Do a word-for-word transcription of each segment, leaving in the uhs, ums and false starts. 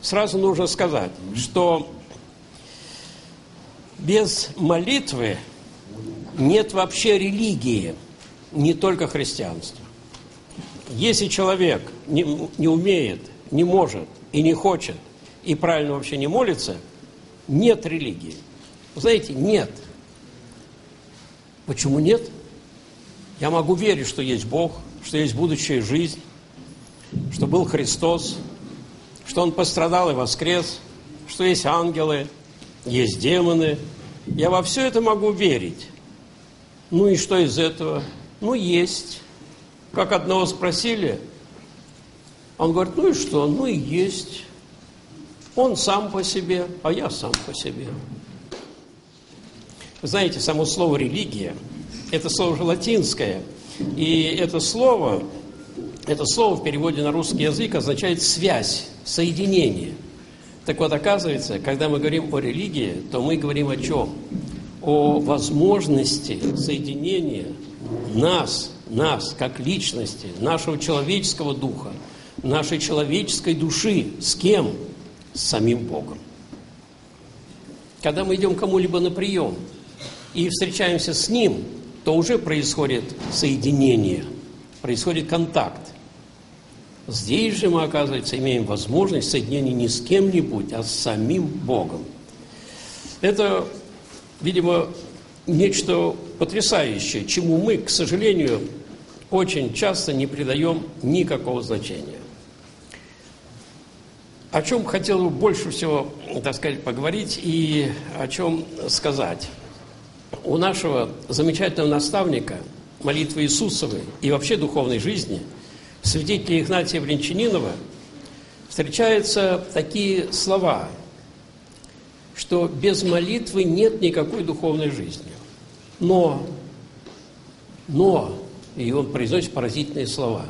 Сразу нужно сказать, что без молитвы нет вообще религии, не только христианства. Если человек не, не умеет, не может и не хочет, и правильно вообще не молится, нет религии. Знаете, нет. Почему нет? Я могу верить, что есть Бог, что есть будущая жизнь, что был Христос, что Он пострадал и воскрес, что есть ангелы, есть демоны. Я во все это могу верить. Ну и что из этого? Ну, есть. Как одного спросили, он говорит, ну и что? Ну и есть. Он сам по себе, а я сам по себе. Вы знаете, само слово «религия» – это слово же латинское. И это слово, это слово в переводе на русский язык означает «связь», «соединение». Так вот, оказывается, когда мы говорим о религии, то мы говорим о чем? О возможности соединения нас, нас, как личности, нашего человеческого духа, нашей человеческой души. С кем? С самим Богом. Когда мы идем кому-либо на прием и встречаемся с Ним, то уже происходит соединение, происходит контакт. Здесь же мы, оказывается, имеем возможность соединения не с кем-нибудь, а с самим Богом. Это, видимо, нечто потрясающее, чему мы, к сожалению, очень часто не придаем никакого значения. О чем хотел бы больше всего, так сказать, поговорить и о чем сказать. У нашего замечательного наставника молитвы Иисусовой и вообще духовной жизни, святителя Игнатия Брянчанинова, встречаются такие слова, что без молитвы нет никакой духовной жизни. Но, но, и он произносит поразительные слова.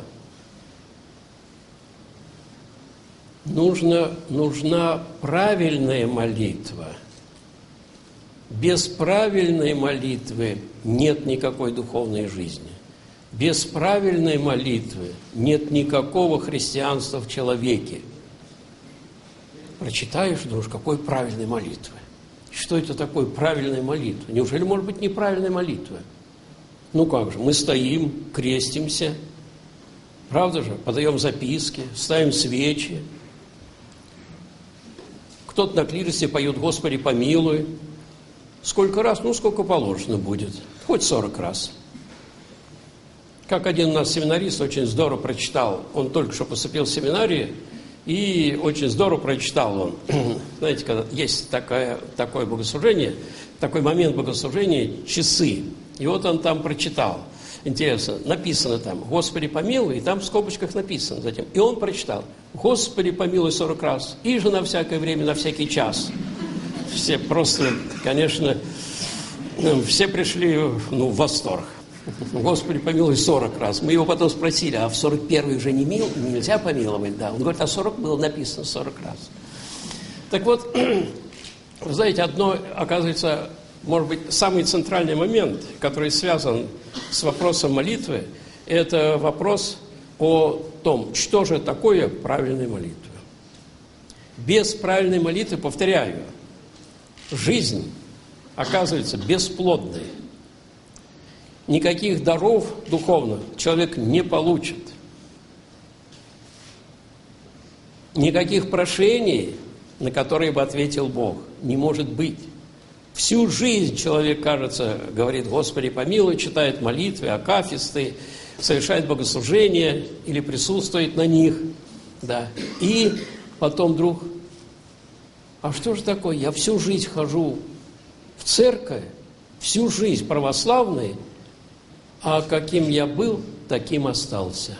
Нужно, нужна правильная молитва. Без правильной молитвы нет никакой духовной жизни. Без правильной молитвы нет никакого христианства в человеке. Прочитаешь, думаешь, какой правильной молитвы? Что это такое правильная молитва? Неужели может быть неправильная молитва? Ну как же, мы стоим, крестимся, правда же, подаем записки, ставим свечи. Кто-то на клиросе поет «Господи, помилуй». Сколько раз? Ну, сколько положено будет. Хоть сорок раз. Как один у нас семинарист очень здорово прочитал. Он только что поступил в семинарию, и очень здорово прочитал он. Знаете, когда есть такое, такое богослужение, такой момент богослужения – часы. И вот он там прочитал. Интересно, написано там «Господи, помилуй», и там в скобочках написано затем. И он прочитал «Господи, помилуй» сорок раз, и же на всякое время, на всякий час. Все просто, конечно, все пришли ну, в восторг. Господи, помилуй сорок раз. Мы его потом спросили, а в сорок первый уже не мил, нельзя помиловать? Да. Он говорит, а сорок было написано сорок раз. Так вот, вы знаете, одно, оказывается, может быть, самый центральный момент, который связан с вопросом молитвы, это вопрос о том, что же такое правильная молитва. Без правильной молитвы, повторяю, жизнь оказывается бесплодной. Никаких даров духовных человек не получит. Никаких прошений, на которые бы ответил Бог, не может быть. Всю жизнь человек, кажется, говорит «Господи, помилуй», читает молитвы, акафисты, совершает богослужения или присутствует на них. Да. И потом вдруг, а что же такое? Я всю жизнь хожу в церковь, всю жизнь православной, а каким я был, таким остался.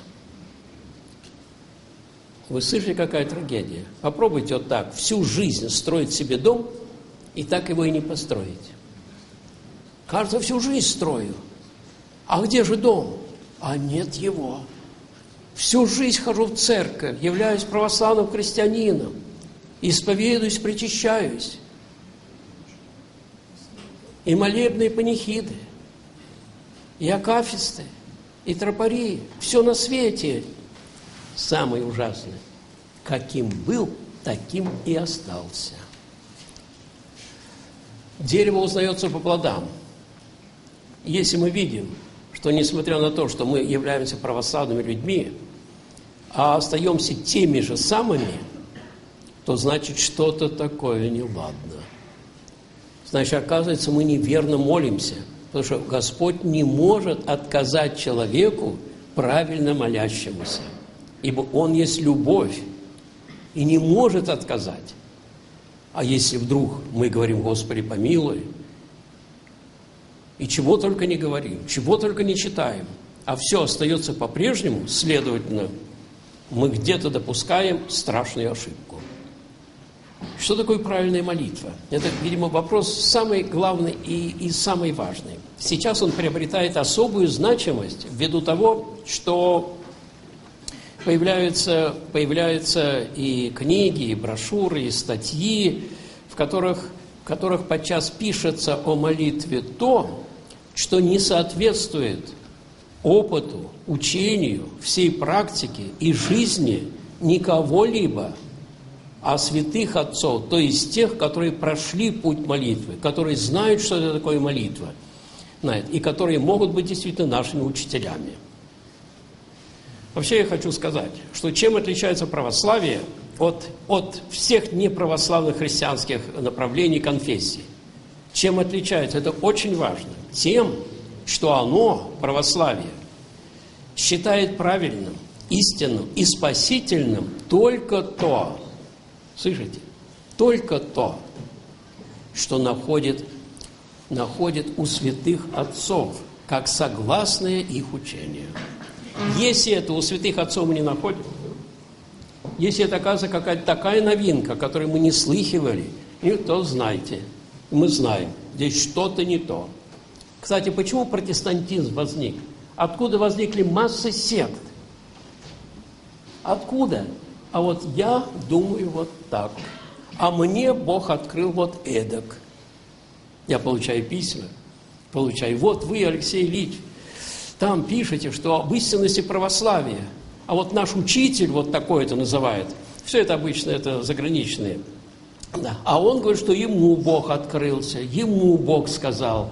Вы слышали, какая трагедия? Попробуйте вот так всю жизнь строить себе дом, и так его и не построить. Кажется, всю жизнь строю. А где же дом? А нет его. Всю жизнь хожу в церковь, являюсь православным христианином, исповедуюсь, причащаюсь. И молебные панихиды, и акафисты, и тропари, все на свете. Самое ужасное, каким был, таким и остался. Дерево узнается по плодам. Если мы видим, что несмотря на то, что мы являемся православными людьми, а остаемся теми же самыми, то значит что-то такое неладно. Значит, оказывается, мы неверно молимся, потому что Господь не может отказать человеку, правильно молящемуся, ибо Он есть любовь и не может отказать. А если вдруг мы говорим: «Господи, помилуй», и чего только не говорим, чего только не читаем, а все остается по-прежнему, следовательно, мы где-то допускаем страшную ошибку. Что такое правильная молитва? Это, видимо, вопрос самый главный и, и самый важный. Сейчас он приобретает особую значимость ввиду того, что появляются, появляются и книги, и брошюры, и статьи, в которых, в которых подчас пишется о молитве то, что не соответствует опыту, учению, всей практике и жизни никого-либо, а святых отцов, то есть тех, которые прошли путь молитвы, которые знают, что это такое молитва, и которые могут быть действительно нашими учителями. Вообще я хочу сказать, что чем отличается православие от, от всех неправославных христианских направлений, конфессий? Чем отличается? Это очень важно. Тем, что оно, православие, считает правильным, истинным и спасительным только то, слышите, только то, что находит, находит у святых отцов, как согласное их учение. Если это у святых отцов мы не находим, если это, оказывается, какая-то такая новинка, которую мы не слыхивали, и то знаете, мы знаем, здесь что-то не то. Кстати, почему протестантизм возник? Откуда возникли массы сект? Откуда? А вот я думаю вот так. А мне Бог открыл вот эдак. Я получаю письма, получаю. Вот вы, Алексей Ильич, там пишете, что об истинности православия. А вот наш учитель вот такой это называет. Все это обычно это заграничные. Да. А он говорит, что ему Бог открылся, ему Бог сказал.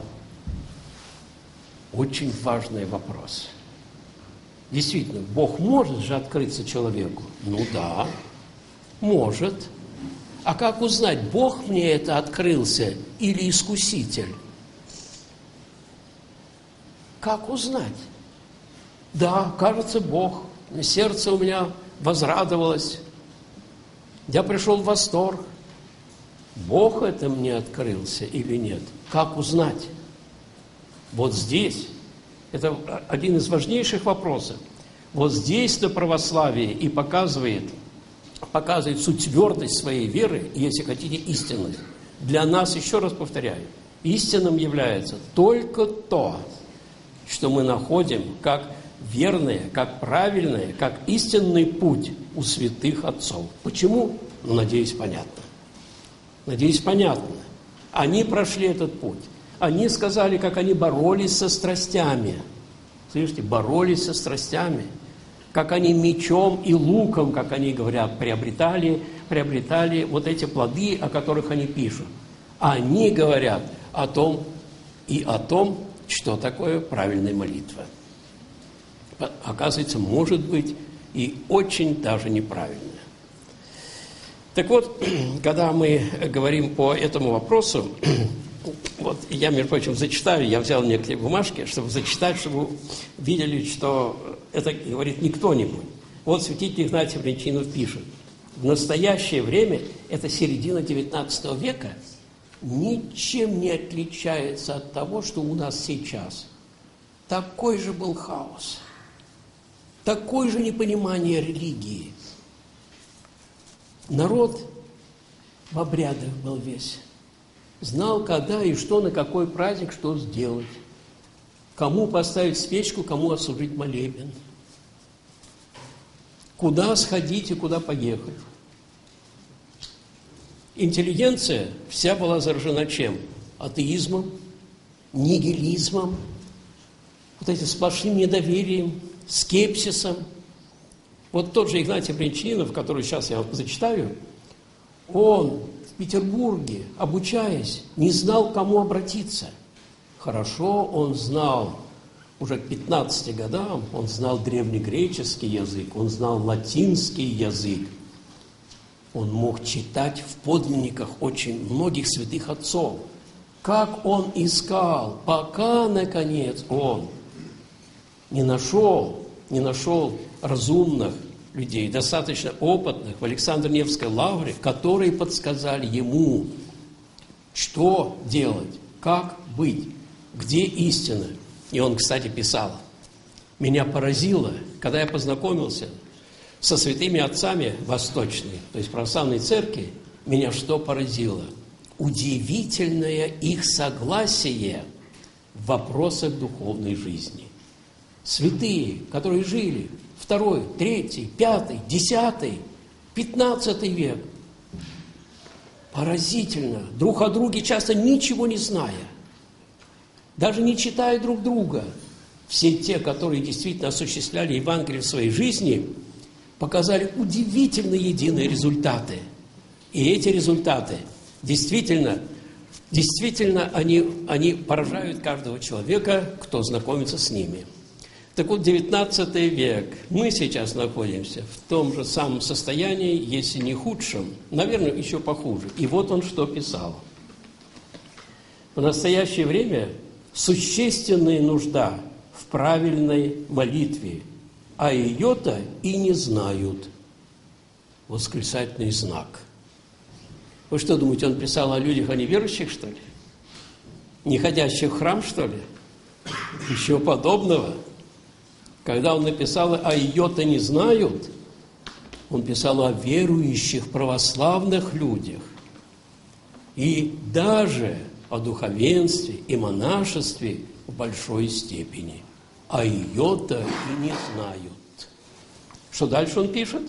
Очень важный вопрос. Действительно, Бог может же открыться человеку? Ну да, может. А как узнать, Бог мне это открылся или искуситель? Как узнать? Да, кажется, Бог. Сердце у меня возрадовалось. Я пришел в восторг. Бог это мне открылся или нет? Как узнать? Вот здесь, это один из важнейших вопросов. Вот здесь-то православие и показывает, показывает всю твердость своей веры, и, если хотите, истинность. Для нас, еще раз повторяю, истинным является только то, что мы находим как верное, как правильное, как истинный путь у святых отцов. Почему? Ну, надеюсь, понятно. Надеюсь, понятно. Они прошли этот путь. Они сказали, как они боролись со страстями. Слышите, боролись со страстями. Как они мечом и луком, как они говорят, приобретали, приобретали вот эти плоды, о которых они пишут. Они говорят о том и о том, что такое правильная молитва. Оказывается, может быть и очень даже неправильная. Так вот, когда мы говорим по этому вопросу, вот я, между прочим, зачитаю, я взял некоторые бумажки, чтобы зачитать, чтобы вы видели, что это говорит не кто-нибудь. Вот святитель Игнатий Брянчанинов пишет: в настоящее время, это середина девятнадцатого века, ничем не отличается от того, что у нас сейчас. Такой же был хаос, такое же непонимание религии. Народ в обрядах был весь. Знал, когда и что, на какой праздник, что сделать. Кому поставить свечку, кому отслужить молебен. Куда сходить и куда поехать. Интеллигенция вся была заражена чем? Атеизмом, нигилизмом, вот этим сплошным недоверием, скепсисом. Вот тот же Игнатий Брянчанинов, который сейчас я вам зачитаю, Он в Петербурге, обучаясь, не знал, к кому обратиться. Хорошо он знал, уже к пятнадцати годам, он знал древнегреческий язык, он знал латинский язык. Он мог читать в подлинниках очень многих святых отцов. Как он искал, пока, наконец, он не нашел, не нашел разумных людей, достаточно опытных в Александро-Невской лавре, которые подсказали ему, что делать, как быть, где истина. И он, кстати, писал: «Меня поразило, когда я познакомился со святыми отцами восточной, то есть православной церкви, меня что поразило? Удивительное их согласие в вопросах духовной жизни. Святые, которые жили второй, третий, пятый, десятый, пятнадцатый век, поразительно, друг о друге часто ничего не зная, даже не читая друг друга, все те, которые действительно осуществляли Евангелие в своей жизни, показали удивительно единые результаты. И эти результаты действительно, действительно они, они поражают каждого человека, кто знакомится с ними. Так вот, девятнадцатый век, мы сейчас находимся в том же самом состоянии, если не худшем, наверное, еще похуже. И вот он что писал. В настоящее время существенная нужда в правильной молитве, а ее-то и не знают. Восклицательный знак. Вы что думаете, он писал о людях, о неверующих, что ли? Не ходящих в храм, что ли? Ничего подобного. Когда он написал «а ее-то не знают», он писал о верующих православных людях. И даже о духовенстве и монашестве в большой степени. А ее-то и не знают. Что дальше он пишет?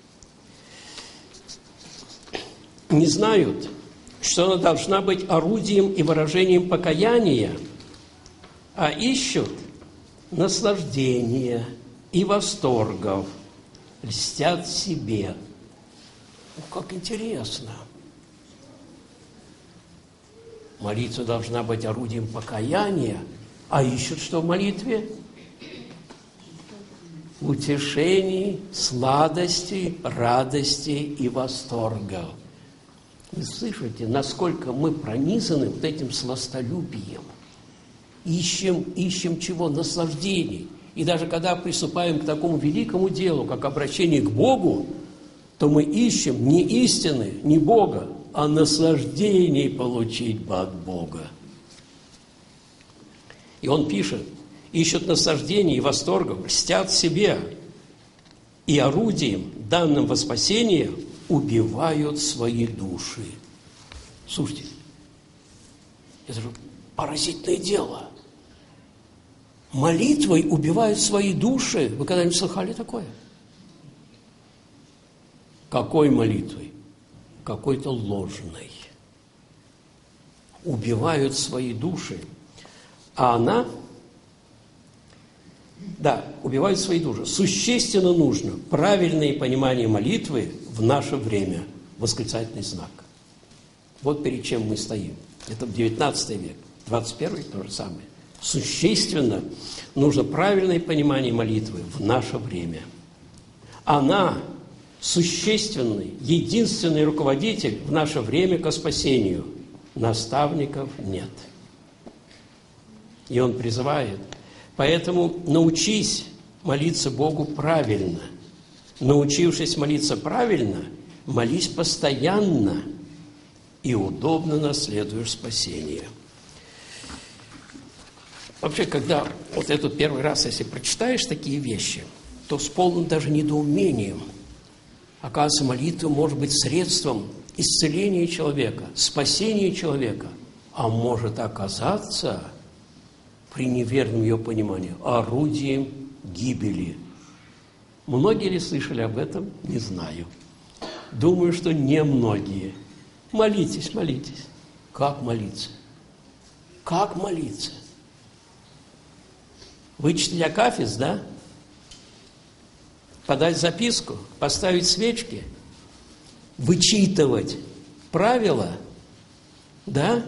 Не знают, что она должна быть орудием и выражением покаяния, а ищут наслаждения и восторгов, льстят себе. Ну, как интересно. Молитва должна быть орудием покаяния, а ищут что в молитве? Утешений, сладостей, радости и восторгов. Вы слышите, насколько мы пронизаны вот этим сластолюбием. Ищем, ищем чего? Наслаждений. И даже когда приступаем к такому великому делу, как обращение к Богу, то мы ищем не истины, не Бога, а наслаждений получить бы от Бога. И он пишет: ищут наслаждений и восторгов, льстят себе, и орудием, данным во спасение, убивают свои души. Слушайте, это же поразительное дело. Молитвой убивают свои души. Вы когда-нибудь слыхали такое? Какой молитвой? Какой-то ложной. Убивают свои души. А она, да, убивают свои души. Существенно нужно правильное понимание молитвы в наше время. Восклицательный знак. Вот перед чем мы стоим. Это девятнадцатый век. двадцать первый то же самое. Существенно нужно правильное понимание молитвы в наше время. Она существенный, единственный руководитель в наше время ко спасению. Наставников нет. И он призывает: поэтому научись молиться Богу правильно. Научившись молиться правильно, молись постоянно, и удобно наследуешь спасение. Вообще, когда вот этот первый раз, если прочитаешь такие вещи, то с полным даже недоумением. Оказывается, молитва может быть средством исцеления человека, спасения человека, а может оказаться, при неверном ее понимании, орудием гибели. Многие ли слышали об этом? Не знаю. Думаю, что не многие. Молитесь, молитесь. Как молиться? Как молиться? Вычитать акафист, да? Подать записку, поставить свечки, вычитывать правило, да?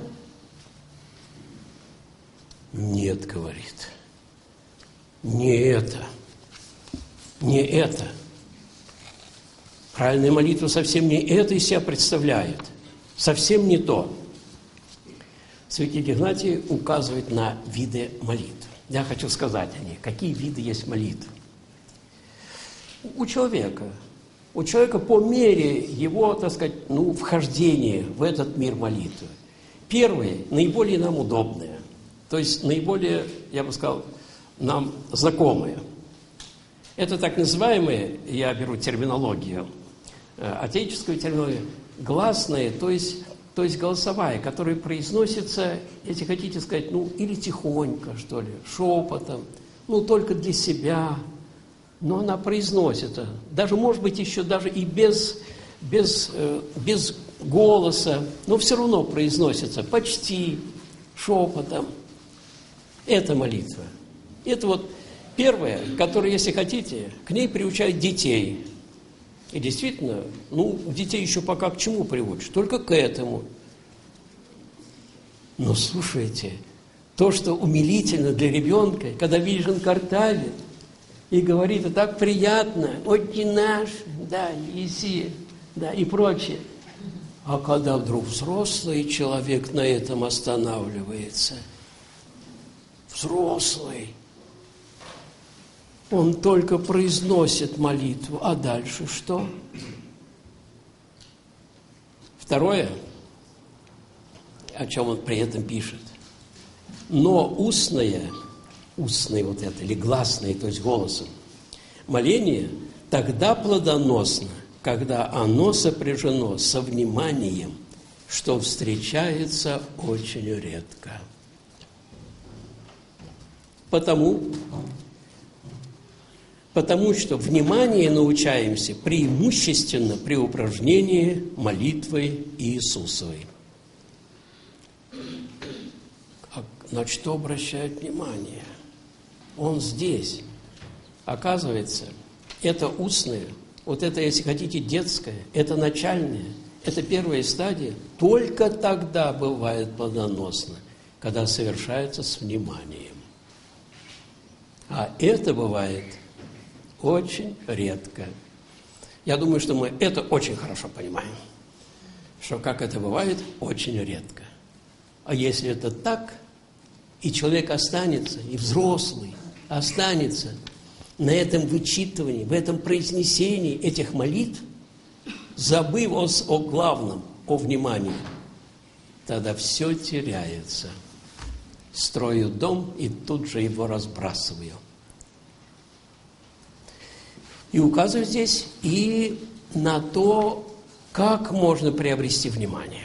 Нет, говорит. Не это. Не это. Правильная молитва совсем не это из себя представляет. Совсем не то. Святитель Игнатий указывает на виды молитв. Я хочу сказать о них. Какие виды есть молитв? У человека. У человека по мере его, так сказать, ну, вхождения в этот мир молитвы. Первое, наиболее нам удобное. То есть наиболее, я бы сказал, нам знакомые. Это так называемые, я беру терминологию, отеческую терминологию, гласные, то есть, то есть голосовая, которая произносится, если хотите сказать, ну, или тихонько, что ли, шепотом, ну, только для себя, но она произносится. Даже, может быть, еще даже и без, без, без голоса, но все равно произносится почти шепотом. Это молитва. Это вот первое, которое, если хотите, к ней приучают детей. И действительно, ну, детей еще пока к чему приучишь? Только к этому. Но слушайте, то, что умилительно для ребенка, когда видишь, он картавит и говорит, это так приятно, «Отче наш», да, «Иси», да, и прочее. А когда вдруг взрослый человек на этом останавливается, взрослый, он только произносит молитву, а дальше что? Второе, о чем он при этом пишет. Но устное, устное вот это, или гласное, то есть голосом, моление тогда плодоносно, когда оно сопряжено со вниманием, что встречается очень редко. Потому, потому что внимание научаемся преимущественно при упражнении молитвы Иисусовой. На что обращает внимание? Он здесь. Оказывается, это устное, вот это, если хотите, детское, это начальное, это первая стадия, только тогда бывает плодоносно, когда совершается с вниманием. А это бывает очень редко. Я думаю, что мы это очень хорошо понимаем, что как это бывает, очень редко. А если это так, и человек останется, и взрослый останется на этом вычитывании, в этом произнесении этих молитв, забыв о, о главном, о внимании, тогда все теряется. Строю дом и тут же его разбрасываю. И указываю здесь и на то, как можно приобрести внимание.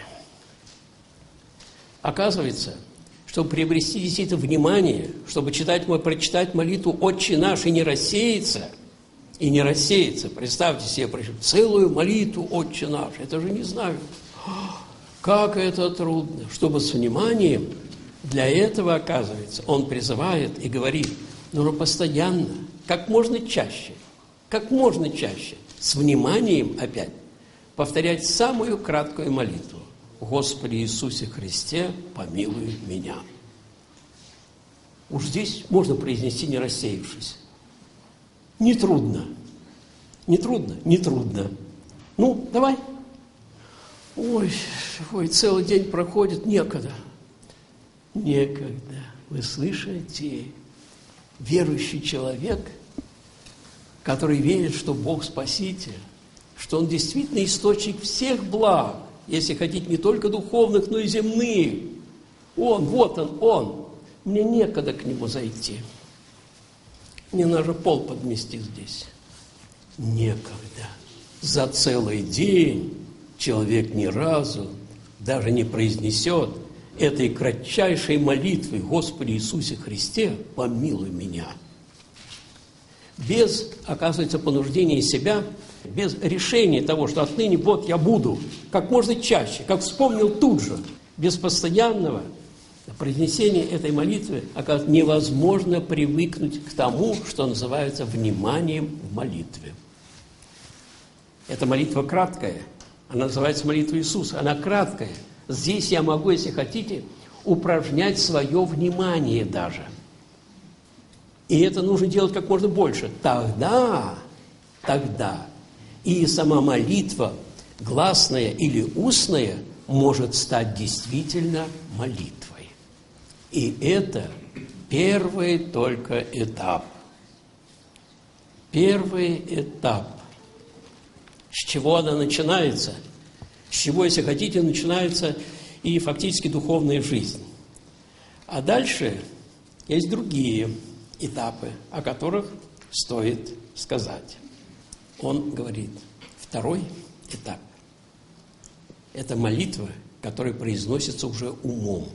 Оказывается, чтобы приобрести действительно внимание, чтобы читать, прочитать молитву «Отче наш» и не рассеяться, и не рассеяться, представьте себе, целую молитву «Отче наш», это же не знаю, как это трудно, чтобы с вниманием, для этого, оказывается, он призывает и говорит, нужно постоянно, как можно чаще, как можно чаще, с вниманием опять, повторять самую краткую молитву. «Господи Иисусе Христе, помилуй меня». Уж здесь можно произнести, не рассеявшись. Нетрудно. Нетрудно, нетрудно. Ну, давай. Ой, ой, целый день проходит, некогда. Некогда. Вы слышите? Верующий человек, который верит, что Бог Спаситель, что Он действительно источник всех благ, если хотите, не только духовных, но и земных. Он, вот он, он. Мне некогда к Нему зайти. Мне надо пол подмести здесь. Некогда. За целый день человек ни разу даже не произнесет этой кратчайшей молитвы «Господи Иисусе Христе, помилуй меня». Без, оказывается, понуждения себя, без решения того, что отныне вот я буду, как можно чаще, как вспомнил тут же, без постоянного произнесения этой молитвы, оказывается, невозможно привыкнуть к тому, что называется вниманием в молитве. Эта молитва краткая, Она называется молитва Иисуса. Она краткая. Здесь я могу, если хотите, упражнять свое внимание даже. И это нужно делать как можно больше. Тогда, тогда и сама молитва, гласная или устная, может стать действительно молитвой. И это первый только этап. Первый этап. С чего она начинается? С чего, если хотите, начинается и фактически духовная жизнь. А дальше есть другие этапы, о которых стоит сказать. Он говорит, второй этап – это молитва, которая произносится уже умом.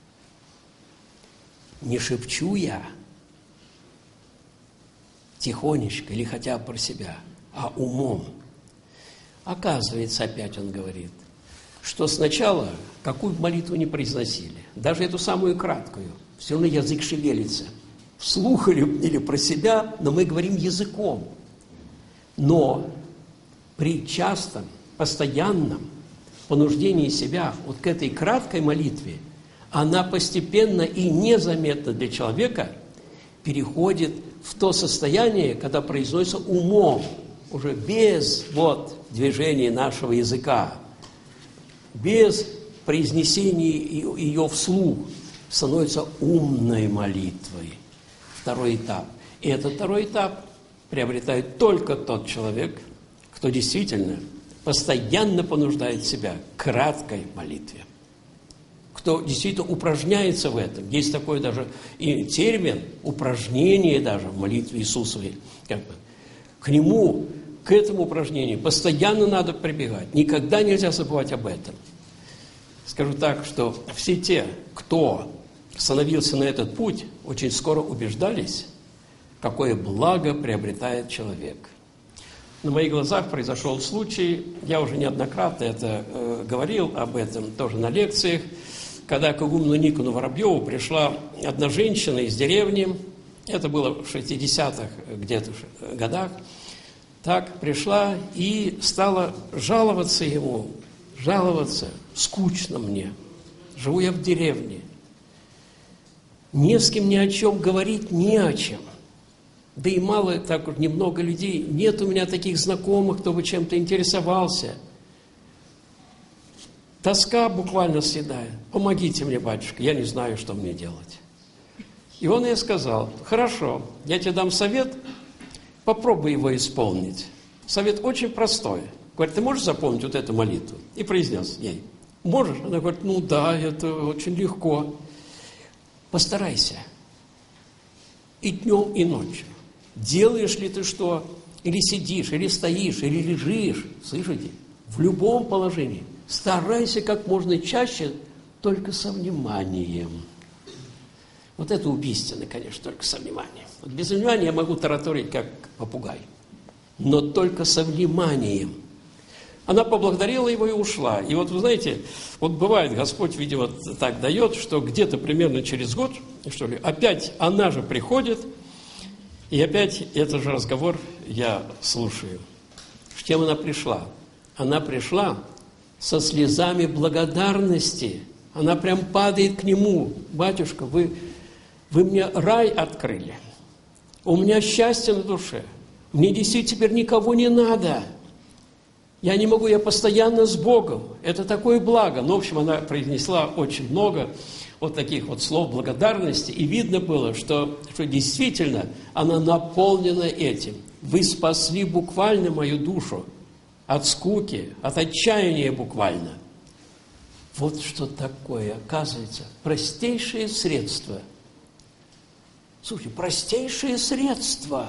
Не шепчу я тихонечко или хотя бы про себя, а умом. Оказывается, опять он говорит, что сначала какую молитву не произносили, даже эту самую краткую, все равно язык шевелится. Вслух или, или про себя, но мы говорим языком. Но при частом, постоянном понуждении себя вот к этой краткой молитве, она постепенно и незаметно для человека переходит в то состояние, когда произносится умом, уже без вот, движения нашего языка, без произнесения ее вслух, становится умной молитвой. Второй этап. И этот второй этап приобретает только тот человек, кто действительно постоянно понуждает себя к краткой молитве. Кто действительно упражняется в этом. Есть такой даже и термин, упражнение даже в молитве Иисусовой. Как бы. К нему, к этому упражнению постоянно надо прибегать. Никогда нельзя забывать об этом. Скажу так, что все те, кто становился на этот путь, очень скоро убеждались, какое благо приобретает человек. На моих глазах произошел случай, я уже неоднократно это э, говорил об этом тоже на лекциях, когда к игумену Никону Воробьеву пришла одна женщина из деревни, это было в шестидесятых где-то годах, так пришла и стала жаловаться ему, жаловаться, скучно мне, живу я в деревне, не с кем ни о чем говорить, ни о чем. Да и мало, так вот, немного людей. Нет у меня таких знакомых, кто бы чем-то интересовался. Тоска буквально съедает. Помогите мне, батюшка, я не знаю, что мне делать. И он ей сказал, хорошо, я тебе дам совет, попробуй его исполнить. Совет очень простой. Говорит, ты можешь запомнить вот эту молитву? И произнес ей. Можешь? Она говорит, ну да, это очень легко. Постарайся. И днем, и ночью. Делаешь ли ты что? Или сидишь, или стоишь, или лежишь. Слышите? В любом положении. Старайся как можно чаще, только со вниманием. Вот это убийственно, конечно, только со вниманием. Вот без внимания я могу тараторить, как попугай. Но только со вниманием. Она поблагодарила его и ушла. И вот, вы знаете, вот бывает, Господь, видимо, так дает, что где-то примерно через год, что ли, опять она же приходит, и опять этот же разговор я слушаю. С чем она пришла? Она пришла со слезами благодарности. Она прям падает к нему. Батюшка, вы, вы мне рай открыли. У меня счастье на душе. Мне действительно теперь никого не надо. Я не могу, я постоянно с Богом. Это такое благо. Ну, в общем, она произнесла очень много вот таких вот слов благодарности. И видно было, что, что действительно она наполнена этим. Вы спасли буквально мою душу от скуки, от отчаяния буквально. Вот что такое, оказывается, простейшие средства. Слушайте, простейшие средства.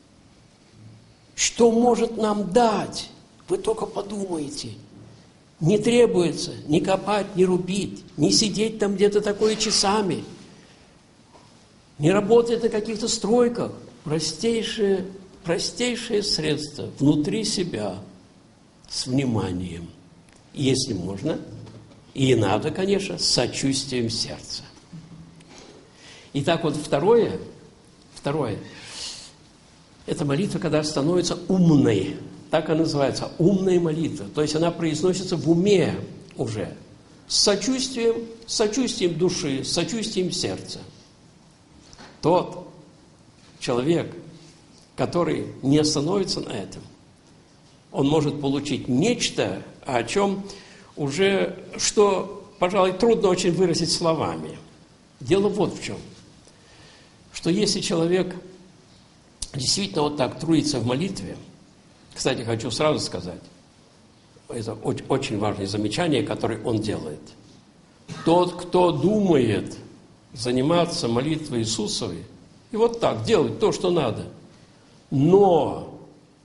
Что может нам дать? Вы только подумайте. Не требуется ни копать, ни рубить, ни сидеть там где-то такое часами, не работать на каких-то стройках. Простейшие, простейшие средства внутри себя с вниманием. Если можно, и надо, конечно, с сочувствием сердца. Итак, вот второе, второе, это молитва, когда становится умной. так и называется, умная молитва. То есть она произносится в уме уже, с сочувствием, с сочувствием души, с сочувствием сердца. Тот человек, который не остановится на этом, он может получить нечто, о чем уже, что, пожалуй, трудно очень выразить словами. Дело вот в чем, что если человек действительно вот так трудится в молитве, кстати, хочу сразу сказать, это очень важное замечание, которое он делает. Тот, кто думает заниматься молитвой Иисусовой, и вот так делать то, что надо, но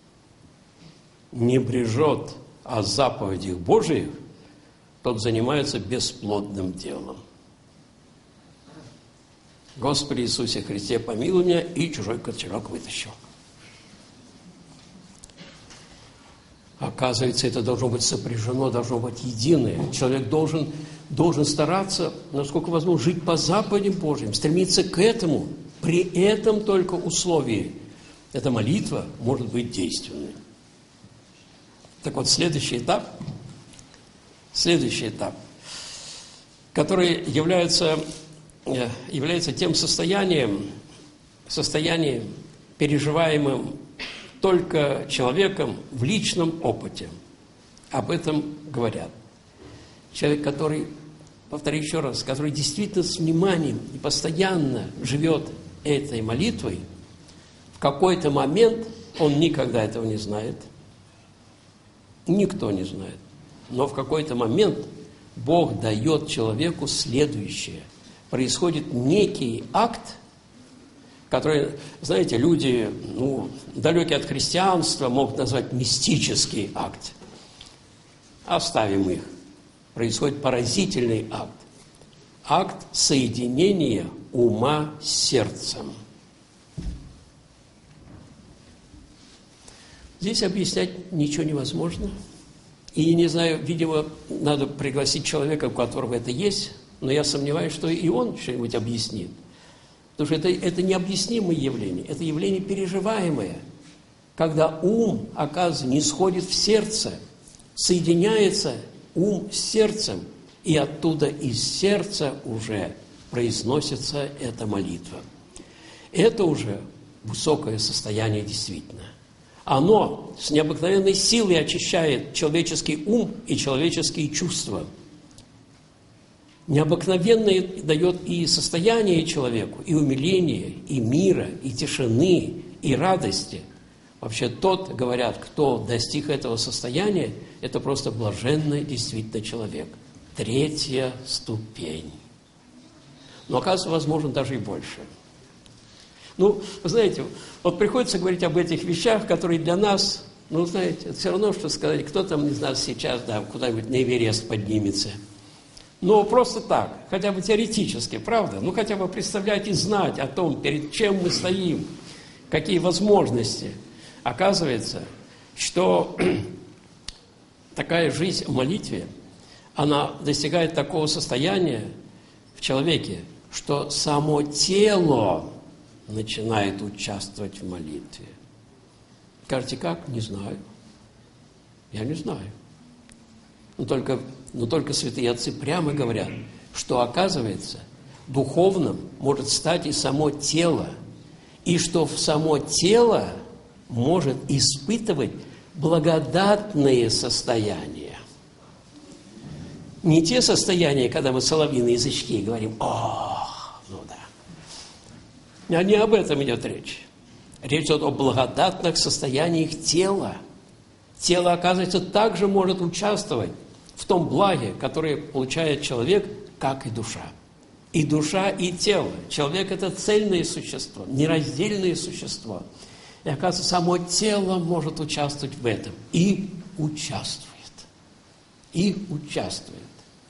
не брежет о заповедях Божиих, тот занимается бесплодным делом. Господи Иисусе Христе, помилуй меня, и чужой кочерок вытащил. Оказывается, это должно быть сопряжено, должно быть единое. Человек должен, должен стараться, насколько возможно, жить по заповедям Божьим, стремиться к этому. При этом только условии эта молитва может быть действенной. Так вот, следующий этап, следующий этап, который является, является тем состоянием, состоянием, переживаемым только человеком в личном опыте. Об этом говорят. Человек, который, повторю еще раз, который действительно с вниманием и постоянно живет этой молитвой, в какой-то момент, он никогда этого не знает, никто не знает, но в какой-то момент Бог дает человеку следующее. Происходит некий акт, который, знаете, люди, ну, далекие от христианства, могут назвать мистический акт. Оставим их. Происходит поразительный акт. Акт соединения ума с сердцем. Здесь объяснять ничего невозможно. И, не знаю, видимо, надо пригласить человека, у которого это есть, но я сомневаюсь, что и он что-нибудь объяснит. Потому что это, это необъяснимое явление, это явление переживаемое, когда ум, оказывается, не сходит в сердце, соединяется ум с сердцем, и оттуда из сердца уже произносится эта молитва. Это уже высокое состояние действительно. Оно с необыкновенной силой очищает человеческий ум и человеческие чувства. Необыкновенное дает и состояние человеку, и умиления, и мира, и тишины, и радости. Вообще тот, говорят, кто достиг этого состояния, это просто блаженный действительно человек. Третья ступень. Но, оказывается, возможно, даже и больше. Ну, вы знаете, вот приходится говорить об этих вещах, которые для нас, ну, знаете, это все равно, что сказать, кто там из нас сейчас, да, куда-нибудь на Эверест поднимется. Но просто так, хотя бы теоретически, правда? Ну, хотя бы представлять и знать о том, перед чем мы стоим, какие возможности. Оказывается, что такая жизнь в молитве, она достигает такого состояния в человеке, что само тело начинает участвовать в молитве. Скажете, как? Не знаю. Я не знаю. Но только, но только святые отцы прямо говорят, что, оказывается, духовным может стать и само тело, и что в само тело может испытывать благодатные состояния. Не те состояния, когда мы соловьиные язычки говорим, ох, ну да. А не об этом идет речь. Речь идет о благодатных состояниях тела. Тело, оказывается, также может участвовать в том благе, которое получает человек, как и душа. И душа, и тело. Человек – это цельное существо, нераздельное существо. И, оказывается, само тело может участвовать в этом. И участвует. И участвует.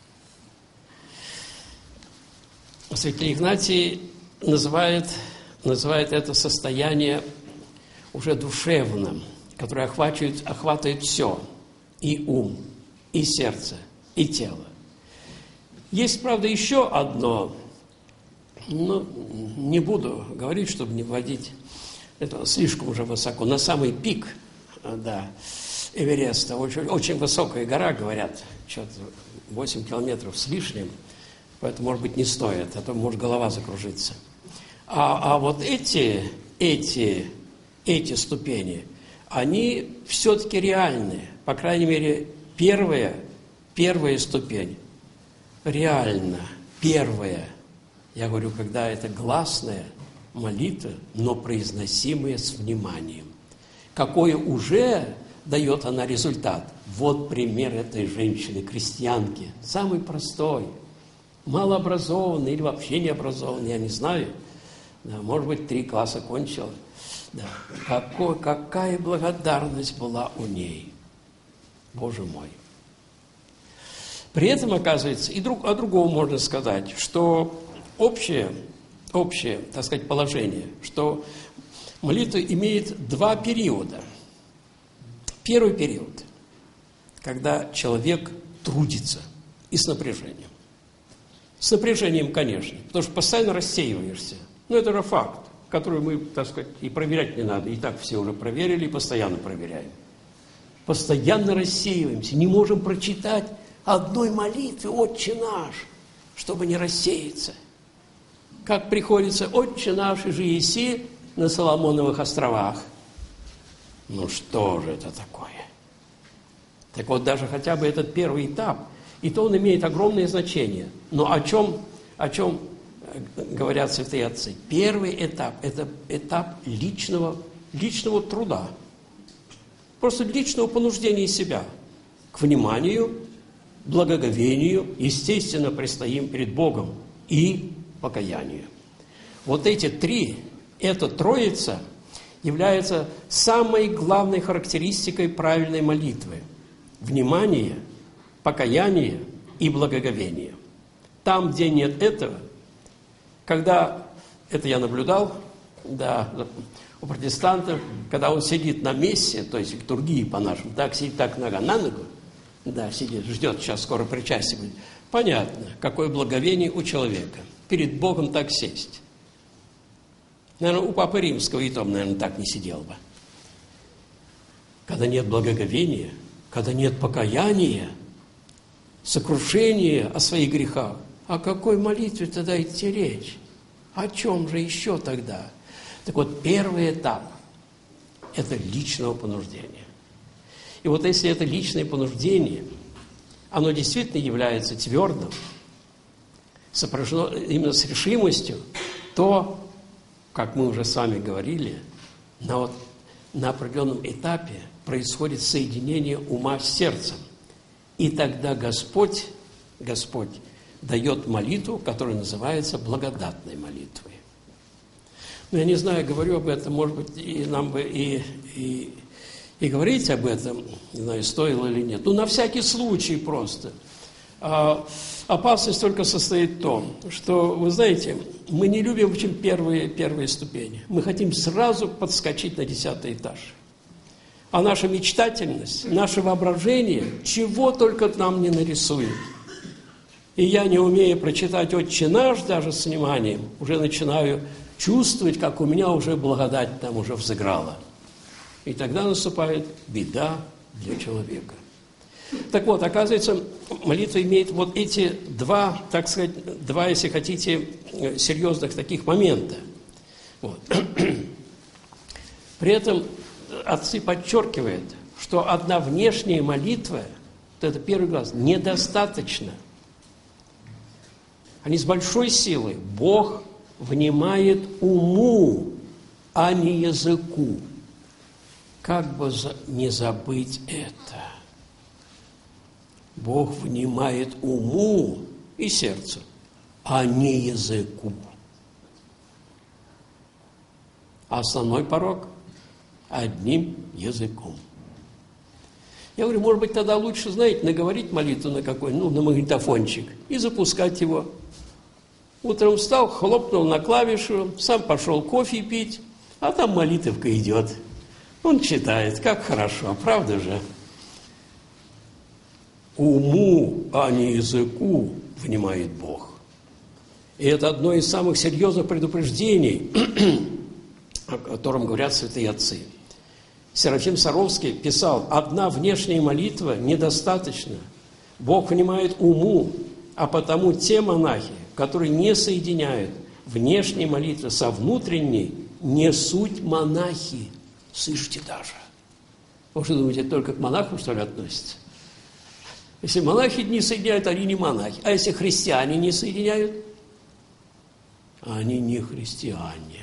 Святый Игнатий называет, называет это состояние уже душевным, которое охватывает, охватывает все. И ум, и сердце, и тело. Есть, правда, еще одно, но не буду говорить, чтобы не вводить это слишком уже высоко, на самый пик да, Эвереста. Очень, очень высокая гора, говорят, что-то восемь километров с лишним, поэтому, может быть, не стоит, а то может голова закружиться. А, а вот эти, эти, эти ступени, они все-таки реальные. По крайней мере, первая, первая ступень реально, первая. Я говорю, когда это гласная молитва, но произносимая с вниманием. Какой уже дает она результат? Вот пример этой женщины, крестьянки, самый простой, малообразованный или вообще необразованный, я не знаю. Да, может быть, три класса кончила. Да. Какой, какая благодарность была у ней. Боже мой. При этом, оказывается, и друг, о другом можно сказать, что общее, общее, так сказать, положение, что молитва имеет два периода. Первый период, когда человек трудится и с напряжением. С напряжением, конечно, потому что постоянно рассеиваешься. Ну, это же факт, который мы, так сказать, и проверять не надо. И так все уже проверили, и постоянно проверяем. Постоянно рассеиваемся, не можем прочитать одной молитвы «Отче наш», чтобы не рассеяться. Как приходится «Отче наш, и же еси на Соломоновых островах». Ну, что же это такое? Так вот, даже хотя бы этот первый этап, и то он имеет огромное значение. Но о чем, о чем говорят святые отцы? Первый этап – это этап личного, личного труда. Просто личного понуждения себя к вниманию, благоговению, естественно, предстоим перед Богом и покаянию. Вот эти три, эта троица является самой главной характеристикой правильной молитвы. Внимание, покаяние и благоговение. Там, где нет этого, когда, это я наблюдал, да, у протестантов, когда он сидит на мессе, то есть в литургии по-нашему, так сидит, так нога на ногу, да, сидит, ждет, сейчас скоро причастие будет. Понятно, какое благоговение у человека. Перед Богом так сесть. Наверное, у Папы Римского и том, наверное, так не сидел бы. Когда нет благоговения, когда нет покаяния, сокрушения о своих грехах, о какой молитве тогда идти речь? О чем же еще тогда? Так вот, первый этап – это личного понуждения. И вот если это личное понуждение, оно действительно является твердым, сопряжено именно с решимостью, то, как мы уже с вами говорили, на, вот, на определенном этапе происходит соединение ума с сердцем. И тогда Господь, Господь дает молитву, которая называется благодатной молитвой. Ну, я не знаю, говорю об этом, может быть, и нам бы и, и, и говорить об этом, не знаю, стоило или нет. Ну, на всякий случай просто. А, опасность только состоит в том, что, вы знаете, мы не любим очень первые, первые ступени. Мы хотим сразу подскочить на десятый этаж. А наша мечтательность, наше воображение, чего только нам не нарисует. И я, не умея прочитать «Отче наш» даже с вниманием, уже начинаю чувствовать, как у меня уже благодать там уже взыграла. И тогда наступает беда для человека. Так вот, оказывается, молитва имеет вот эти два, так сказать, два, если хотите, серьезных таких момента. Вот. При этом отцы подчеркивают, что одна внешняя молитва, вот это первый глаз, недостаточно. Они с большой силой. Бог внимает уму, а не языку. Как бы не забыть это? Бог внимает уму и сердцу, а не языку. А основной порог – одним языком. Я говорю, может быть, тогда лучше, знаете, наговорить молитву на какой, ну, на магнитофончик и запускать его. Утром встал, хлопнул на клавишу, сам пошел кофе пить, а там молитвка идет. Он читает, как хорошо, правда же? Уму, а не языку, внимает Бог. И это одно из самых серьезных предупреждений, о котором говорят святые отцы. Серафим Саровский писал: «Одна внешняя молитва недостаточно. Бог внимает уму, а потому те монахи, которые не соединяют внешней молитвы со внутренней, не суть монахи». Слышите даже? Вы что думаете, это только к монахам, что ли, относится? Если монахи не соединяют, они не монахи. А если христиане не соединяют, они не христиане.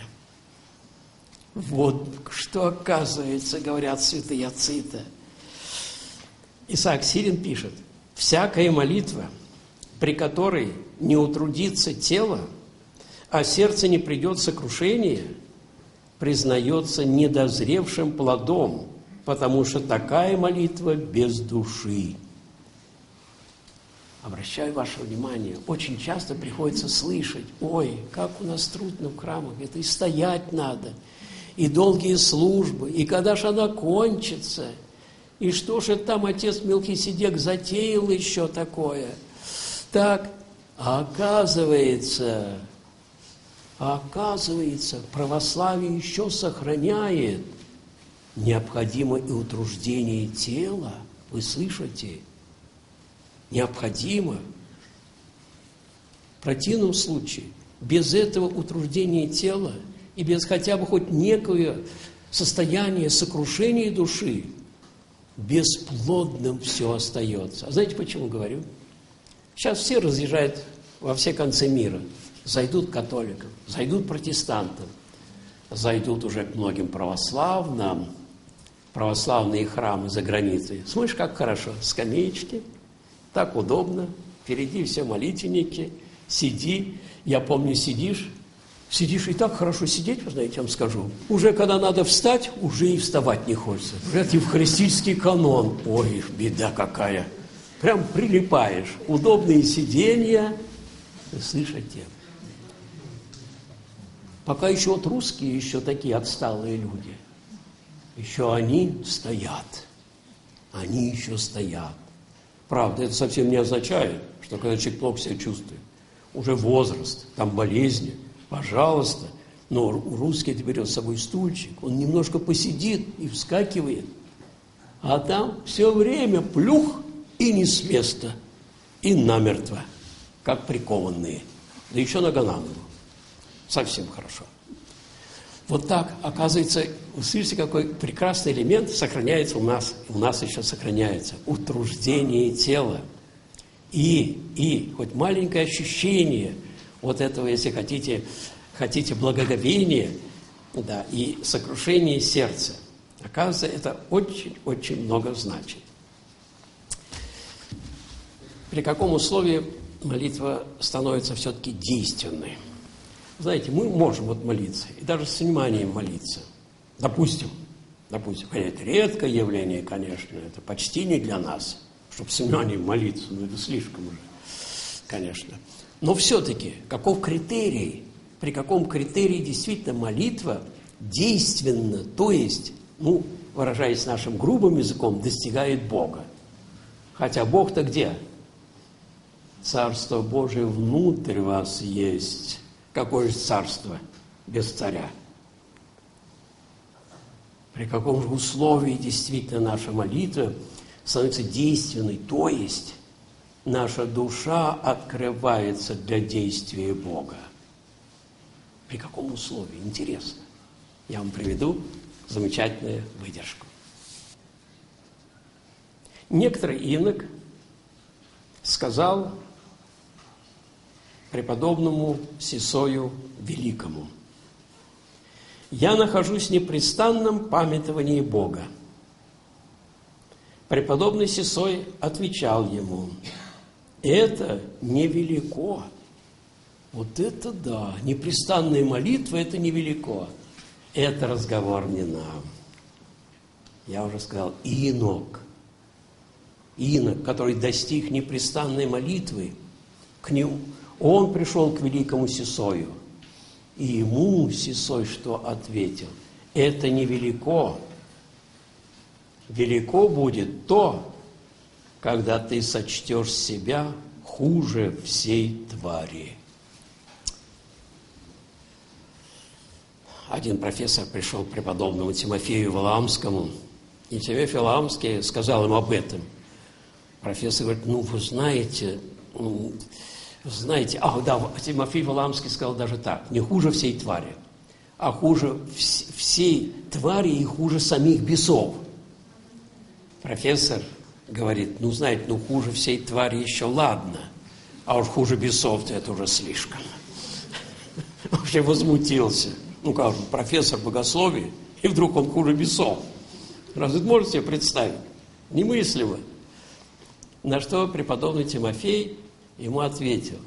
Вот что, оказывается, говорят святые отцы-то. Исаак Сирин пишет: «Всякая молитва, при которой не утрудится тело, а сердце не придет в сокрушение, признается недозревшим плодом, потому что такая молитва без души». Обращаю ваше внимание, очень часто приходится слышать: ой, как у нас трудно в храмах, это и стоять надо, и долгие службы, и когда же она кончится, и что же там отец Мелхиседек затеял еще такое. Так, а оказывается, а оказывается, православие еще сохраняет необходимо и утруждение тела. Вы слышите? Необходимо. В противном случае, без этого утруждения тела и без хотя бы хоть некое состояние сокрушения души, бесплодным все остается. А знаете, почему говорю? Сейчас все разъезжают во все концы мира. Зайдут к католикам, зайдут к протестантам, зайдут уже к многим православным, православные храмы за границей. Смотришь, как хорошо, скамеечки, так удобно, впереди все молитвенники, сиди. Я помню, сидишь, сидишь и так хорошо сидеть, вы знаете, я вам скажу. Уже когда надо встать, уже и вставать не хочется. Уже евхаристический канон. Ой, беда какая. Прям прилипаешь. Удобные сиденья. Вы слышите? Пока еще вот русские, еще такие отсталые люди, еще они стоят. Они еще стоят. Правда, это совсем не означает, что когда человек плохо себя чувствует, уже возраст, там болезни, пожалуйста. Но русский это берет с собой стульчик, он немножко посидит и вскакивает, а там все время плюх и не с места, и намертво, как прикованные. Да еще нога на ногу. Совсем хорошо. Вот так, оказывается, вы слышите, какой прекрасный элемент сохраняется у нас, у нас еще сохраняется. Утруждение тела. И, и хоть маленькое ощущение вот этого, если хотите, хотите благоговения, да, и сокрушение сердца. Оказывается, это очень-очень много значит. При каком условии молитва становится все-таки действенной? Знаете, мы можем вот молиться, и даже с вниманием молиться. Допустим, допустим, это редкое явление, конечно, это почти не для нас, чтобы с вниманием молиться, ну это слишком уже, конечно. Но все-таки, каков критерий, при каком критерии действительно молитва действенна, то есть, ну, выражаясь нашим грубым языком, достигает Бога. Хотя Бог-то где? Царство Божие внутрь вас есть. Какое же царство без царя? При каком же условии действительно наша молитва становится действенной, то есть наша душа открывается для действия Бога? При каком условии? Интересно. Я вам приведу замечательную выдержку. Некоторый инок сказал преподобному Сисою Великому: «Я нахожусь в непрестанном памятовании Бога». Преподобный Сисой отвечал ему: «Это невелико». Вот это да, непрестанная молитва – это невелико. Это разговор не нам. Я уже сказал, инок, инок, который достиг непрестанной молитвы, к нему, он пришел к великому Сисою, и ему Сисой что ответил? Это невелико. Велико будет то, когда ты сочтешь себя хуже всей твари. один профессор пришел к преподобному Тимофею Валаамскому, и Тимофей Валаамский сказал ему об этом. Профессор говорит, ну, вы знаете, ну, знаете, а, да, Тимофей Валаамский сказал даже так, не хуже всей твари, а хуже вс- всей твари и хуже самих бесов. Профессор говорит, ну, знаете, ну, хуже всей твари еще ладно, а уж хуже бесов-то это уже слишком. Вообще возмутился. Ну, как же, профессор богословия, и вдруг он хуже бесов. Разве это можете себе представить? Немыслимо. На что преподобный Тимофей ему ответил.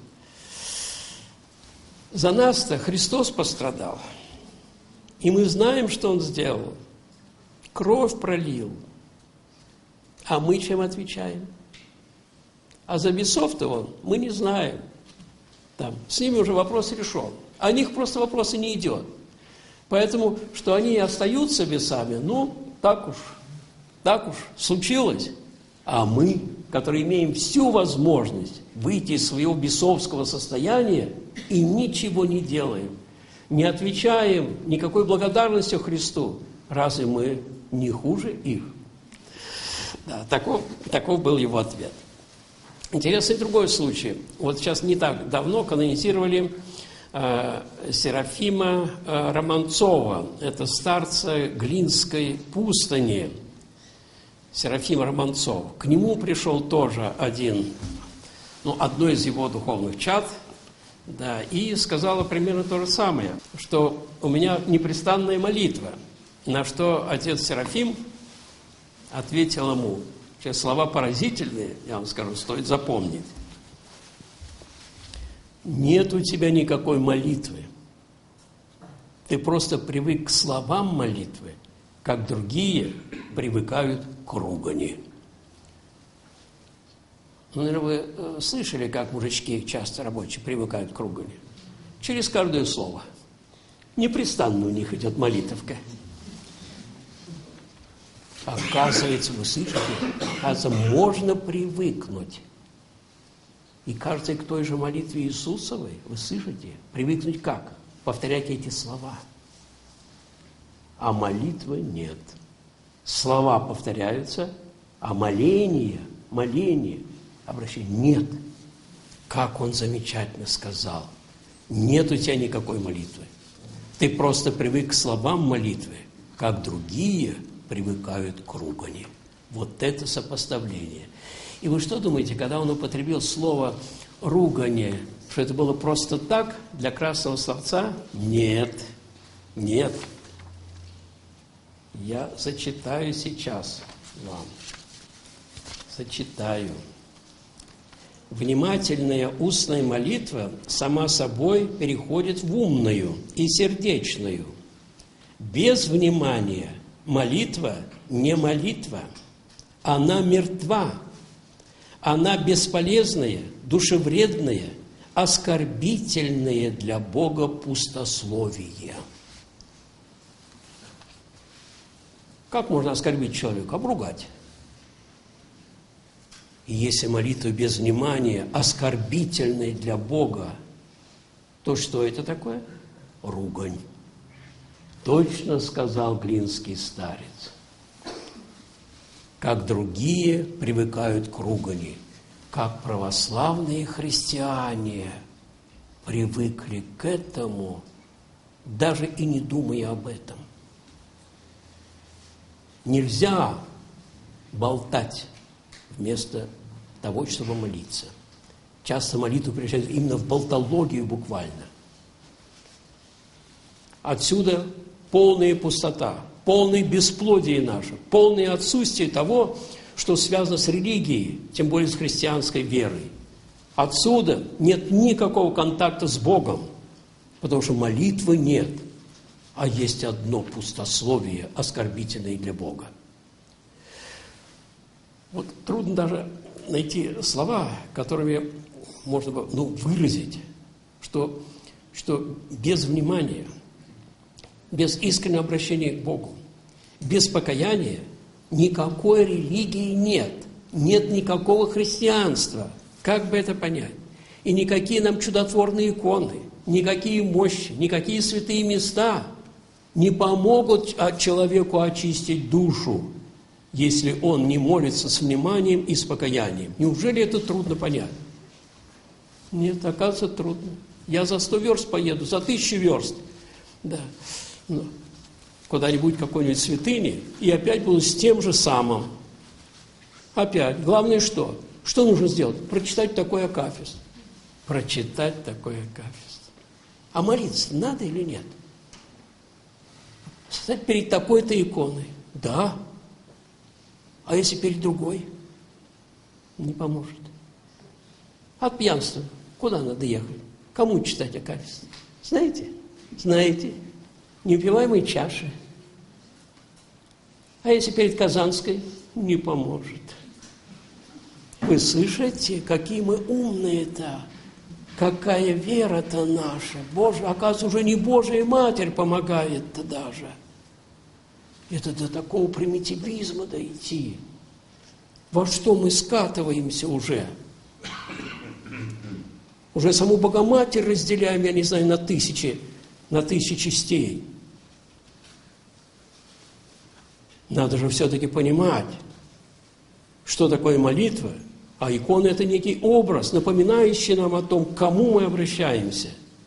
За нас-то Христос пострадал. И мы знаем, что Он сделал. Кровь пролил. А мы чем отвечаем? А за бесов-то он мы не знаем. Там, с ними уже вопрос решен. О них просто вопроса не идет. Поэтому, что они и остаются бесами, ну, так уж, так уж случилось. А мы, которые имеем всю возможность выйти из своего бесовского состояния и ничего не делаем, не отвечаем никакой благодарностью Христу, разве мы не хуже их? Да, таков, таков был его ответ. Интересный другой случай. Вот сейчас не так давно канонизировали э, Серафима э, Романцова. Это старца Глинской пустыни. Серафим Романцов. К нему пришел тоже один, ну, одно из его духовных чад, да, и сказала примерно то же самое, что у меня непрестанная молитва, на что отец Серафим ответил ему, сейчас слова поразительные, я вам скажу, стоит запомнить. Нет у тебя никакой молитвы. Ты просто привык к словам молитвы, как другие привыкают к ругани. Ну, наверное, вы э, слышали, как мужички часто рабочие привыкают к ругани? Через каждое слово. Непрестанно у них идет молитовка. Оказывается, вы слышите, оказывается, можно привыкнуть. И кажется, к той же молитве Иисусовой, вы слышите, привыкнуть как? Повторять эти слова. А молитвы нет. Слова повторяются, а моление, моление, обращение нет. Как он замечательно сказал. Нет у тебя никакой молитвы. Ты просто привык к словам молитвы, как другие привыкают к ругани. Вот это сопоставление. И вы что думаете, когда он употребил слово «ругани», что это было просто так, для красного словца? Нет, нет. Я зачитаю сейчас вам. Зачитаю. Внимательная устная молитва сама собой переходит в умную и сердечную. Без внимания молитва не молитва. Она мертва. Она бесполезная, душевредная, оскорбительная для Бога пустословие. Как можно оскорбить человека? Обругать. И если молитва без внимания оскорбительная для Бога, то что это такое? Ругань. Точно сказал глинский старец. Как другие привыкают к ругани, как православные христиане привыкли к этому, даже и не думая об этом. Нельзя болтать вместо того, чтобы молиться. Часто молитву превращают именно в болтологию буквально. Отсюда полная пустота, полное бесплодие наше, полное отсутствие того, что связано с религией, тем более с христианской верой. Отсюда нет никакого контакта с Богом, потому что молитвы нет, а есть одно пустословие, оскорбительное для Бога. Вот трудно даже найти слова, которыми можно бы, ну, выразить, что, что без внимания, без искреннего обращения к Богу, без покаяния никакой религии нет, нет никакого христианства. Как бы это понять? И никакие нам чудотворные иконы, никакие мощи, никакие святые места не помогут человеку очистить душу, если он не молится с вниманием и с покаянием. Неужели это трудно понять? Нет, оказывается, трудно. Я за сто верст поеду, за тысячу верст. Да. Но куда-нибудь какой-нибудь святыни, и опять буду с тем же самым. Опять. Главное что? Что нужно сделать? Прочитать такой акафист. Прочитать такой акафист. А молиться надо или нет? Стать перед такой-то иконой. Да. А если перед другой? Не поможет. От пьянства куда надо ехать? Кому читать акафист? Знаете? Знаете. Неупиваемой чаши. А если перед Казанской? Не поможет. Вы слышите, какие мы умные-то? Какая вера-то наша? Боже, оказывается, уже не Божия Матерь помогает-то даже. Это до такого примитивизма дойти. Во что мы скатываемся уже? Уже саму Богоматерь разделяем, я не знаю, на тысячи, на тысячи частей. Надо же все-таки понимать, что такое молитва, а икона – это некий образ, напоминающий нам о том, к кому мы обращаемся.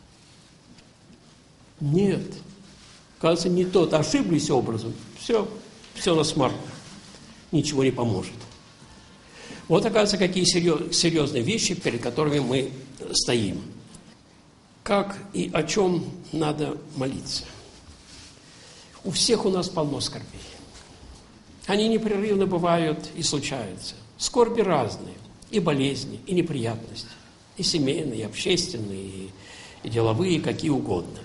Нет, кажется, не тот, ошиблись образом, все, все на смарку, ничего не поможет. Вот, оказывается, какие серьезные вещи, перед которыми мы стоим. Как и о чем надо молиться? У всех у нас полно скорбей. Они непрерывно бывают и случаются. Скорби разные. И болезни, и неприятности. И семейные, и общественные, и, и деловые, какие угодно.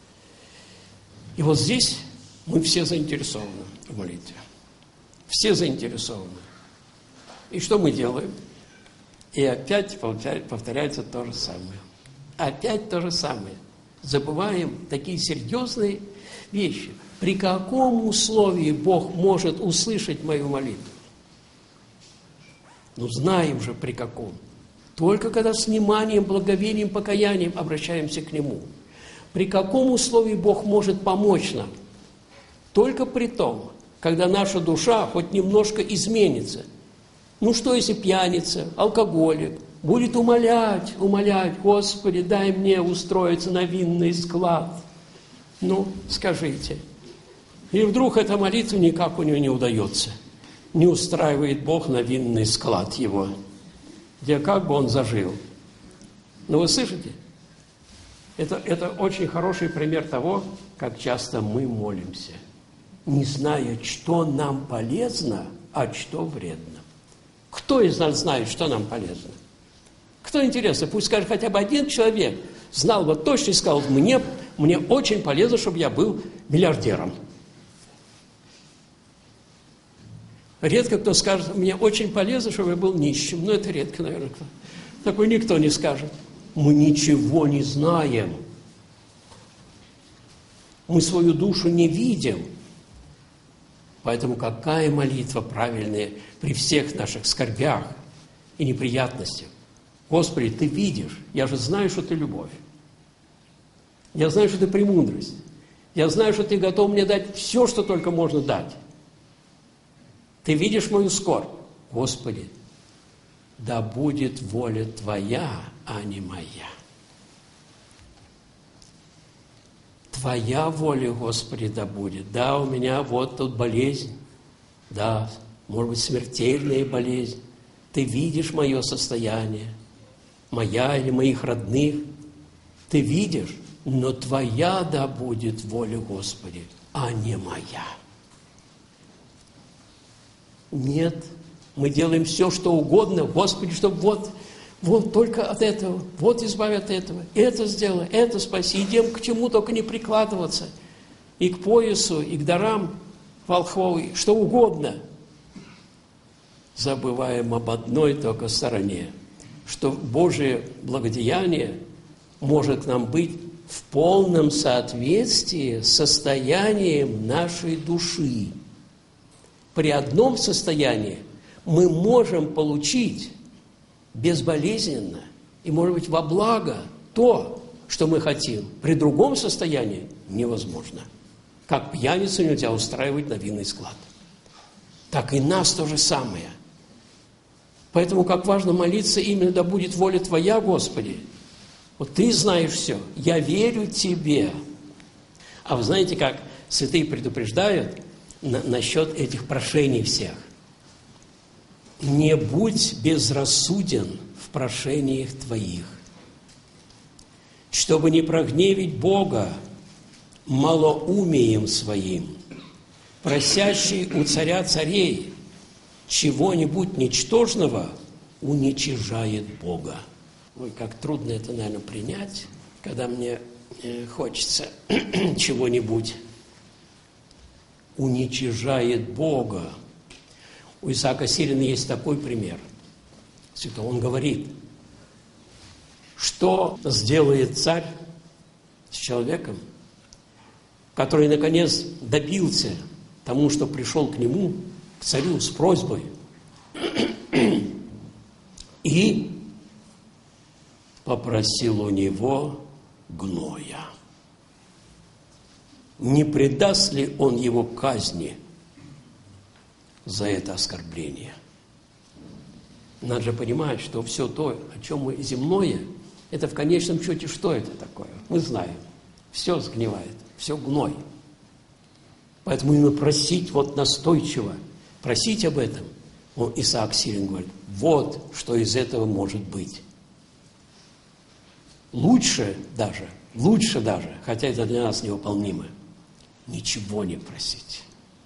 И вот здесь мы все заинтересованы в молитве. Все заинтересованы. И что мы делаем? И опять повторяется то же самое. Опять то же самое. Забываем такие серьезные вещи. При каком условии Бог может услышать мою молитву? Ну, знаем же при каком. Только когда с вниманием, благоверием, покаянием обращаемся к Нему. При каком условии Бог может помочь нам? Только при том, когда наша душа хоть немножко изменится. Ну, что если пьяница, алкоголик будет умолять, умолять: Господи, дай мне устроиться на винный склад. Ну, скажите. И вдруг эта молитва никак у него не удается. Не устраивает Бог на винный склад его, где как бы он зажил. Но вы слышите? Это, это очень хороший пример того, как часто мы молимся, не зная, что нам полезно, а что вредно. Кто из нас знает, что нам полезно? Кто, интересно, пусть скажет хотя бы один человек, знал бы точно и сказал: мне, мне очень полезно, чтобы я был миллиардером. Редко кто скажет: мне очень полезно, чтобы я был нищим. Но это редко, наверное, кто. Такой никто не скажет. Мы ничего не знаем. Мы свою душу не видим. Поэтому какая молитва правильная при всех наших скорбях и неприятностях? Господи, Ты видишь, я же знаю, что Ты любовь. Я знаю, что Ты премудрость. Я знаю, что Ты готов мне дать все, что только можно дать. Ты видишь мою скорбь. Господи, да будет воля Твоя, а не моя. Твоя воля, Господи, да будет. Да, у меня вот тут болезнь. Да, может быть, смертельная болезнь. Ты видишь мое состояние, моя или моих родных. Ты видишь, но Твоя да будет воля, Господи, а не моя. Нет, мы делаем все, что угодно, Господи, чтобы вот, вот только от этого, вот избави от этого, это сделай, это спаси. Идем к чему только не прикладываться, и к поясу, и к дарам волхвовой, что угодно. Забываем об одной только стороне, что Божие благодеяние может к нам быть в полном соответствии с состоянием нашей души. При одном состоянии мы можем получить безболезненно и, может быть, во благо то, что мы хотим. При другом состоянии невозможно. Как пьяницу нельзя устраивать на винный склад. Так и нас то же самое. Поэтому как важно молиться именно «Да будет воля Твоя, Господи». Вот Ты знаешь все, я верю Тебе. А вы знаете, как святые предупреждают на, насчет этих прошений всех? Не будь безрассуден в прошениях твоих, чтобы не прогневить Бога малоумием своим, просящий у царя царей чего-нибудь ничтожного уничижает Бога. Ой, как трудно это, наверное, принять, когда мне э, хочется чего-нибудь. Уничижает Бога. У Исаака Сирина есть такой пример. Он говорит, что сделает царь с человеком, который, наконец, добился тому, что пришел к нему, к царю, с просьбой, и попросил у него гноя. Не предаст ли он его казни за это оскорбление? Надо же понимать, что все то, о чем мы земное, это в конечном счете что это такое? Мы знаем. Все сгнивает, все гной. Поэтому именно просить вот настойчиво, просить об этом, он, Исаак Сирин говорит, вот что из этого может быть. Лучше даже, лучше даже, хотя это для нас невыполнимо, ничего не просить.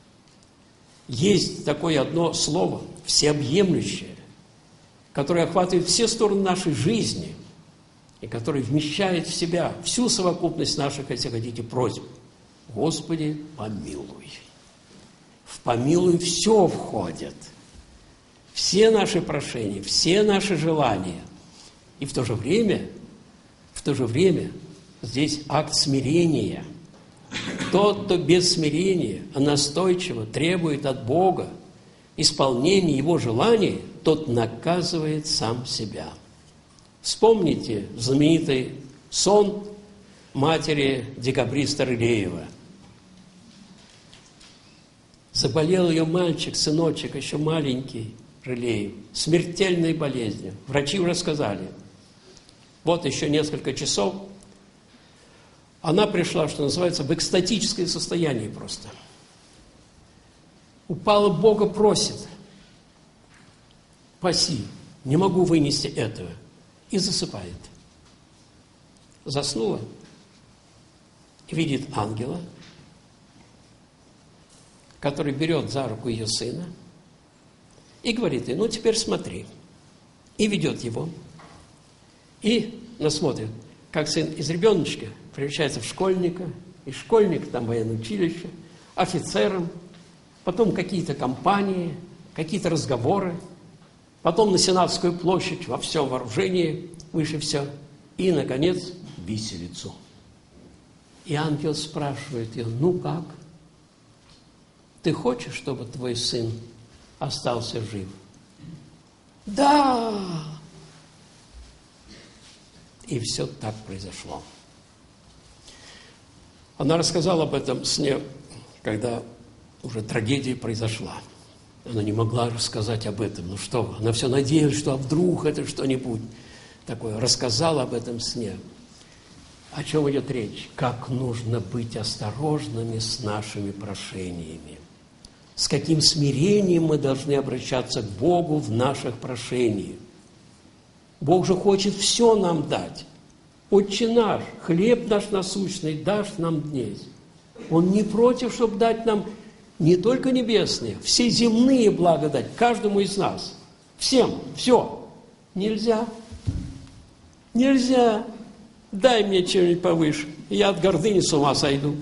Есть такое одно слово, всеобъемлющее, которое охватывает все стороны нашей жизни и которое вмещает в себя всю совокупность наших, если хотите, просьб. Господи, помилуй. В помилуй все входит. Все наши прошения, все наши желания. И в то же время, в то же время здесь акт смирения. Тот, кто без смирения, а настойчиво требует от Бога исполнения Его желаний, тот наказывает сам себя. Вспомните знаменитый сон матери декабриста Рылеева. Заболел ее мальчик, сыночек, еще маленький, Рылеев, смертельной болезнью. Врачи рассказали. Вот еще несколько часов. Она пришла, что называется, в экстатическое состояние просто. Упала, Бога просит. Паси, не могу вынести этого. И засыпает. Заснула. И видит ангела, который берет за руку ее сына и говорит ей, ну теперь смотри. И ведет его. И насмотрит, как сын из ребеночка превращается в школьника, и школьник там в военное училище, офицером, потом какие-то компании, какие-то разговоры, потом на Сенатскую площадь во всем вооружении, выше все, и, наконец, виселицу. И ангел спрашивает ее, ну как? Ты хочешь, чтобы твой сын остался жив? Да! И все так произошло. Она рассказала об этом сне, когда уже трагедия произошла. Она не могла рассказать об этом. Ну что вы, она все надеялась, что а вдруг это что-нибудь такое. Рассказала об этом сне. О чем идет речь? Как нужно быть осторожными с нашими прошениями. С каким смирением мы должны обращаться к Богу в наших прошениях. Бог же хочет все нам дать. Отче наш, хлеб наш насущный дашь нам днесь. Он не против, чтобы дать нам не только небесные, все земные блага дать каждому из нас. Всем, все. Нельзя. Нельзя. Дай мне что-нибудь повыше, я от гордыни с ума сойду.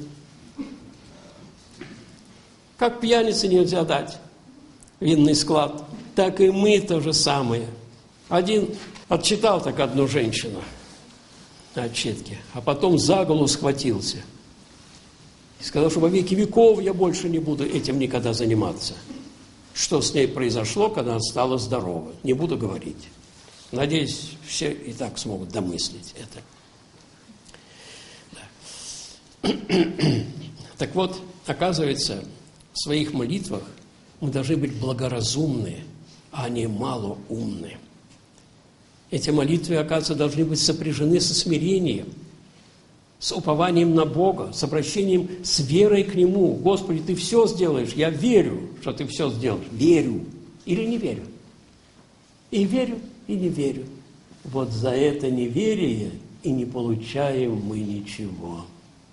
Как пьянице нельзя дать винный склад, так и мы то же самое. Один отчитал так одну женщину на отчетке, а потом за голову схватился. И сказал, что во веки веков я больше не буду этим никогда заниматься. Что с ней произошло, когда она стала здорова, не буду говорить. Надеюсь, все и так смогут домыслить это. Да. Так вот, оказывается, в своих молитвах мы должны быть благоразумны, а не малоумны. Эти молитвы, оказывается, должны быть сопряжены со смирением, с упованием на Бога, с обращением, с верой к Нему. Господи, Ты все сделаешь, я верю, что Ты все сделаешь. Верю или не верю. И верю, и не верю. Вот за это неверие и не получаем мы ничего.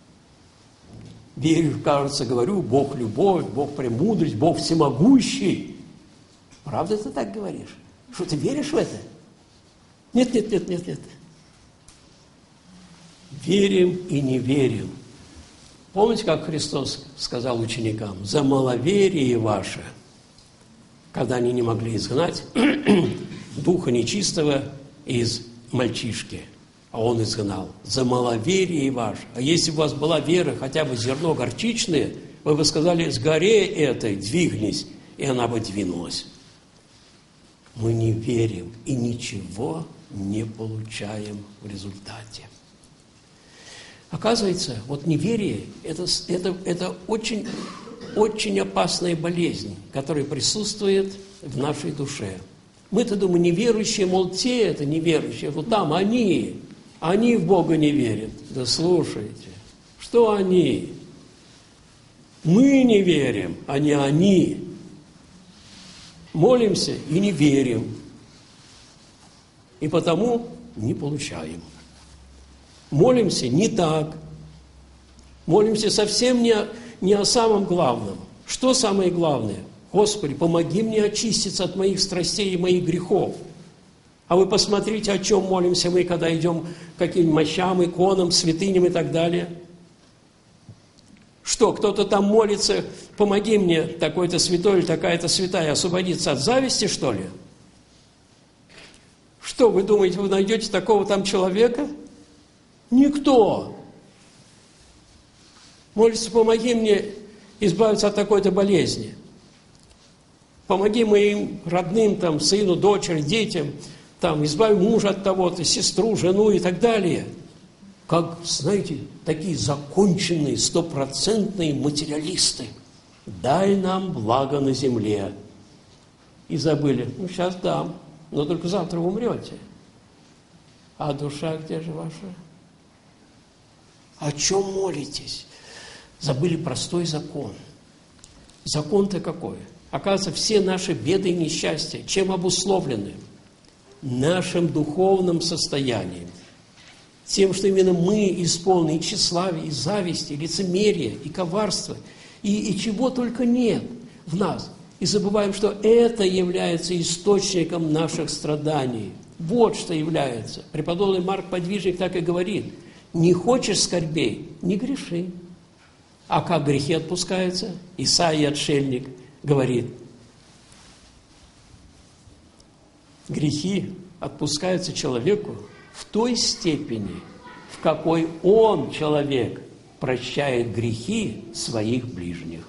Верю, кажется, говорю, Бог любовь, Бог премудрость, Бог всемогущий. Правда ты так говоришь? Что ты веришь в это? Нет, нет, нет, нет, нет. Верим и не верим. Помните, как Христос сказал ученикам? За маловерие ваше, когда они не могли изгнать духа нечистого из мальчишки, а он изгнал. За маловерие ваше. А если бы у вас была вера, хотя бы зерно горчичное, вы бы сказали, с горе этой двигнись, и она бы двинулась. Мы не верим и ничего не получаем в результате. Оказывается, вот неверие – это, это, это очень, очень опасная болезнь, которая присутствует в нашей душе. Мы-то думаем, неверующие, мол, те это неверующие, вот там они, они в Бога не верят. Да слушайте, что они? Мы не верим, а не они. Молимся и не верим, и потому не получаем. Молимся не так, молимся совсем не о, не о самом главном. Что самое главное? Господи, помоги мне очиститься от моих страстей и моих грехов. А вы посмотрите, о чем молимся мы, когда идем к каким-нибудь мощам, иконам, святыням и так далее. Что, кто-то там молится, помоги мне, такой-то святой или такая-то святая, освободиться от зависти, что ли? Что, вы думаете, вы найдете такого там человека? Никто. Молится, помоги мне избавиться от такой-то болезни. Помоги моим родным, там, сыну, дочери, детям, там, избави мужа от того-то, сестру, жену и так далее. Как, знаете, такие законченные, стопроцентные материалисты. Дай нам благо на земле. И забыли, ну, сейчас дам, но только завтра вы умрете. А душа где же ваша? О чем молитесь? Забыли простой закон. Закон-то какой? Оказывается, все наши беды и несчастья чем обусловлены? Нашим духовным состоянием. Тем, что именно мы исполнены и тщеславия, и зависти, и лицемерия, и коварства, и, и чего только нет в нас. И забываем, что это является источником наших страданий. Вот что является. Преподобный Марк Подвижник так и говорит. Не хочешь скорбей, не греши. А как грехи отпускаются? Исаия, отшельник, говорит, грехи отпускаются человеку в той степени, в какой он, человек, прощает грехи своих ближних.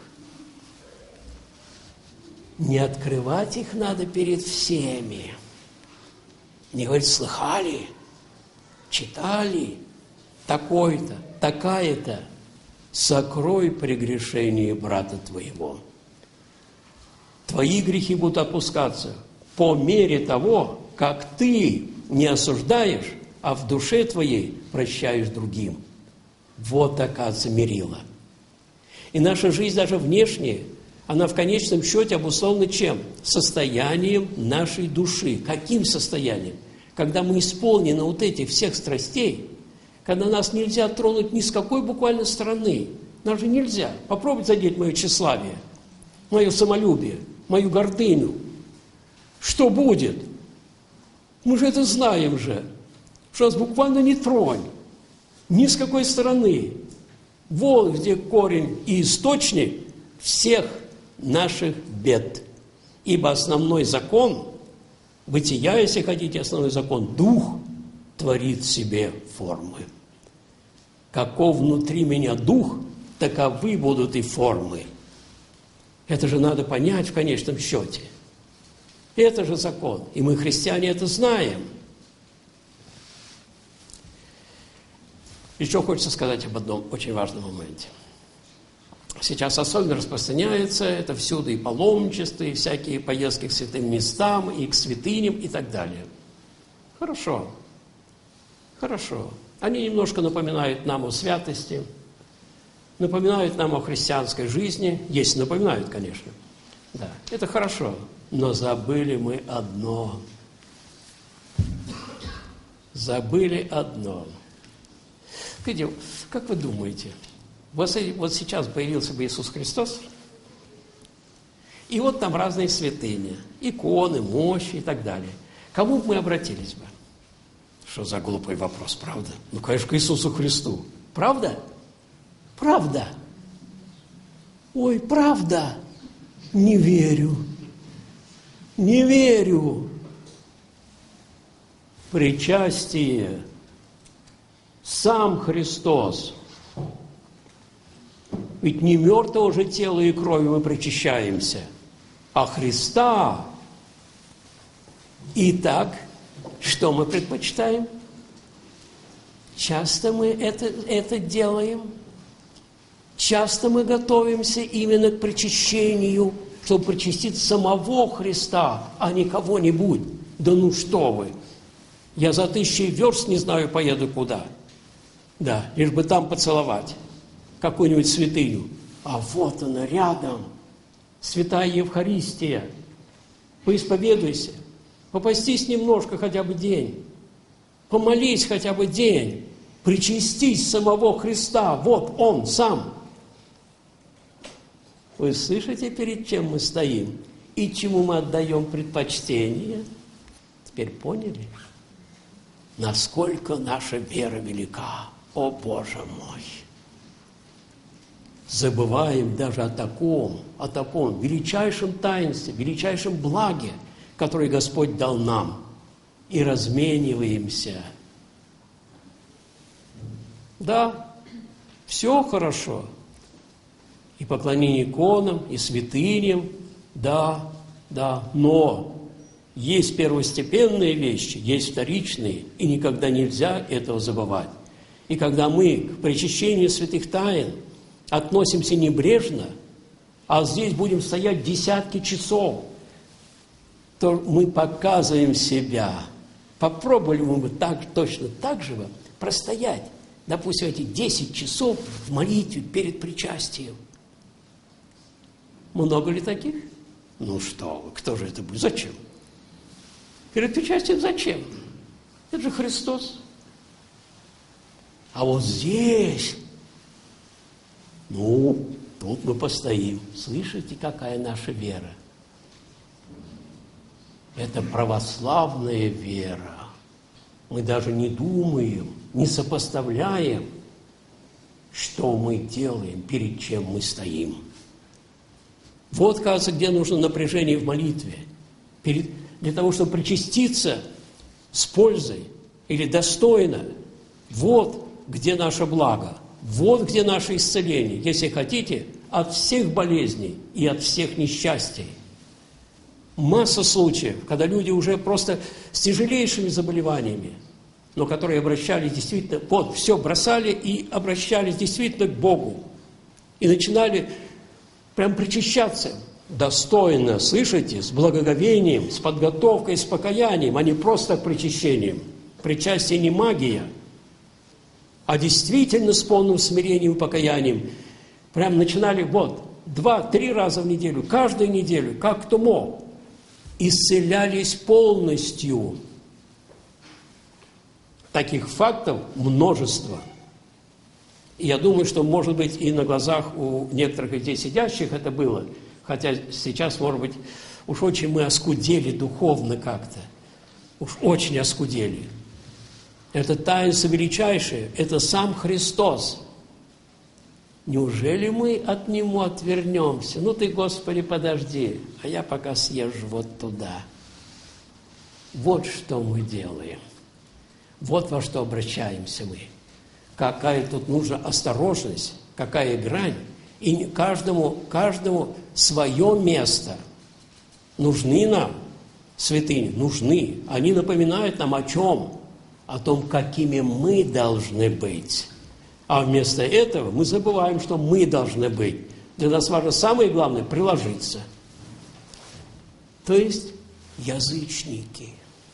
Не открывать их надо перед всеми. Не говорить, слыхали, читали, такой-то, такая-то. Сокрой прегрешение брата твоего. Твои грехи будут опускаться по мере того, как ты не осуждаешь, а в душе твоей прощаешь другим. Вот, оказывается, мерило. И наша жизнь даже внешняя, она в конечном счете обусловлена чем? Состоянием нашей души. Каким состоянием? Когда мы исполнены вот этих всех страстей, когда нас нельзя тронуть ни с какой буквально стороны. Нас же нельзя. Попробуй задеть мое тщеславие, мое самолюбие, мою гордыню. Что будет? Мы же это знаем же, что нас буквально не тронь, ни с какой стороны. Вот где корень и источник всех наших бед. Ибо основной закон, бытия, если хотите, основной закон, дух творит себе формы. Каков внутри меня дух, таковы будут и формы. Это же надо понять в конечном счете. Это же закон. И мы, христиане, это знаем. Еще хочется сказать об одном очень важном моменте. сейчас особенно распространяется, это всюду и паломничество, и всякие поездки к святым местам, и к святыням, и так далее. Хорошо, хорошо. Они немножко напоминают нам о святости, напоминают нам о христианской жизни, если напоминают, конечно. Да, это хорошо, но забыли мы одно. Забыли одно. Видите, как вы думаете, вот, вот сейчас появился бы Иисус Христос, и вот там разные святыни, иконы, мощи и так далее. Кому бы мы обратились бы? Что за глупый вопрос, правда? Ну, конечно, к Иисусу Христу. Правда? Правда. Ой, правда? Не верю. Не верю. Причастие. Сам Христос. Ведь не мертвого же тела и крови мы причащаемся, а Христа. Итак, что мы предпочитаем? Часто мы это, это делаем. Часто мы готовимся именно к причащению, чтобы причастить самого Христа, а не кого-нибудь. Да ну что вы! Я за тысячи верст не знаю, поеду куда. Да, лишь бы там поцеловать какую-нибудь святыню. А вот она рядом, святая Евхаристия. Поисповедуйся, попастись немножко хотя бы день, помолись хотя бы день, причастись самого Христа. Вот Он сам. Вы слышите, перед чем мы стоим и чему мы отдаем предпочтение? Теперь поняли, насколько наша вера велика? О, Боже мой! Забываем даже о таком, о таком величайшем таинстве, величайшем благе, которое Господь дал нам, и размениваемся. Да, все хорошо. И поклонение иконам, и святыням, да, да, но есть первостепенные вещи, есть вторичные, и никогда нельзя этого забывать. И когда мы к причащению святых тайн относимся небрежно, а здесь будем стоять десятки часов, то мы показываем себя. Попробовали мы бы так, точно так же простоять, допустим, эти десять часов в молитве перед причастием. Много ли таких? Ну что вы, кто же это будет? Зачем? Перед причастием зачем? Это же Христос. А вот здесь, ну, тут мы постоим. Слышите, какая наша вера? Это православная вера. Мы даже не думаем, не сопоставляем, что мы делаем, перед чем мы стоим. Вот, кажется, где нужно напряжение в молитве. Перед, для того, чтобы причаститься с пользой или достойно. Вот где наше благо. Вот где наше исцеление, если хотите, от всех болезней и от всех несчастий. Масса случаев, когда люди уже просто с тяжелейшими заболеваниями, но которые обращались действительно, вот, все бросали и обращались действительно к Богу. И начинали прям причащаться достойно, слышите, с благоговением, с подготовкой, с покаянием, а не просто причащением. Причастие не магия, а действительно с полным смирением и покаянием. Прям начинали вот, два-три раза в неделю, каждую неделю, как кто мог. Исцелялись полностью. Таких фактов множество. И я думаю, что, может быть, и на глазах у некоторых здесь сидящих это было. Хотя сейчас, может быть, уж очень мы оскудели духовно как-то. Уж очень оскудели. Это таинство величайшее, это сам Христос. Неужели мы от Него отвернемся? Ну ты, Господи, подожди, а я пока съезжу вот туда. Вот что мы делаем. Вот во что обращаемся мы. Какая тут нужна осторожность, какая грань. И каждому, каждому свое место. Нужны нам святыни, нужны. Они напоминают нам о чем? О том, какими мы должны быть. А вместо этого мы забываем, что мы должны быть Для нас важно самое главное – приложиться. То есть язычники.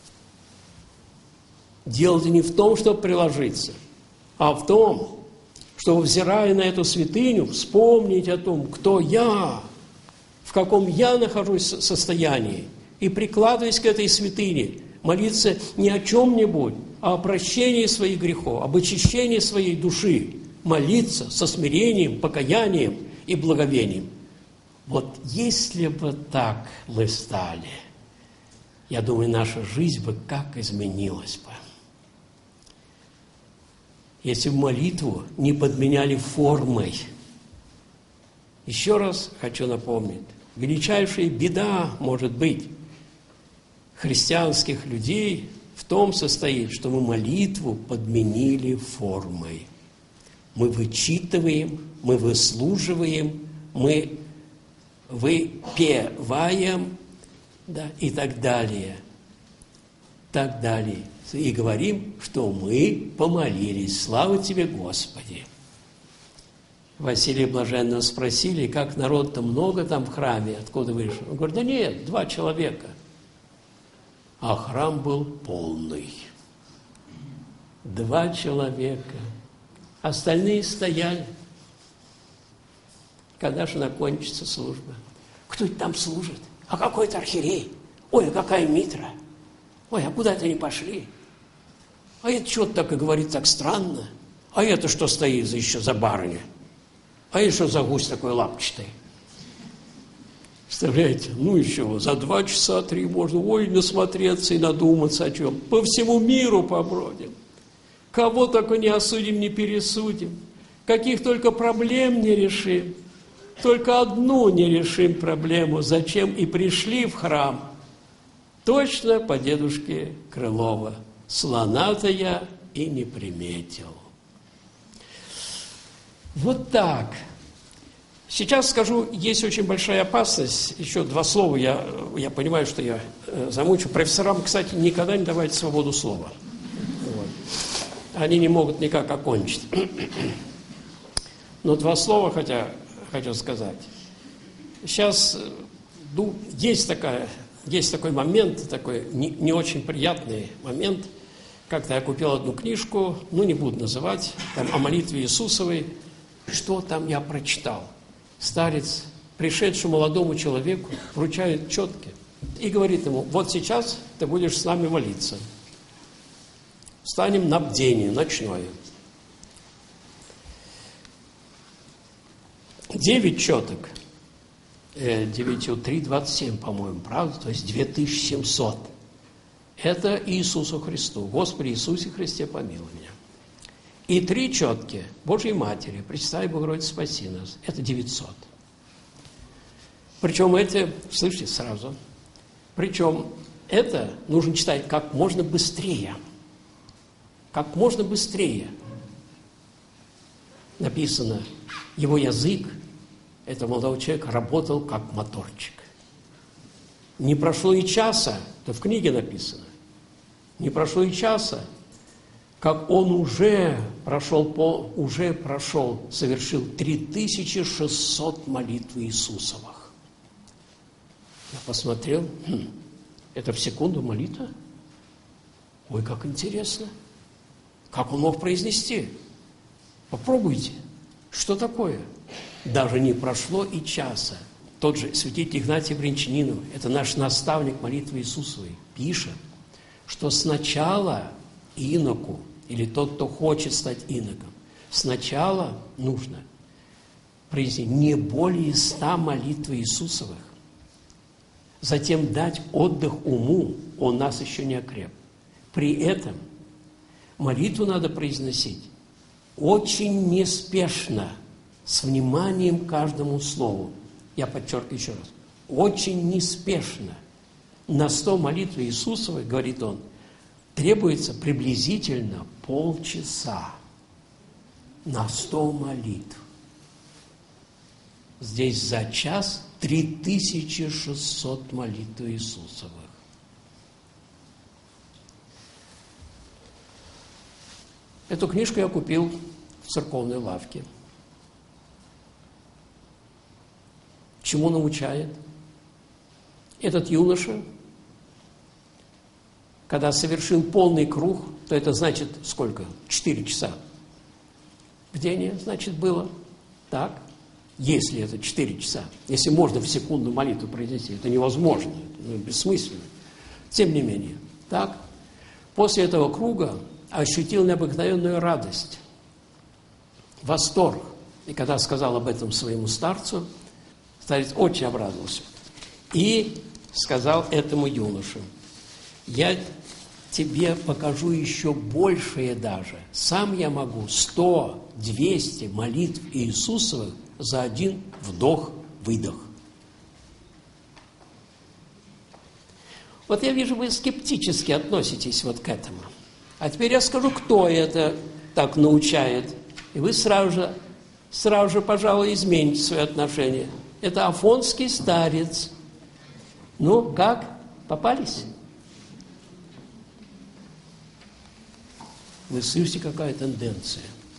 Дело-то не в том, чтобы приложиться, а в том, чтобы, взирая на эту святыню, вспомнить о том, кто я, в каком я нахожусь состоянии, и, прикладываясь к этой святыне, молиться не о чем-нибудь, а о прощении своих грехов, об очищении своей души, молиться со смирением, покаянием и благовением. Вот если бы так мы стали, я думаю, наша жизнь бы как изменилась бы. Если бы молитву не подменяли формой. Еще раз хочу напомнить, величайшая беда, может быть, христианских людей в том состоит, что мы молитву подменили формой. Мы вычитываем, мы выслуживаем, мы выпеваем, да, и так далее, так далее. И говорим, что мы помолились. Слава Тебе, Господи! Василия Блаженного спросили, как народ-то много там в храме, откуда вышел. Он говорит, да нет, два человека. А храм был полный. Два человека. Остальные стояли. Когда же закончится служба? Кто это там служит? А какой-то архиерей? Ой, а какая митра? Ой, а куда это они пошли? А это что-то так и говорит так странно. А это что стоит за еще за барыня? А это что за гусь такой лапчатый? Представляете? Ну еще за два часа три можно, ой, насмотреться и надуматься о чем. По всему миру побродим. Кого только не осудим, не пересудим. Каких только проблем не решим. Только одну не решим проблему, зачем и пришли в храм. Точно по дедушке Крылова. Слона-то я и не приметил. Вот так. Сейчас скажу, есть очень большая опасность. Еще два слова, я, я понимаю, что я э, замучу. Профессорам, кстати, никогда не давайте свободу слова. Вот. Они не могут никак окончить. Но два слова, хотя хочу сказать. Сейчас ну, есть, такая, есть такой момент, такой не, не очень приятный момент. Как-то я купил одну книжку, ну не буду называть, там о молитве Иисусовой. Что там я прочитал? Старец, пришедшему молодому человеку, вручает четки и говорит ему, вот сейчас ты будешь с нами молиться. Встанем на бдение ночное. Девять четок, девятью три, двадцать семь, по-моему, правда? То есть две тысячи семьсот. Это Иисусу Христу. Господи Иисусе Христе, помилуй меня. И три четки Божьей Матери, Пречистая Богородица, спаси нас. Это девятьсот. Причем это, слышите, сразу, причем это нужно читать как можно быстрее. Как можно быстрее. Написано, его язык, этого молодого человека, работал как моторчик. Не прошло и часа, это в книге написано, не прошло и часа, как он уже прошел, по, уже прошел, совершил три тысячи шестьсот молитв Иисусовых. Я посмотрел, хм, это в секунду молитва? Ой, как интересно. Как он мог произнести? Попробуйте. Что такое? Даже не прошло и часа. Тот же святитель Игнатий Брянчанинов, это наш наставник молитвы Иисусовой, пишет, что сначала иноку, или тот, кто хочет стать иноком, сначала нужно произнести не более ста молитв Иисусовых, затем дать отдых уму, он нас еще не окреп. При этом молитву надо произносить очень неспешно, с вниманием к каждому слову. Я подчеркиваю еще раз. Очень неспешно. На сто молитв Иисусовой, говорит он, требуется приблизительно полчаса. На сто молитв. Здесь за час три тысячи шестьсот молитв Иисусовых. Эту книжку я купил в церковной лавке. Чему научает? Этот юноша, когда совершил полный круг, то это значит сколько? Четыре часа. Бдение, значит, было. Так. Если это четыре часа. Если можно в секунду молитву произнести, это невозможно, это бессмысленно. Тем не менее. Так. После этого круга ощутил необыкновенную радость, восторг. И когда сказал об этом своему старцу, старец очень обрадовался. И сказал этому юноше: я тебе покажу еще большее даже. Сам я могу сто, двести молитв Иисусовых за один вдох-выдох. Вот я вижу, вы скептически относитесь вот к этому. А теперь я скажу, кто это так научает. И вы сразу же, сразу же, пожалуй, измените свое отношение. Это афонский старец. Ну, как? Попались? Вы слышите, какая тенденция?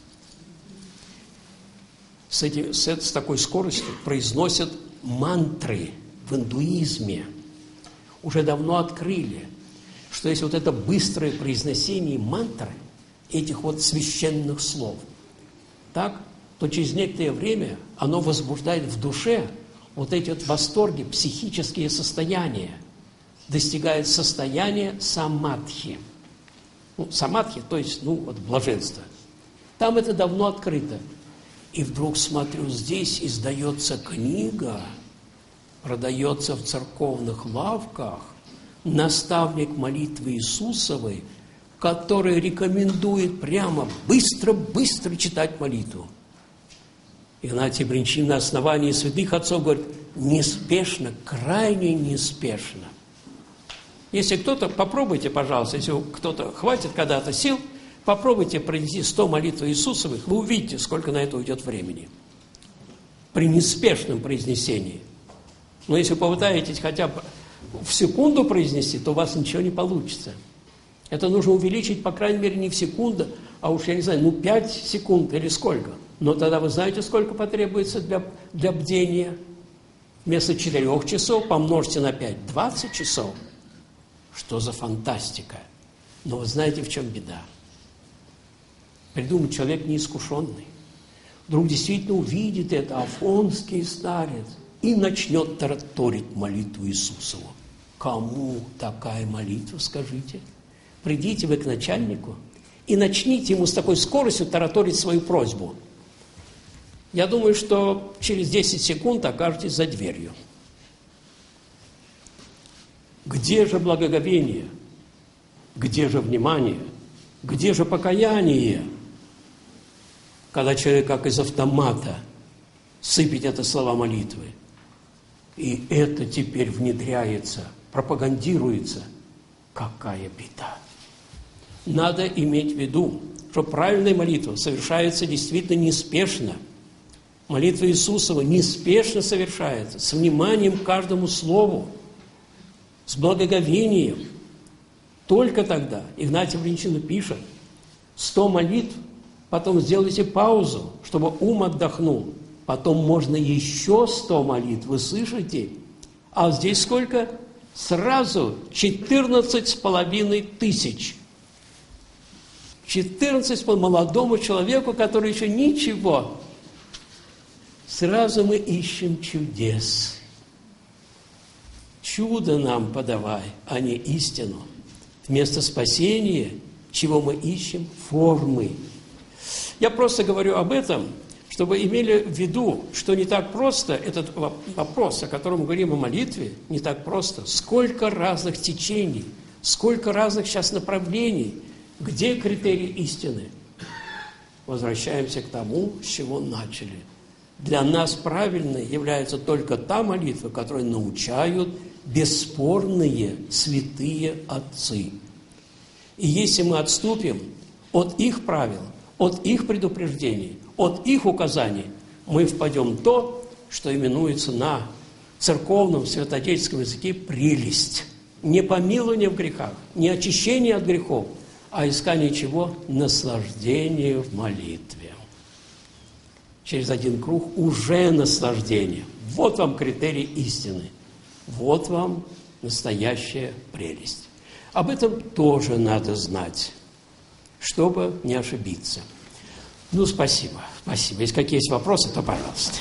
С, эти, с, с такой скоростью произносят мантры в индуизме. Уже давно открыли, что есть вот это быстрое произношение мантр этих вот священных слов, так, то через некоторое время оно возбуждает в душе вот эти вот восторги, психические состояния, достигает состояния самадхи. Ну, самадхи, то есть, ну, вот блаженство. Там это давно открыто. И вдруг смотрю, здесь издается книга, продается в церковных лавках, наставник молитвы Иисусовой, который рекомендует прямо быстро-быстро читать молитву. Игнатий Бринчин на основании святых отцов говорит: неспешно, крайне неспешно. Если кто-то, попробуйте, пожалуйста, если кто-то хватит когда-то сил, попробуйте произнести сто молитв Иисусовых, вы увидите, сколько на это уйдет времени. При неспешном произнесении. Но если попытаетесь хотя бы в секунду произнести, то у вас ничего не получится. Это нужно увеличить, по крайней мере, не в секунду, а уж, я не знаю, ну, пять секунд или сколько. Но тогда вы знаете, сколько потребуется для, для бдения? Вместо четырех часов помножьте на пять, двадцать часов. Что за фантастика? Но вы знаете, в чем беда? Придумает человек неискушенный. Вдруг действительно увидит это афонский старец и начнет тараторить молитву Иисусову. Кому такая молитва, скажите? Придите вы к начальнику и начните ему с такой скоростью тараторить свою просьбу. Я думаю, что через десять секунд окажетесь за дверью. Где же благоговение? Где же внимание? Где же покаяние? Когда человек как из автомата сыпет это слова молитвы. И это теперь внедряется, пропагандируется. Какая беда! Надо иметь в виду, что правильная молитва совершается действительно неспешно. Молитва Иисусова неспешно совершается, с вниманием к каждому слову, с благоговением. Только тогда Игнатий Бринчин пишет: сто молитв, потом сделайте паузу, чтобы ум отдохнул. Потом можно еще сто молитв, вы слышите? А здесь сколько? Сразу четырнадцать с половиной тысяч. четырнадцать по молодому человеку, который еще ничего. Сразу мы ищем чудес. Чудо нам подавай, а не истину. Вместо спасения, чего мы ищем? Формы. Я просто говорю об этом, чтобы имели в виду, что не так просто, этот вопрос, о котором мы говорим о молитве, не так просто. Сколько разных течений, сколько разных сейчас направлений, где критерий истины? Возвращаемся к тому, с чего начали. Для нас правильной является только та молитва, которую научают бесспорные святые отцы. И если мы отступим от их правил, от их предупреждений, от их указаний, мы впадем в то, что именуется на церковном святоотеческом языке прелесть. Не помилование в грехах, не очищение от грехов, а искание чего? Наслаждение в молитве. Через один круг уже наслаждение. Вот вам критерий истины. Вот вам настоящая прелесть. Об этом тоже надо знать, чтобы не ошибиться. Ну, спасибо. Спасибо. Если какие есть вопросы, то пожалуйста.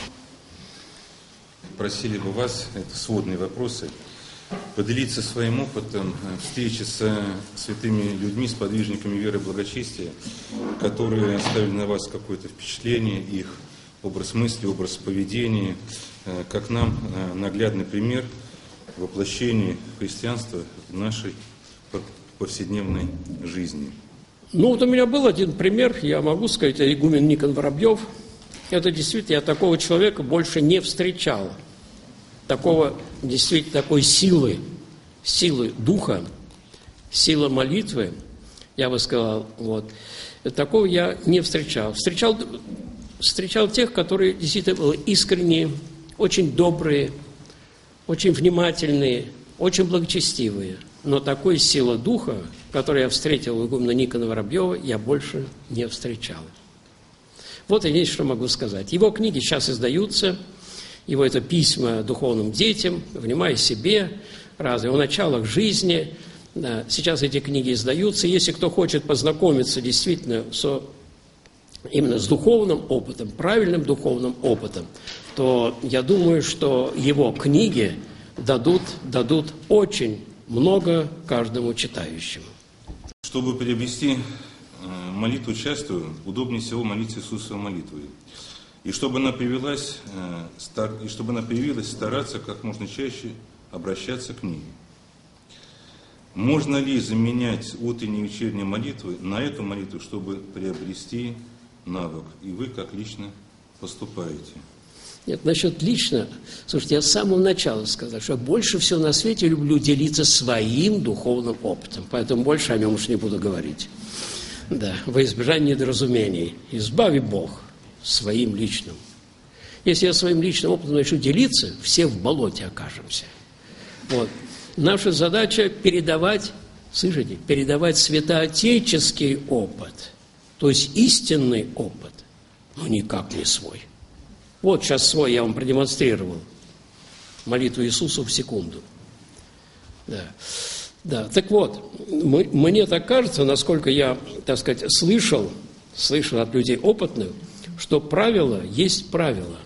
Просили бы вас, это сводные вопросы, поделиться своим опытом встречи с святыми людьми, с подвижниками веры и благочестия, которые оставили на вас какое-то впечатление, их образ мысли, образ поведения, как нам наглядный пример воплощения христианства в нашей повседневной жизни. Ну, вот у меня был один пример, я могу сказать, игумен Никон Воробьев. Это действительно, я такого человека больше не встречал. Такого, действительно, такой силы, силы духа, силы молитвы, я бы сказал, вот. Такого я не встречал. Встречал, встречал тех, которые действительно были искренние, очень добрые, очень внимательные, очень благочестивые. Но такой силы духа, которую я встретил у игумена Никона Воробьева, я больше не встречал. Вот и есть, что могу сказать. Его книги сейчас издаются, его это письма духовным детям, «Внимай себе», разные, о началах жизни. Да, сейчас эти книги издаются. Если кто хочет познакомиться действительно со, именно с духовным опытом, правильным духовным опытом, то я думаю, что его книги дадут, дадут очень много каждому читающему. Чтобы приобрести молитву частую, удобнее всего молиться Иисусовой молитвой. И чтобы она привилась, и чтобы она привилась, стараться как можно чаще обращаться к ней. Можно ли заменять утренние и вечерние молитвы на эту молитву, чтобы приобрести навык? И вы как лично поступаете? Нет, насчет лично, слушайте, я с самого начала сказал, что больше всего на свете люблю делиться своим духовным опытом, поэтому больше о нем уж не буду говорить. Да, во избежание недоразумений. Избави Бог своим личным. Если я своим личным опытом начну делиться, все в болоте окажемся. Вот. Наша задача передавать, слышите, передавать святоотеческий опыт, то есть истинный опыт, но никак не свой. Вот сейчас свой я вам продемонстрировал. Молитву Иисусу в секунду. Да. Да, так вот, мы, мне так кажется, насколько я, так сказать, слышал, слышал от людей опытных, что правило есть правило.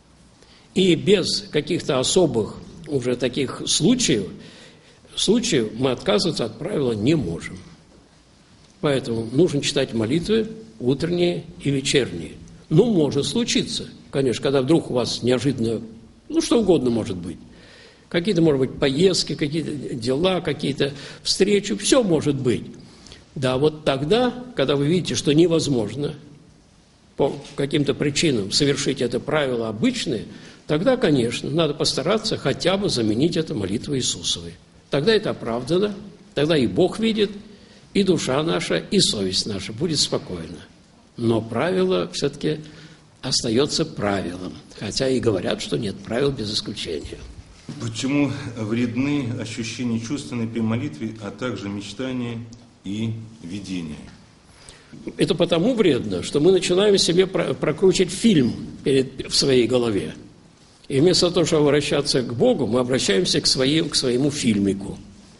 И без каких-то особых уже таких случаев, случаев мы отказываться от правила не можем. Поэтому нужно читать молитвы утренние и вечерние. Ну, может случиться, конечно, когда вдруг у вас неожиданно, ну, что угодно может быть. Какие-то, может быть, поездки, какие-то дела, какие-то встречи, все может быть. Да, вот тогда, когда вы видите, что невозможно по каким-то причинам совершить это правило обычное, тогда, конечно, надо постараться хотя бы заменить это молитвой Иисусовой. Тогда это оправдано, тогда и Бог видит, и душа наша, и совесть наша будет спокойна. Но правило все-таки остается правилом, хотя и говорят, что нет правил без исключения. Почему вредны ощущения чувственной при молитве, а также мечтания и видения? Это потому вредно, что мы начинаем себе прокручивать фильм перед, в своей голове. И вместо того, чтобы обращаться к Богу, мы обращаемся к, своим, к своему фильмику.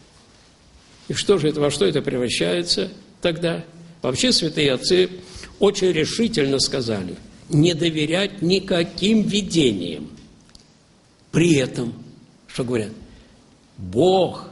И что же это, во что это превращается тогда? Вообще святые отцы очень решительно сказали, не доверять никаким видениям. При этом, что говорят, Бог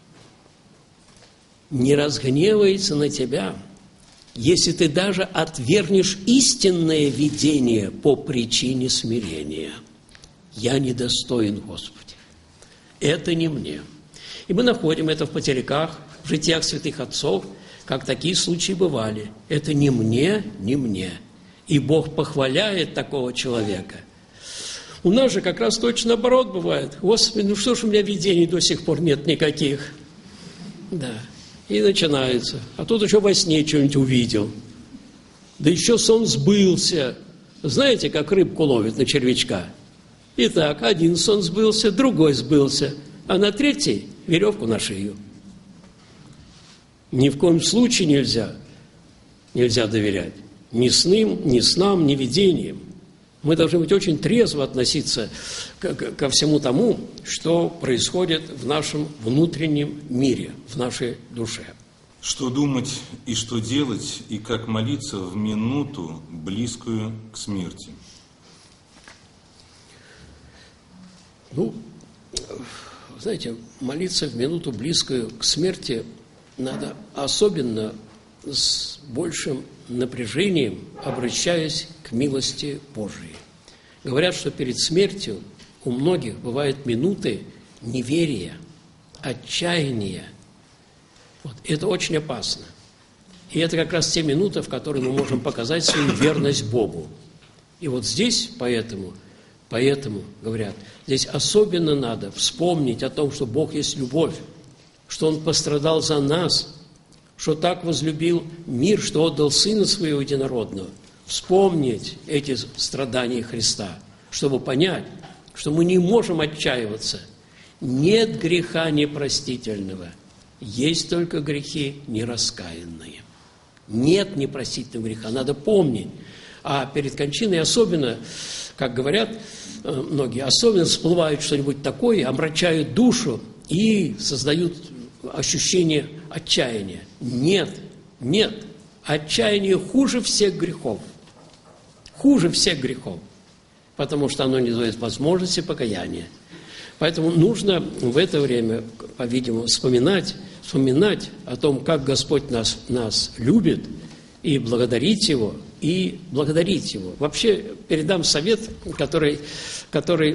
не разгневается на тебя, если ты даже отвергнешь истинное видение по причине смирения. Я недостоин, Господи. Это не мне. И мы находим это в потеряках, в житиях святых отцов, как такие случаи бывали. Это не мне, не мне. И Бог похваляет такого человека. У нас же как раз точно наоборот бывает. Господи, ну что ж у меня видений до сих пор нет никаких. Да. И начинается. А тут еще во сне что-нибудь увидел. Да еще сон сбылся. Знаете, как рыбку ловят на червячка? Итак, один сон сбылся, другой сбылся. А на третий веревку на шею. Ни в коем случае нельзя, нельзя доверять. Ни сным, ни снам, ни видениям. Мы должны быть очень трезво относиться к, к, ко всему тому, что происходит в нашем внутреннем мире, в нашей душе. Что думать и что делать, и как молиться в минуту, близкую к смерти? Ну, знаете, молиться в минуту, близкую к смерти, надо особенно с большим напряжением, обращаясь к милости Божией. Говорят, что перед смертью у многих бывают минуты неверия, отчаяния. Вот. Это очень опасно. И это как раз те минуты, в которые мы можем показать свою верность Богу. И вот здесь поэтому, поэтому, говорят, здесь особенно надо вспомнить о том, что Бог есть любовь, что Он пострадал за нас, что так возлюбил мир, что отдал Сына Своего Единородного. Вспомнить эти страдания Христа, чтобы понять, что мы не можем отчаиваться. Нет греха непростительного, есть только грехи нераскаянные. Нет непростительного греха, надо помнить. А перед кончиной особенно, как говорят многие, особенно всплывает что-нибудь такое, омрачают душу и создают ощущение отчаяния. Нет, нет. Отчаяние хуже всех грехов. Хуже всех грехов. Потому что оно не дает возможности покаяния. Поэтому нужно в это время, по-видимому, вспоминать, вспоминать о том, как Господь нас, нас любит, и благодарить Его, и благодарить Его. Вообще, передам совет, который, который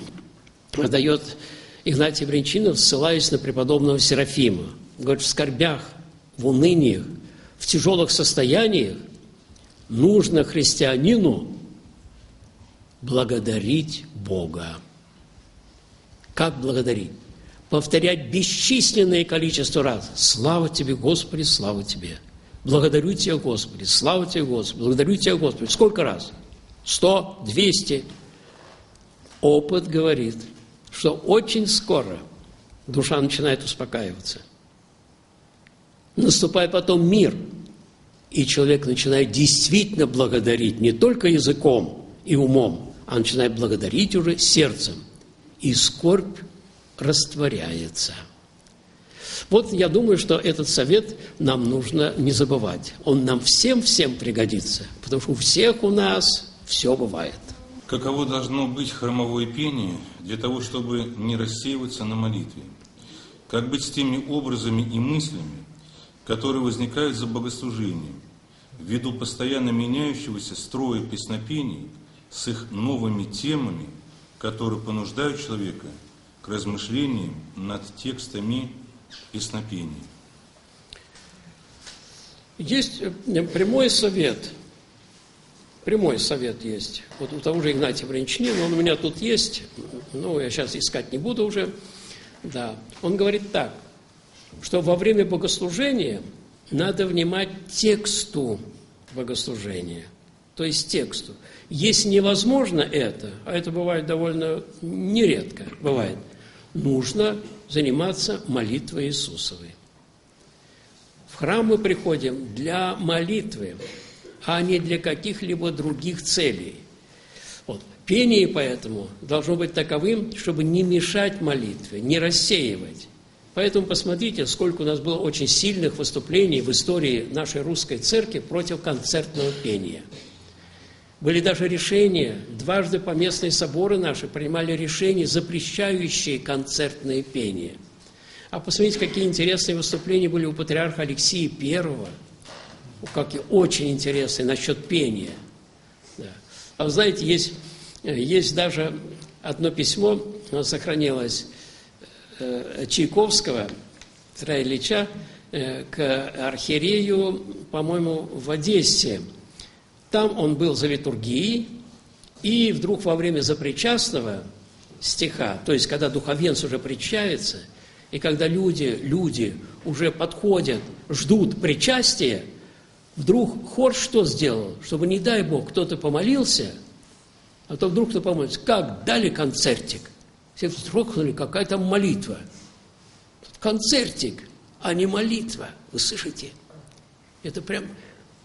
дает Игнатий Брянчинов, ссылаясь на преподобного Серафима. Говорит, в скорбях, в уныниях, в тяжелых состояниях нужно христианину благодарить Бога. Как благодарить? Повторять бесчисленное количество раз. Слава Тебе, Господи, слава Тебе. Благодарю Тебя, Господи, слава Тебе, Господи, благодарю Тебя, Господи. Сколько раз? Сто, двести. Опыт говорит, что очень скоро душа начинает успокаиваться. Наступает потом мир, и человек начинает действительно благодарить не только языком и умом, а начинает благодарить уже сердцем. И скорбь растворяется. Вот я думаю, что этот совет нам нужно не забывать. Он нам всем-всем пригодится, потому что у всех у нас все бывает. Каково должно быть храмовое пение для того, чтобы не рассеиваться на молитве? Как быть с теми образами и мыслями, которые возникают за богослужением, ввиду постоянно меняющегося строя песнопений с их новыми темами, которые понуждают человека к размышлениям над текстами песнопений? Есть прямой совет. Прямой совет есть. Вот у того же Игнатия Брянчанина, он у меня тут есть, но я сейчас искать не буду уже. Да. Он говорит так, что во время богослужения надо внимать тексту богослужения, то есть тексту. Если невозможно это, а это бывает довольно нередко, бывает, нужно заниматься молитвой Иисусовой. В храм мы приходим для молитвы, а не для каких-либо других целей. Вот. Пение поэтому должно быть таковым, чтобы не мешать молитве, не рассеивать. Поэтому посмотрите, сколько у нас было очень сильных выступлений в истории нашей русской церкви против концертного пения. Были даже решения, дважды поместные соборы наши принимали решения, запрещающие концертное пение. А посмотрите, какие интересные выступления были у патриарха Алексия Первого, как и очень интересные насчет пения. Да. А вы знаете, есть, есть даже одно письмо, оно сохранилось, э, Чайковского, Петра Ильича, э, к архиерею, по-моему, в Одессе. Там он был за литургией, и вдруг во время запричастного стиха, то есть когда духовенство уже причащается, и когда люди, люди уже подходят, ждут причастия, вдруг хор что сделал? Чтобы, не дай Бог, кто-то помолился, а то вдруг кто помолится. Как? Дали концертик. Все вздрогнули, какая там молитва. Концертик, а не молитва. Вы слышите? Это прям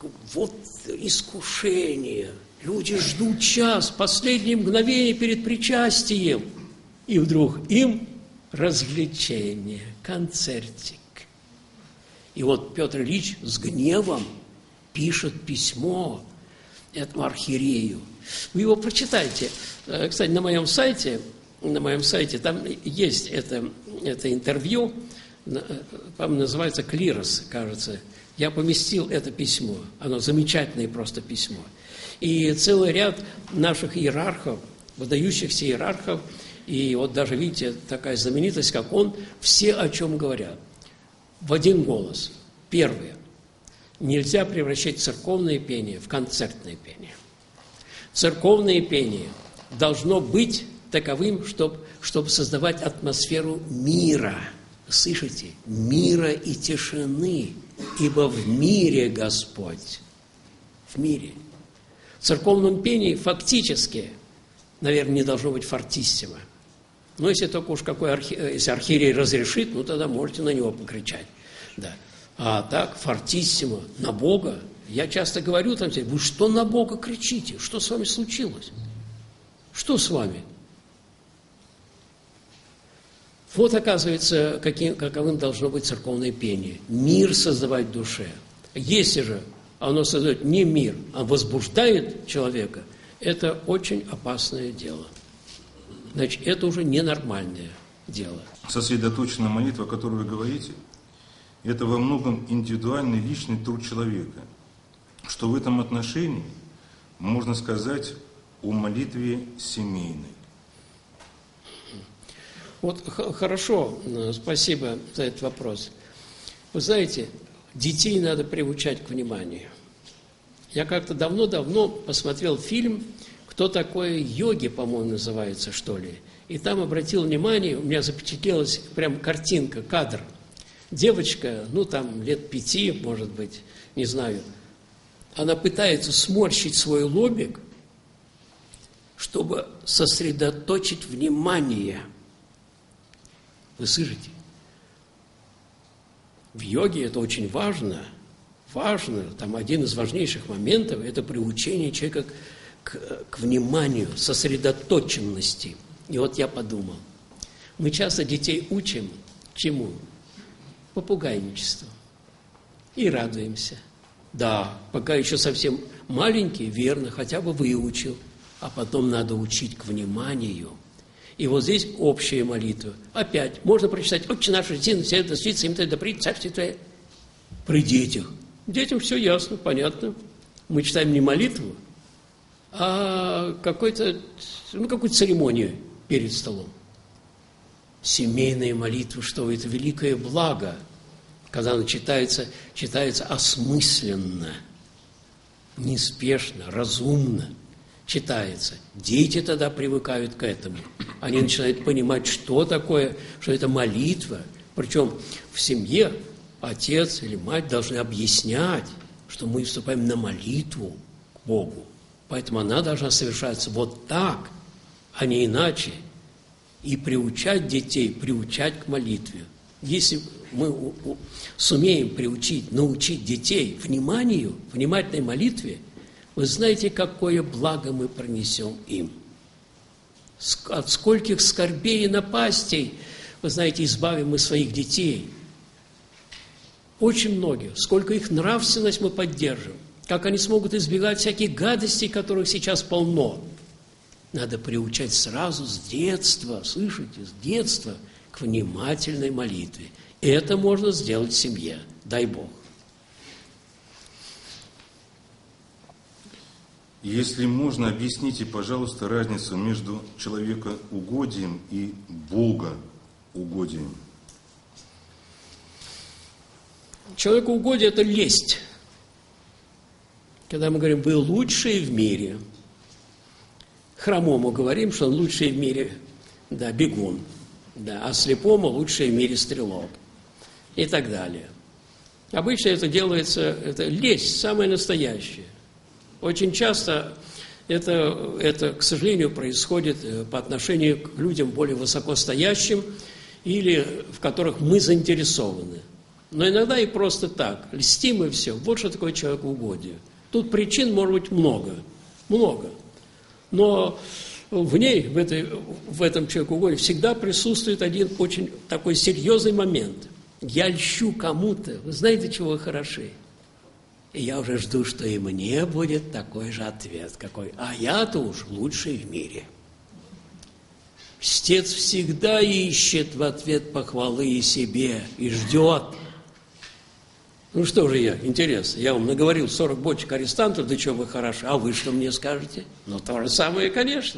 вот искушение. Люди ждут час, последние мгновения перед причастием. И вдруг им развлечение, концертик. И вот Петр Ильич с гневом пишет письмо этому архиерею. Вы его прочитайте. Кстати, на моем сайте, на моем сайте там есть это, это интервью, по-моему, называется «Клирос», кажется. Я поместил это письмо. Оно замечательное просто письмо. И целый ряд наших иерархов, выдающихся иерархов, и вот даже, видите, такая знаменитость, как он, все о чем говорят. В один голос. Первое. Нельзя превращать церковное пение в концертное пение. Церковное пение должно быть таковым, чтобы, чтобы создавать атмосферу мира. Слышите? Мира и тишины. Ибо в мире Господь. В мире. В церковном пении фактически, наверное, не должно быть фортиссимо. Но если только уж какой архи... если архиерей разрешит, ну тогда можете на него покричать. Да. А так, фортиссимо, на Бога. Я часто говорю там, вы что на Бога кричите? Что с вами случилось? Что с вами? Вот, оказывается, каким, каковым должно быть церковное пение. Мир создавать в душе. Если же оно создает не мир, а возбуждает человека, это очень опасное дело. Значит, это уже ненормальное дело. Сосредоточенная молитва, о которой вы говорите, это во многом индивидуальный личный труд человека, что в этом отношении можно сказать о молитве семейной. Вот хорошо, спасибо за этот вопрос. Вы знаете, детей надо приучать к вниманию. Я как-то давно-давно посмотрел фильм «Кто такой йоги», по-моему, называется, что ли. И там обратил внимание, у меня запечатлелась прям картинка, кадр. Девочка, ну там лет пяти, может быть, не знаю, она пытается сморщить свой лобик, чтобы сосредоточить внимание. Вы слышите? В йоге это очень важно. Важно, там один из важнейших моментов – это приучение человека к, к вниманию, сосредоточенности. И вот я подумал, мы часто детей учим чему? Попугайничеству. И радуемся. Да, пока еще совсем маленький, верно, хотя бы выучил. А потом надо учить к вниманию. И вот здесь общая молитва. Опять можно прочитать «Отче наш, Сын, все это святится, им да придет царствие Твое». При детях. Детям все ясно, понятно. Мы читаем не молитву, а какой-то, ну, какую-то церемонию перед столом. Семейная молитва, что это великое благо, когда она читается, читается осмысленно, неспешно, разумно читается. Дети тогда привыкают к этому. Они начинают понимать, что такое, что это молитва. Причем в семье отец или мать должны объяснять, что мы вступаем на молитву к Богу. Поэтому она должна совершаться вот так, а не иначе. И приучать детей, приучать к молитве. Если мы сумеем приучить, научить детей вниманию, внимательной молитве, вы знаете, какое благо мы пронесем им. От скольких скорбей и напастей, вы знаете, избавим мы своих детей. Очень многих. Сколько их нравственность мы поддержим. Как они смогут избегать всяких гадостей, которых сейчас полно. Надо приучать сразу с детства, слышите, с детства к внимательной молитве. И это можно сделать в семье. Дай Бог. Если можно, объясните, пожалуйста, разницу между человекоугодием и богоугодием. Человекоугодие – это лесть. Когда мы говорим «вы лучшие в мире», хромому говорим, что он лучший в мире, да, бегун, да, а слепому лучший в мире стрелок и так далее. Обычно это делается, это лесть, самое настоящее. Очень часто это, это, к сожалению, происходит по отношению к людям более высокостоящим или в которых мы заинтересованы. Но иногда и просто так. Льстим и все. Вот что такое человекоугодие. Тут причин может быть много. Много. Но в ней, в, этой, в этом человекоугодии всегда присутствует один очень такой серьезный момент. Я льщу кому-то. Вы знаете, чего вы хороши? И я уже жду, что и мне будет такой же ответ. Какой. А я-то уж лучший в мире. Чтец всегда ищет в ответ похвалы и себе, и ждет. Ну что же я, интересно, я вам наговорил сорок бочек арестантов, да что вы хороши, а вы что мне скажете? Ну то же самое, конечно.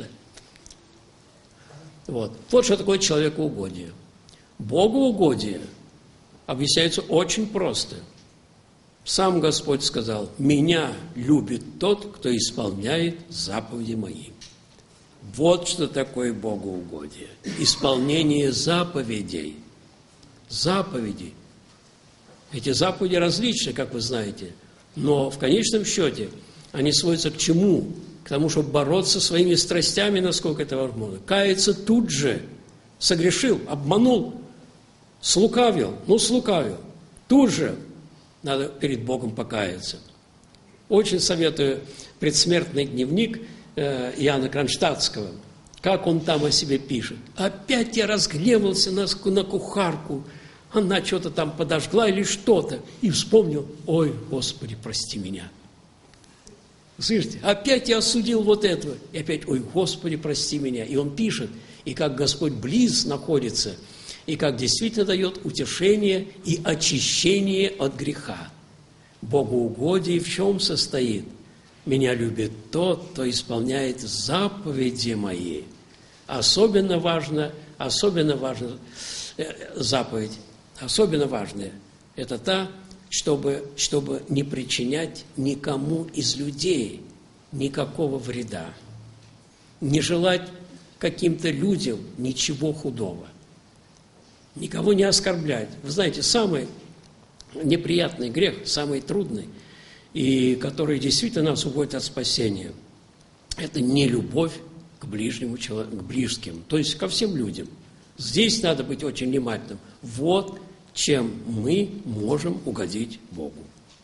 Вот, вот что такое человекоугодие. Богоугодие объясняется очень просто. Сам Господь сказал: «Меня любит тот, кто исполняет заповеди мои». Вот что такое богоугодие. Исполнение заповедей. Заповеди. Эти заповеди различны, как вы знаете, но в конечном счете они сводятся к чему? К тому, чтобы бороться со своими страстями, насколько это возможно. Каяться тут же. Согрешил, обманул, слукавил, ну слукавил. Тут же надо перед Богом покаяться. Очень советую предсмертный дневник Иоанна Кронштадтского, как он там о себе пишет. Опять я разгневался на, на кухарку, она что-то там подожгла или что-то, и вспомнил: ой, Господи, прости меня. Слышите, опять я осудил вот этого, и опять: ой, Господи, прости меня. И он пишет, и как Господь близ находится, и как действительно дает утешение и очищение от греха. Богоугодие в чем состоит? Меня любит тот, кто исполняет заповеди мои. Особенно важно, особенно важна заповедь, особенно важная – это та, чтобы, чтобы не причинять никому из людей никакого вреда, не желать каким-то людям ничего худого, никого не оскорблять. Вы знаете, самый неприятный грех, самый трудный, и который действительно нас уводит от спасения, это нелюбовь к ближнему человеку, к близким, то есть ко всем людям. Здесь надо быть очень внимательным. Вот чем мы можем угодить Богу.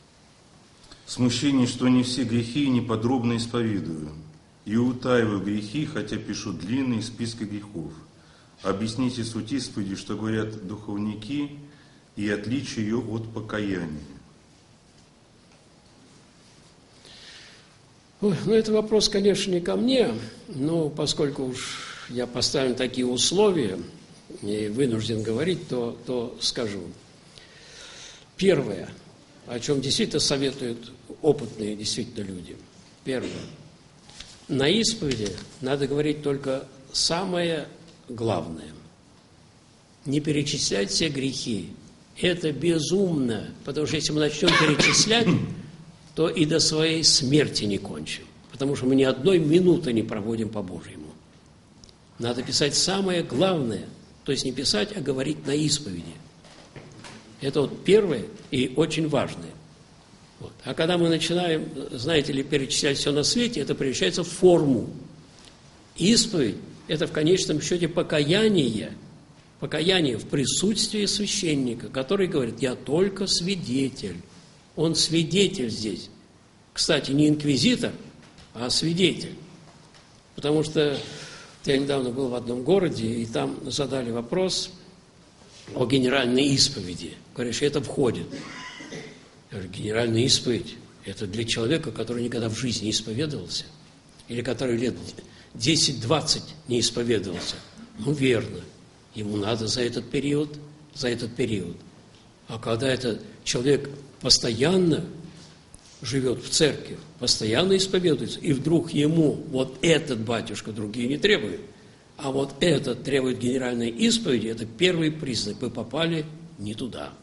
Смущение, что не все грехи неподробно исповедую, и утаиваю грехи, хотя пишу длинные списки грехов. Объясните суть исповеди, что говорят духовники, и отличие ее от покаяния. Ой, ну, это вопрос, конечно, не ко мне, но поскольку уж я поставлен такие условия и вынужден говорить, то, то скажу. Первое, о чем действительно советуют опытные действительно люди. Первое. На исповеди надо говорить только самое главное. Не перечислять все грехи. Это безумно, потому что если мы начнем перечислять, то и до своей смерти не кончим, потому что мы ни одной минуты не проводим по Божьему. Надо писать самое главное, то есть не писать, а говорить на исповеди. Это вот первое и очень важное. Вот. А когда мы начинаем, знаете ли, перечислять все на свете, это превращается в форму. Исповедь – это в конечном счете покаяние, покаяние в присутствии священника, который говорит: я только свидетель. Он свидетель здесь. Кстати, не инквизитор, а свидетель. Потому что я недавно был в одном городе, и там задали вопрос о генеральной исповеди. Говоришь, это входит. Я говорю, генеральная исповедь – это для человека, который никогда в жизни не исповедовался, или который лет десять-двадцать не исповедовался. Ну, верно. Ему надо за этот период, за этот период. А когда этот человек постоянно живет в церкви, постоянно исповедуется, и вдруг ему вот этот батюшка другие не требует, а вот этот требует генеральной исповеди, это первый признак, вы попали не туда.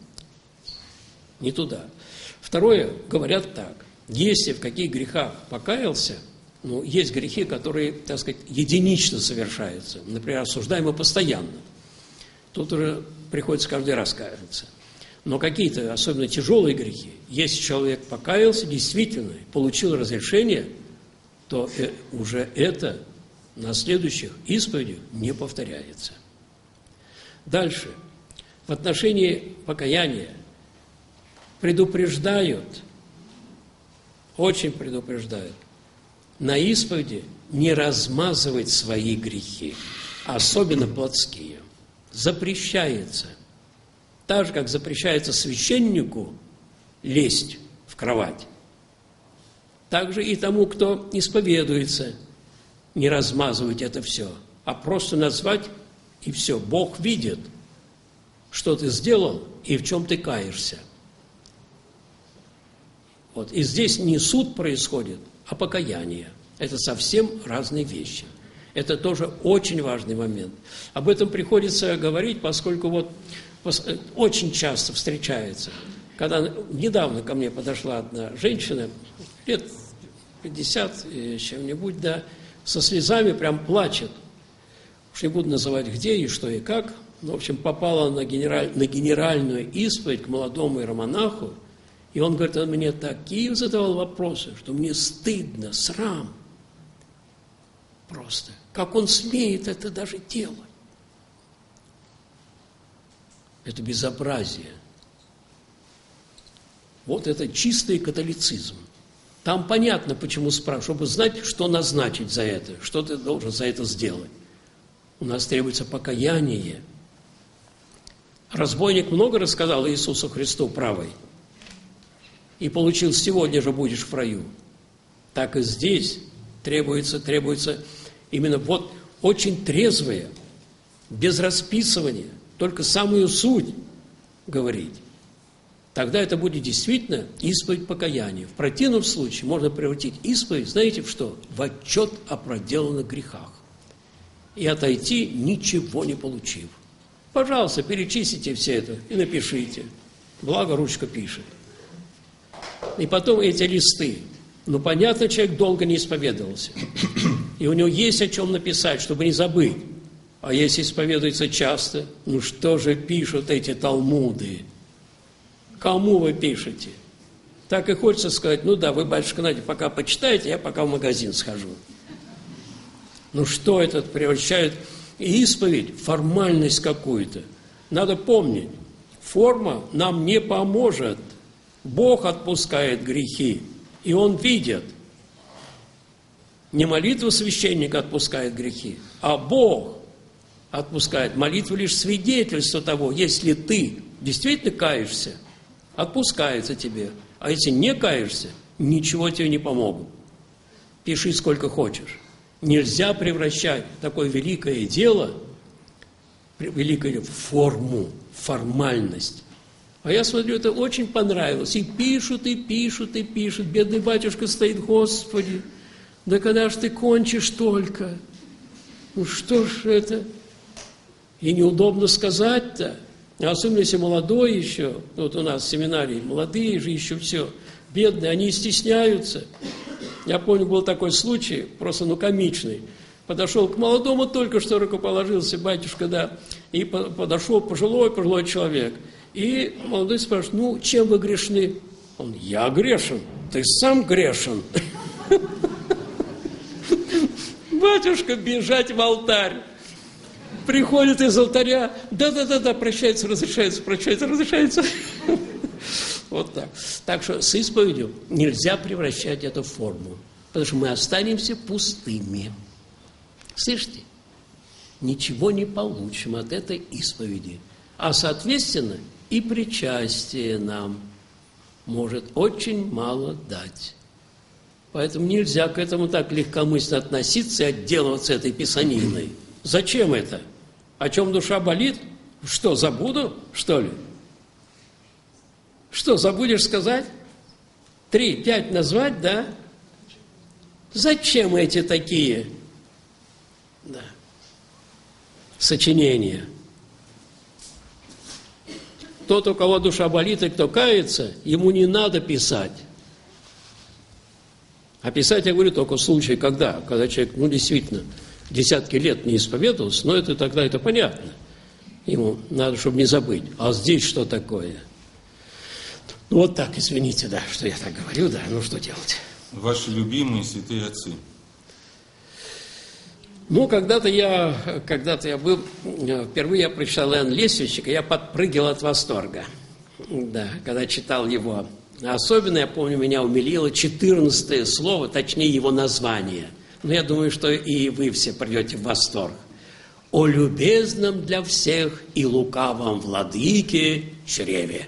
Не туда. Второе, говорят так, если в каких грехах покаялся, ну, есть грехи, которые, так сказать, единично совершаются, например, осуждаемы постоянно, тут уже приходится каждый раз каяться. Но какие-то особенно тяжелые грехи, если человек покаялся, действительно получил разрешение, то уже это на следующих исповедях не повторяется. Дальше. в отношении покаяния предупреждают, очень предупреждают, на исповеди не размазывать свои грехи, особенно плотские. Запрещается. Так же, как запрещается священнику лезть в кровать, так же и тому, кто исповедуется, не размазывать это все, а просто назвать, и все. Бог видит, что ты сделал и в чем ты каешься. Вот. И здесь не суд происходит, а покаяние. Это совсем разные вещи. Это тоже очень важный момент. Об этом приходится говорить, поскольку вот очень часто встречается. Когда недавно ко мне подошла одна женщина, лет пятьдесят чем-нибудь, да, со слезами прям плачет. Уж не буду называть где и что и как. Но, в общем, попала на, генераль, на генеральную исповедь к молодому иеромонаху, и он говорит, он мне такие задавал вопросы, что мне стыдно, срам. Просто. Как он смеет это даже делать? Это безобразие. Вот это чистый католицизм. Там понятно, почему спрашивают, чтобы знать, что назначить за это, что ты должен за это сделать. У нас требуется покаяние. Разбойник много рассказал Иисусу Христу правой. И получил, сегодня же будешь в раю. Так и здесь требуется, требуется именно вот очень трезвое, без расписывания, только самую суть говорить. Тогда это будет действительно исповедь покаяния. В противном случае можно превратить исповедь, знаете, в что? В отчет о проделанных грехах. И отойти, ничего не получив. Пожалуйста, перечислите все это и напишите. Благо, ручка пишет. И потом эти листы. Ну, понятно, человек долго не исповедовался. И у него есть о чем написать, чтобы не забыть. А если исповедуется часто, ну что же пишут эти талмуды? Кому вы пишете? Так и хочется сказать, ну да, вы, батюшка Надя, пока почитайте, я пока в магазин схожу. Ну что это превращает исповедь в формальность какую-то? Надо помнить, форма нам не поможет. Бог отпускает грехи, и Он видит. Не молитва священника отпускает грехи, а Бог отпускает. Молитва лишь свидетельство того, если ты действительно каешься, отпускается тебе. А если не каешься, ничего тебе не помогут. Пиши сколько хочешь. Нельзя превращать такое великое дело, великое в форму, формальность. А я смотрю, это очень понравилось. И пишут, и пишут, и пишут. Бедный батюшка стоит, Господи, да когда ж ты кончишь только? Ну что ж это? И неудобно сказать-то. Особенно если молодой еще. Вот у нас в семинарии молодые же еще все. Бедные, они стесняются. Я помню, был такой случай, просто ну комичный. Подошел к молодому, только что рукоположился батюшка, да, и подошел пожилой, пожилой человек. И молодой спрашивает, ну, чем вы грешны? Он, я грешен, ты сам грешен. Батюшка бежать в алтарь. Приходит из алтаря, да-да-да-да, прощается, разрешается, прощается, разрешается. Вот так. Так что с исповедью нельзя превращать эту в форму, потому что мы останемся пустыми. Слышите? Ничего не получим от этой исповеди. А, соответственно, и причастие нам может очень мало дать. Поэтому нельзя к этому так легкомысленно относиться и отделываться этой писаниной. Зачем это? О чем душа болит? Что, забуду, что ли? Что, забудешь сказать? Три, пять назвать, да? Зачем эти такие да, сочинения? Тот, у кого душа болит и кто кается, ему не надо писать. А писать, я говорю, только в случае, когда, когда человек, ну, действительно, десятки лет не исповедовался, но это тогда это понятно. Ему надо, чтобы не забыть. А здесь что такое? Ну, вот так, извините, да, что я так говорю, да, ну, что делать? Ваши любимые святые отцы. Ну, когда-то я, когда-то я был, впервые я прочитал Иоанна Лествичника, я подпрыгивал от восторга, да, когда читал его. Особенно, я помню, меня умилило четырнадцатое слово, точнее его название. Но я думаю, что и вы все придете в восторг. «О любезном для всех и лукавом владыке чреве».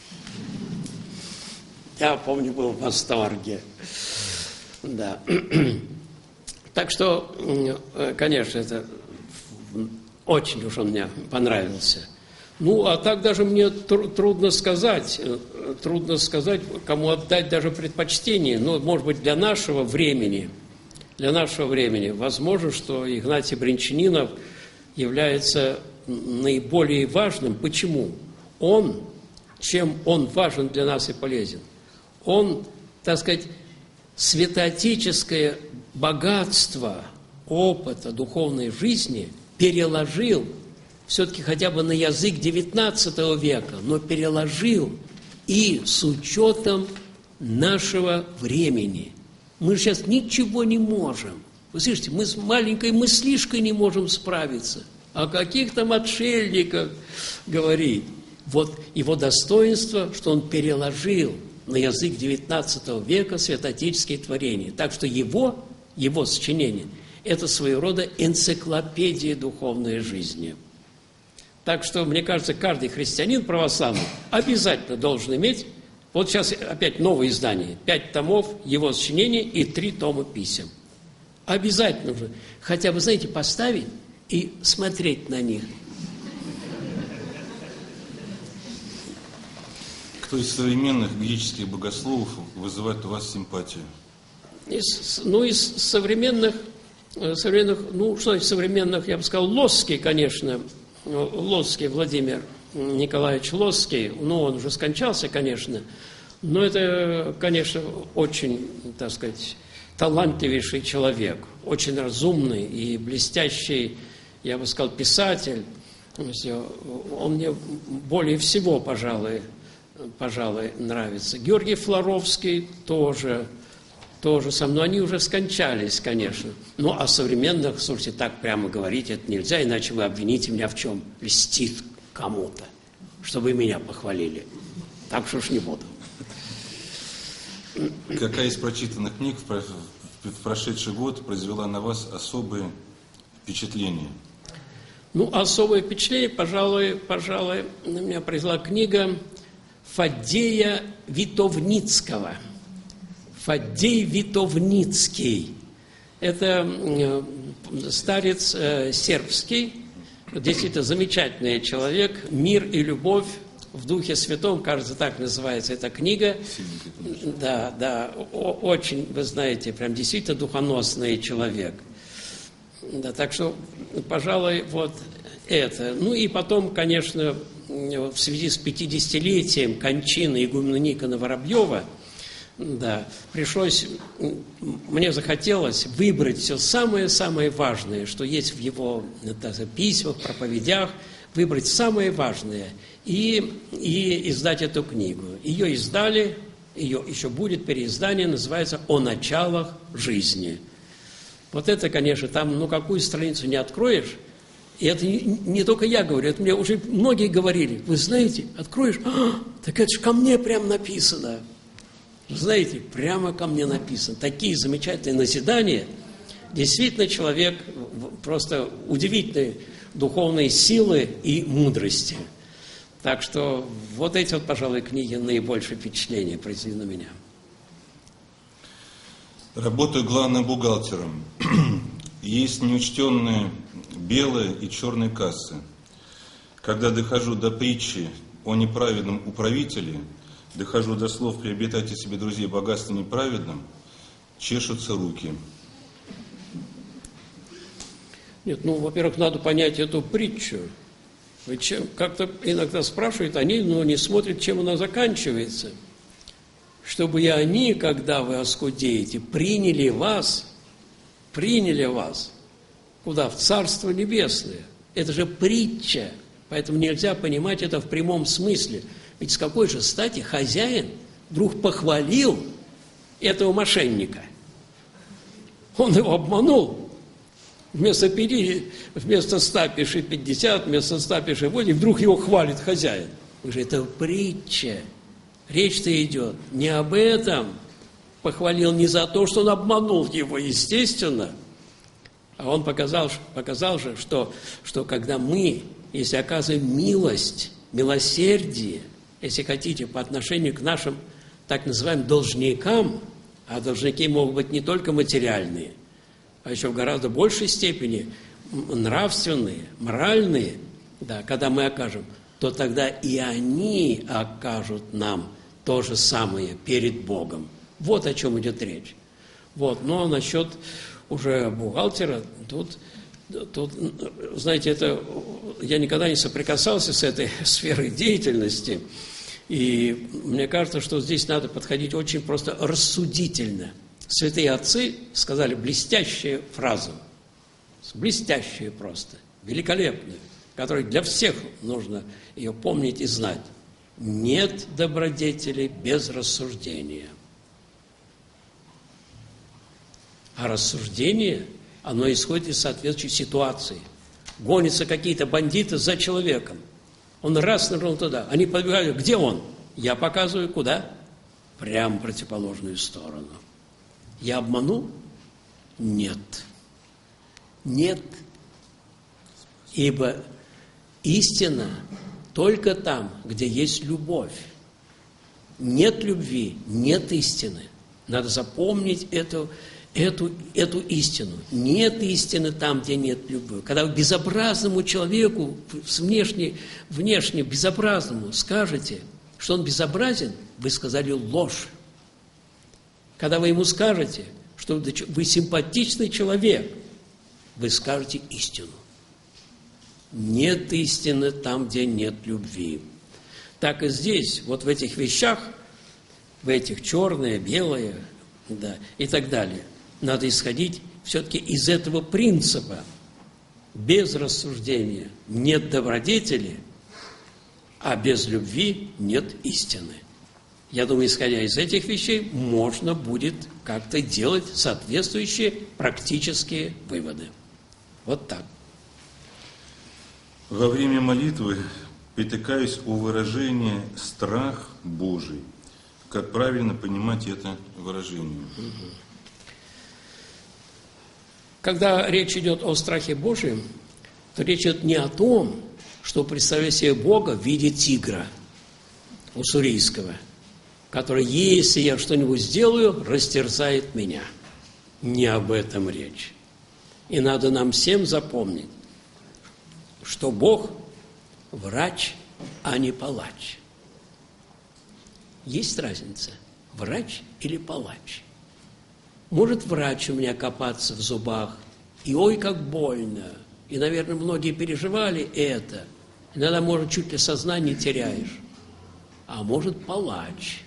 Я помню, был в восторге. Да. Так что, конечно, это очень уж он мне понравился. Ну, а так даже мне тр- трудно сказать, трудно сказать, кому отдать даже предпочтение. Ну, может быть, для нашего времени, для нашего времени, возможно, что Игнатий Брянчанинов является наиболее важным. Почему? Он, чем он важен для нас и полезен? Он, так сказать, святоотеческое богатство опыта духовной жизни переложил все-таки хотя бы на язык девятнадцатого века, но переложил и с учетом нашего времени. Мы же сейчас ничего не можем. Вы слышите, мы с маленькой мыслишкой не можем справиться. О каких там отшельниках говорить? Вот его достоинство, что он переложил на язык девятнадцатого века святоотеческие творения. Так что его, его сочинение – это своего рода энциклопедия духовной жизни. Так что, мне кажется, каждый христианин православный обязательно должен иметь, вот сейчас опять новое издание, пять томов его сочинений и три тома писем. Обязательно уже. Хотя бы, знаете, поставить и смотреть на них. Кто из современных греческих богословов вызывает у вас симпатию? Из, ну, из современных, современных, ну, что значит современных, я бы сказал, Лосский, конечно, Лосский Владимир Николаевич Лосский, ну, он уже скончался, конечно, но это, конечно, очень, так сказать, талантливейший человек, очень разумный и блестящий, я бы сказал, писатель. Он мне более всего, пожалуй, пожалуй, нравится. Георгий Флоровский тоже, тоже со мной. Они уже скончались, конечно. Ну, а современных, слушайте, так прямо говорить это нельзя, иначе вы обвините меня в чем? Льстит кому-то, чтобы меня похвалили. Так что уж не буду. Какая из прочитанных книг в прошедший год произвела на вас особые впечатления? Ну, особое впечатление, пожалуй, пожалуй, на меня произвела книга Фаддея Витовницкого. Фаддей Витовницкий. Это старец э, сербский, действительно замечательный человек. «Мир и любовь в Духе Святом», кажется, так называется эта книга. Да, да, о, очень, вы знаете, прям действительно духоносный человек. Да, так что, пожалуй, вот это. Ну и потом, конечно, в связи с пятидесятилетием кончины игумена Никона Воробьева, да, пришлось, мне захотелось выбрать все самое-самое важное, что есть в его так, письмах, проповедях, выбрать самое важное и, и издать эту книгу. Ее издали, ее еще будет переиздание, называется «О началах жизни». Вот это, конечно, там, ну, какую страницу не откроешь, и это не, не только я говорю, это мне уже многие говорили, вы знаете, откроешь, а, так это же ко мне прям написано. Знаете, прямо ко мне написано. Такие замечательные назидания. Действительно, человек просто удивительной духовной силы и мудрости. Так что вот эти вот, пожалуй, книги наибольшее впечатление произвели на меня. Работаю главным бухгалтером. Есть неучтенные белые и черные кассы. Когда дохожу до притчи о неправедном управителе, дохожу до слов «приобретайте себе друзей богатство неправедным», чешутся руки. Нет, ну, во-первых, надо понять эту притчу. Ведь чем, как-то иногда спрашивают, они, но не смотрят, чем она заканчивается. Чтобы и они, когда вы оскудеете, приняли вас, приняли вас. Куда? В Царство Небесное. Это же притча. Поэтому нельзя понимать это в прямом смысле. Ведь с какой же стати хозяин вдруг похвалил этого мошенника? Он его обманул. Вместо, пяти, вместо ста пиши пятьдесят, вместо ста пиши восемь, и вдруг его хвалит хозяин. Он говорит, это притча. Речь-то идет не об этом. Похвалил не за то, что он обманул его, естественно. А он показал, показал же, что, что когда мы, если оказываем милость, милосердие, если хотите, по отношению к нашим так называемым должникам, а должники могут быть не только материальные, а еще в гораздо большей степени нравственные, моральные, да, когда мы окажем, то тогда и они окажут нам то же самое перед Богом. Вот о чем идет речь. Вот. Но насчет уже бухгалтера, тут, тут, знаете, это, я никогда не соприкасался с этой сферой деятельности, и мне кажется, что здесь надо подходить очень просто рассудительно. Святые отцы сказали блестящую фразу, блестящую просто, великолепную, которую для всех нужно ее помнить и знать. Нет добродетели без рассуждения. А рассуждение, оно исходит из соответствующей ситуации. Гонятся какие-то бандиты за человеком. Он раз нырнул туда. Они подбегают. Где он? Я показываю, куда? Прямо в противоположную сторону. Я обманул? Нет. Нет. Ибо истина только там, где есть любовь. Нет любви, нет истины. Надо запомнить эту Эту, эту истину. Нет истины там, где нет любви. Когда вы безобразному человеку, внешне, внешне безобразному скажете, что он безобразен, вы сказали ложь. Когда вы ему скажете, что вы симпатичный человек, вы скажете истину. Нет истины там, где нет любви. Так и здесь, вот в этих вещах, в этих черное, белое, да, и так далее, надо исходить все-таки из этого принципа. Без рассуждения нет добродетели, а без любви нет истины. Я думаю, исходя из этих вещей, можно будет как-то делать соответствующие практические выводы. Вот так. Во время молитвы притыкаюсь о выражении «страх Божий». Как правильно понимать это выражение? Когда речь идет о страхе Божьем, то речь идет не о том, что представляет себе Бога в виде тигра уссурийского, который, если я что-нибудь сделаю, растерзает меня. Не об этом речь. И надо нам всем запомнить, что Бог – врач, а не палач. Есть разница – врач или палач? Может врач у меня копаться в зубах, и ой, как больно. И, наверное, многие переживали это. Иногда, может, чуть ли сознание теряешь. А может, палач.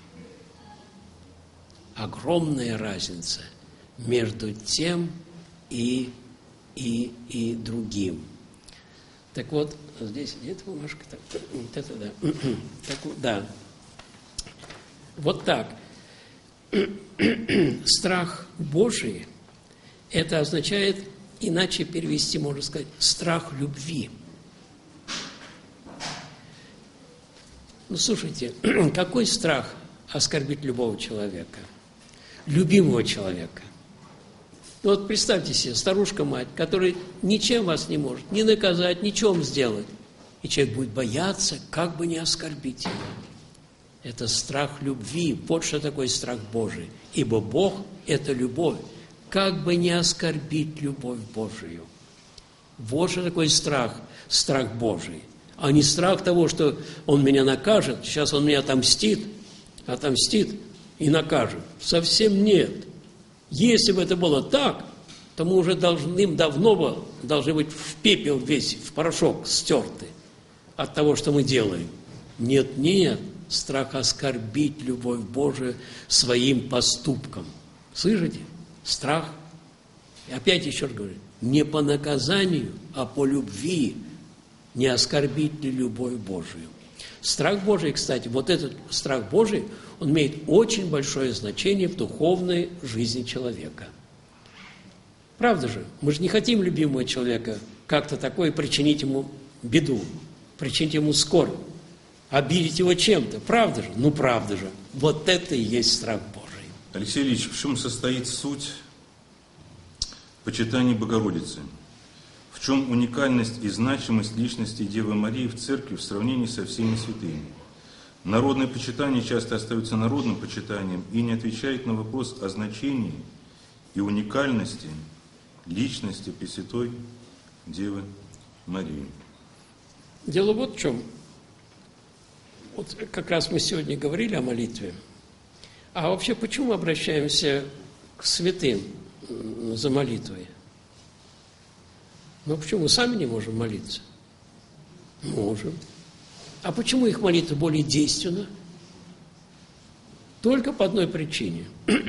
Огромная разница между тем и, и, и другим. Так вот, здесь где-то бумажка. Так, вот это, да. Так, да. Вот так. Страх Божий, это означает, иначе перевести, можно сказать, страх любви. Ну, слушайте, какой страх оскорбить любого человека? Любимого человека. Ну, вот представьте себе, старушка-мать, которая ничем вас не может ни наказать, ничем сделать. И человек будет бояться, как бы не оскорбить его. Это страх любви. Вот что такое страх Божий. Ибо Бог – это любовь. Как бы не оскорбить любовь Божию. Вот что такое страх, страх Божий. А не страх того, что Он меня накажет, сейчас Он меня отомстит, отомстит и накажет. Совсем нет. Если бы это было так, то мы уже давным-давно должны быть в пепел весь, в порошок стерты от того, что мы делаем. Нет, нет. Страх оскорбить любовь Божию своим поступком. Слышите? Страх. И опять еще раз говорю, не по наказанию, а по любви. Не оскорбить ли любовь Божию. Страх Божий, кстати, вот этот страх Божий, он имеет очень большое значение в духовной жизни человека. Правда же? Мы же не хотим любимого человека как-то такое причинить ему беду, причинить ему скорбь, обидеть его чем-то. Правда же? Ну, правда же. Вот это и есть страх Божий. Алексей Ильич, в чем состоит суть почитания Богородицы? В чем уникальность и значимость личности Девы Марии в церкви в сравнении со всеми святыми? Народное почитание часто остается народным почитанием и не отвечает на вопрос о значении и уникальности личности Пресвятой Девы Марии. Дело вот в чем. Вот как раз мы сегодня говорили о молитве. А вообще, почему мы обращаемся к святым за молитвой? Ну, почему мы сами не можем молиться? Можем. А почему их молитва более действенна? Только по одной причине.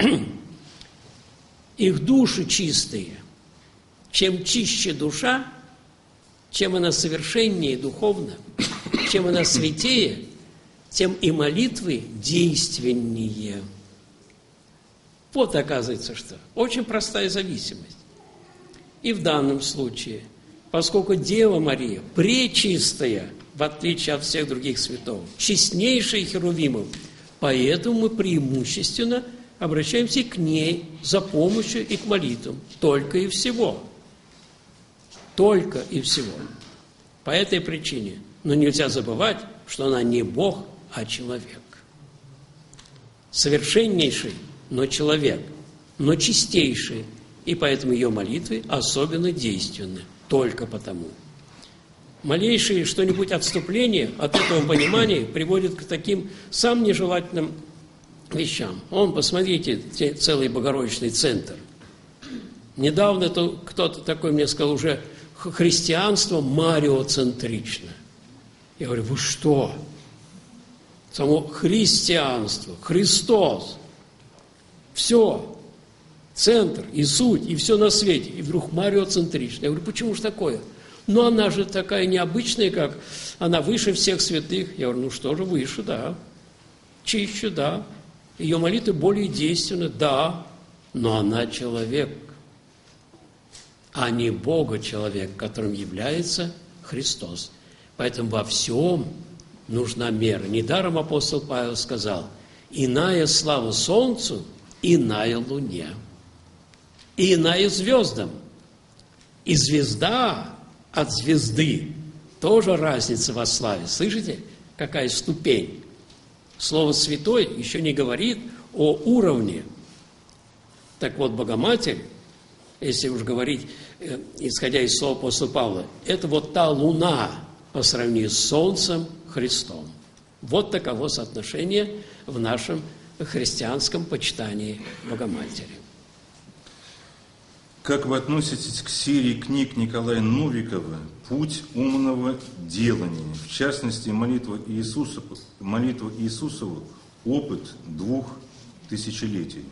Их души чистые. Чем чище душа, чем она совершеннее духовно, чем она святее, тем и молитвы действеннее. Вот оказывается, что очень простая зависимость. И в данном случае, поскольку Дева Мария пречистая, в отличие от всех других святов, честнейшая херувимов, поэтому мы преимущественно обращаемся к ней за помощью и к молитвам. Только и всего. Только и всего. По этой причине. Но нельзя забывать, что она не Бог, а человек. Совершеннейший, но человек, но чистейший. И поэтому ее молитвы особенно действенны. Только потому. Малейшие что-нибудь отступление от этого понимания приводит к таким самым нежелательным вещам. Он, посмотрите, целый Богородичный центр. Недавно то кто-то такой мне сказал, уже христианство мариоцентрично. Я говорю, вы что? Само христианство, Христос, все, центр и суть, и все на свете. И вдруг мариоцентрично. Я говорю, почему же такое? Но она же такая необычная, как она выше всех святых. Я говорю, ну что же, выше, да. Чище, да. Ее молитвы более действенны, да. Но она человек, а не Бога человек, которым является Христос. Поэтому во всем нужна мера. Недаром апостол Павел сказал, иная слава солнцу, иная луне, и иная звездам. И звезда от звезды тоже разница во славе. Слышите, какая ступень? Слово «святой» еще не говорит о уровне. Так вот, Богоматерь, если уж говорить, э, исходя из слова апостола Павла, это вот та луна по сравнению с Солнцем Христом. Вот таково соотношение в нашем христианском почитании Богоматери. Как вы относитесь к серии книг Николая Новикова «Путь умного делания», в частности, молитва Иисуса, молитва Иисусова «Опыт двух тысячелетий»?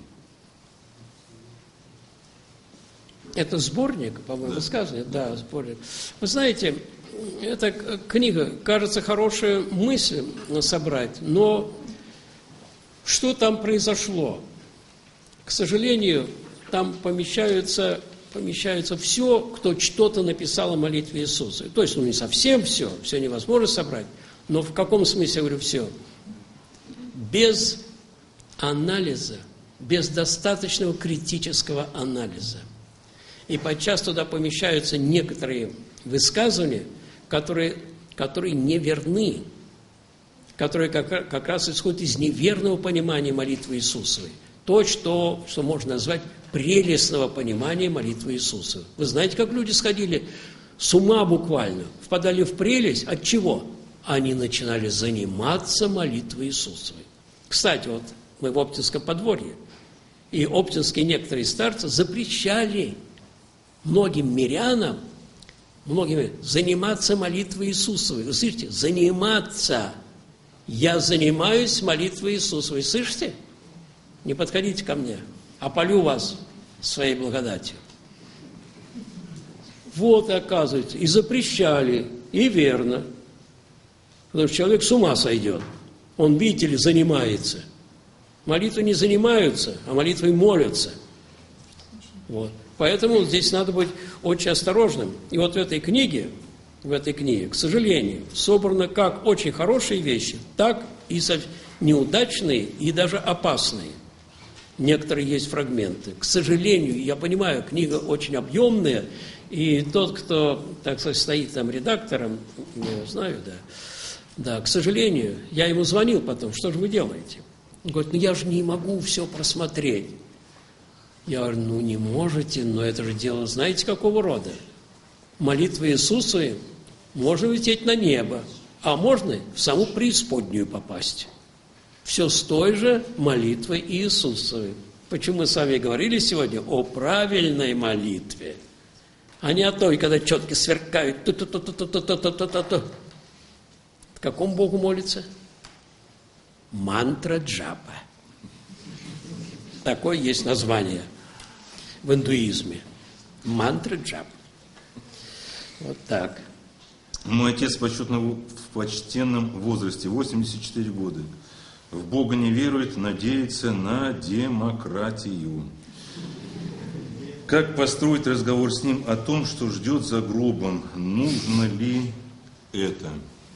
Это сборник, по-моему, да. Сказано? Да, сборник. Вы знаете, эта книга, кажется, хорошая мысль собрать, но что там произошло? К сожалению, там помещаются, помещаются все, кто что-то написал о молитве Иисуса. То есть, ну, не совсем все, все невозможно собрать, но в каком смысле я говорю все? Без анализа, без достаточного критического анализа. И подчас туда помещаются некоторые высказывания, которые, которые неверны, которые как, как раз исходят из неверного понимания молитвы Иисусовой. То, что, что можно назвать прелестного понимания молитвы Иисуса. Вы знаете, как люди сходили с ума буквально, впадали в прелесть. От чего? Они начинали заниматься молитвой Иисусовой. Кстати, вот мы в Оптинском подворье, и оптинские некоторые старцы запрещали многим мирянам, многим заниматься молитвой Иисусовой. Вы слышите? Заниматься. Я занимаюсь молитвой Иисусовой. Слышите? Не подходите ко мне, опалю вас своей благодатью. Вот, оказывается, и запрещали, и верно. Потому что человек с ума сойдет. Он, видите ли, занимается. Молитвой не занимаются, а молитвой молятся. Вот. Поэтому здесь надо быть очень осторожным. И вот в этой книге, в этой книге, к сожалению, собраны как очень хорошие вещи, так и неудачные и даже опасные. Некоторые есть фрагменты. К сожалению, я понимаю, книга очень объемная, и тот, кто, так сказать, стоит там редактором, я знаю, да, да, к сожалению, я ему звонил потом, что же вы делаете? Он говорит, ну я же не могу все просмотреть. Я говорю, ну не можете, но это же дело, знаете, какого рода? Молитвы Иисуса можно лететь на небо, а можно в саму преисподнюю попасть. Все с той же молитвой Иисусовой. Почему мы с вами говорили сегодня о правильной молитве, а не о той, когда четки сверкают. Ту-ту-ту-ту-ту-ту-ту-ту-ту. К какому Богу молится? Мантра джапа. Такое есть название в индуизме. Мантра джапа. Вот так. Мой отец почетно в почтенном возрасте, восемьдесят четыре года. В Бога не верует, надеется на демократию. Как построить разговор с ним о том, что ждет за гробом? Нужно ли это?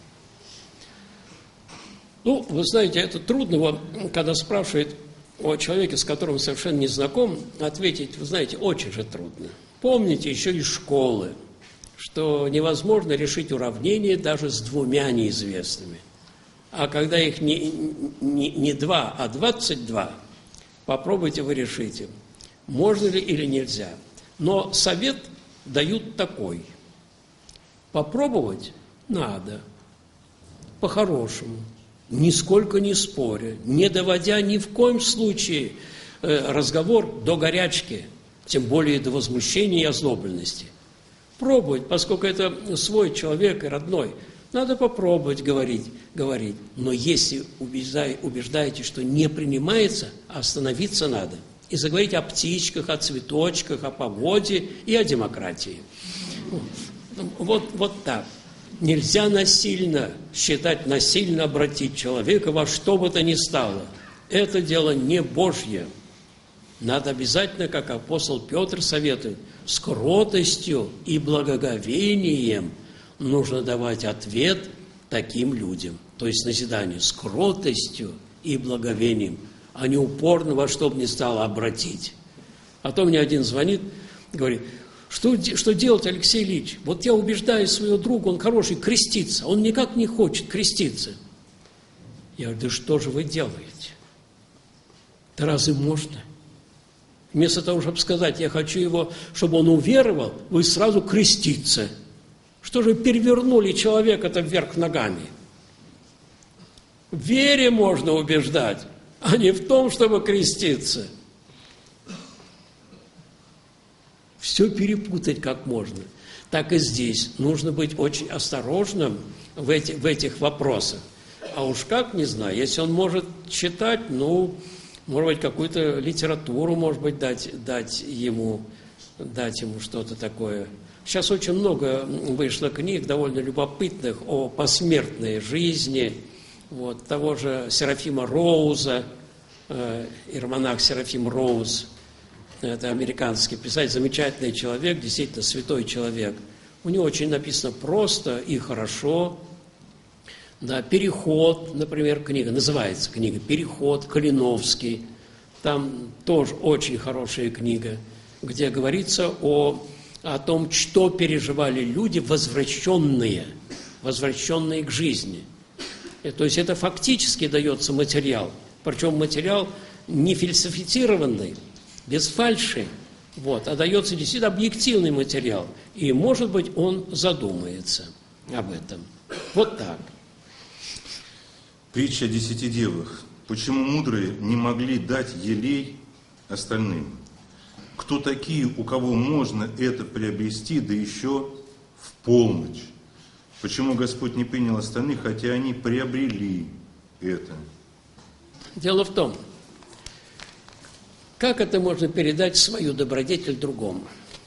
Ну, вы знаете, это трудно, вот, когда спрашивает о человеке, с которым совершенно не знаком, ответить, вы знаете, очень же трудно. Помните еще из школы, что невозможно решить уравнение даже с двумя неизвестными. А когда их не, не, не два, а двадцать два, попробуйте вы решите, можно ли или нельзя. Но совет дают такой. Попробовать надо, по-хорошему, нисколько не споря, не доводя ни в коем случае э, разговор до горячки, тем более до возмущения и озлобленности. Пробовать, поскольку это свой человек и родной, надо попробовать говорить, говорить. Но если убеждаете, что не принимается, остановиться надо. И заговорить о птичках, о цветочках, о погоде и о демократии. Вот, вот так. Нельзя насильно считать, насильно обратить человека во что бы то ни стало. Это дело не Божье. Надо обязательно, как апостол Петр советует, с кротостью и благоговением нужно давать ответ таким людям. То есть назидание с кротостью и благоговением, а не упорно во что бы ни стало обратить. А то мне один звонит, говорит, что, что делать, Алексей Ильич? Вот я убеждаю своего друга, он хороший, креститься, он никак не хочет креститься. Я говорю, да что же вы делаете? Да разве можно? Вместо того, чтобы сказать, я хочу его, чтобы он уверовал, вы сразу креститься. Что же перевернули человека-то вверх ногами? В вере можно убеждать, а не в том, чтобы креститься. Все перепутать как можно. Так и здесь. Нужно быть очень осторожным в, эти, в этих вопросах. А уж как, не знаю, если он может читать, ну, может быть, какую-то литературу, может быть, дать, дать ему, дать ему что-то такое. Сейчас очень много вышло книг, довольно любопытных, о посмертной жизни, вот, того же Серафима Роуза, э, иеромонах Серафим Роуз, это американский писатель, замечательный человек, действительно святой человек. У него очень написано просто и хорошо. Да, «Переход», например, книга, называется книга «Переход», Калиновский. Там тоже очень хорошая книга, где говорится о, о том, что переживали люди, возвращенные, возвращенные к жизни. И, то есть это фактически дается материал, причем материал не фальсифицированный, без фальши, вот, а дается действительно объективный материал. И, может быть, он задумается об этом. Вот так. Притча о десяти девах. Почему мудрые не могли дать елей остальным? Кто такие, у кого можно это приобрести, да еще в полночь? Почему Господь не принял остальных, хотя они приобрели это? Дело в том, как это можно передать свою добродетель другому?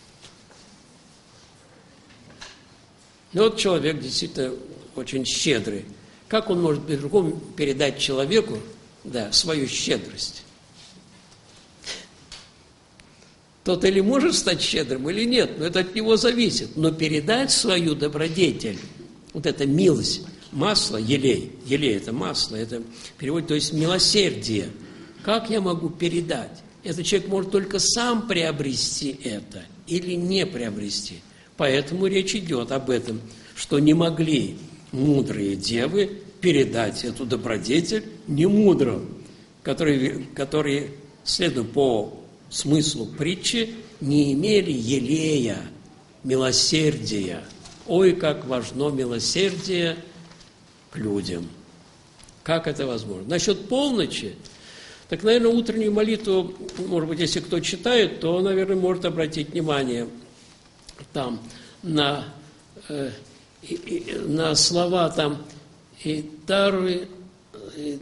Ну вот человек действительно очень щедрый. Как он может другому передать человеку, да, свою щедрость? тот или может стать щедрым, или нет, но это от него зависит. Но передать свою добродетель, вот эта милость, масло, елей, елей – это масло, это переводит, то есть милосердие. Как я могу передать? Этот человек может только сам приобрести это или не приобрести. Поэтому речь идет об этом, что не могли мудрые девы передать эту добродетель немудрым, которые, которые, следуя по смыслу притчи, не имели елея, милосердия. Ой, как важно милосердие к людям. Как это возможно? Насчет полночи, так, наверное, утреннюю молитву, может быть, если кто читает, то, наверное, может обратить внимание там на, э, и, и, на слова там и даруй, и,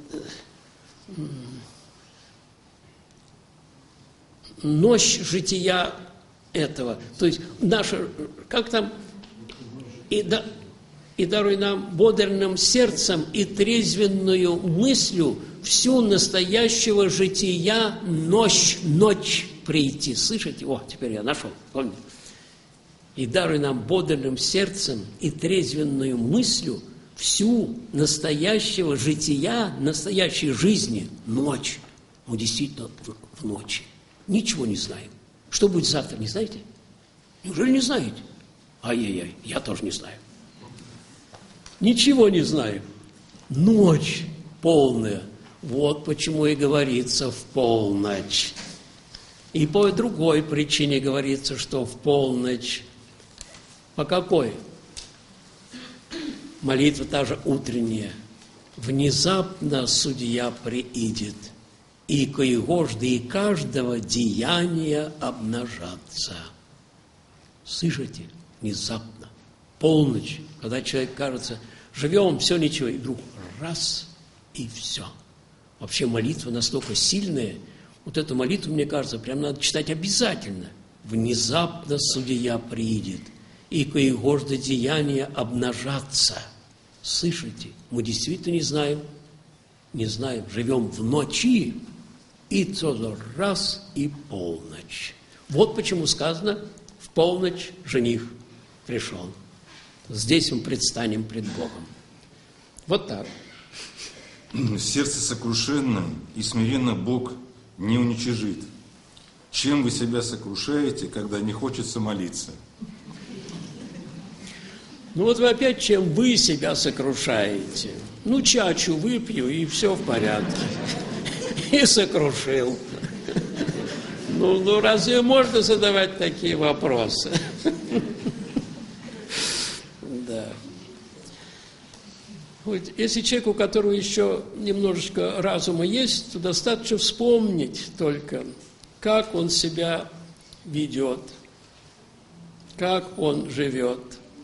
ночь жития этого. То есть наша, как там, и, да, и даруй нам бодрым сердцем и трезвенную мыслью всю настоящего жития ночь, ночь прийти. Слышите? О, теперь я нашел, помните? И даруй нам бодрым сердцем и трезвенную мыслью всю настоящего жития, настоящей жизни ночь. Мы действительно в, в ночи. Ничего не знаем. Что будет завтра, не знаете? Неужели не знаете? Ай-яй-яй, я тоже не знаю. Ничего не знаем. Ночь полная. Вот почему и говорится в полночь. И по другой причине говорится, что в полночь. По какой? Молитва та же утренняя. Внезапно судья приидет, и коегожды и каждого деяния обнажатся. Слышите? Внезапно. Полночь, когда человек, кажется, живем, все ничего, и вдруг раз, и все. Вообще молитва настолько сильная, вот эту молитву, мне кажется, прям надо читать обязательно. Внезапно судья приидет, и коегожды деяния обнажатся. Слышите? Мы действительно не знаем, не знаем, живем в ночи, и то раз, и полночь. Вот почему сказано, в полночь жених пришел. Здесь мы предстанем пред Богом. Вот так. Сердце сокрушенно и смиренно Бог не уничижит. Чем вы себя сокрушаете, когда не хочется молиться? Ну вот вы опять, чем вы себя сокрушаете. Ну, чачу выпью, и все в порядке. И сокрушил. Ну, ну разве можно задавать такие вопросы? Да. Вот, если человек, у которого еще немножечко разума есть, то достаточно вспомнить только, как он себя ведет, как он живет.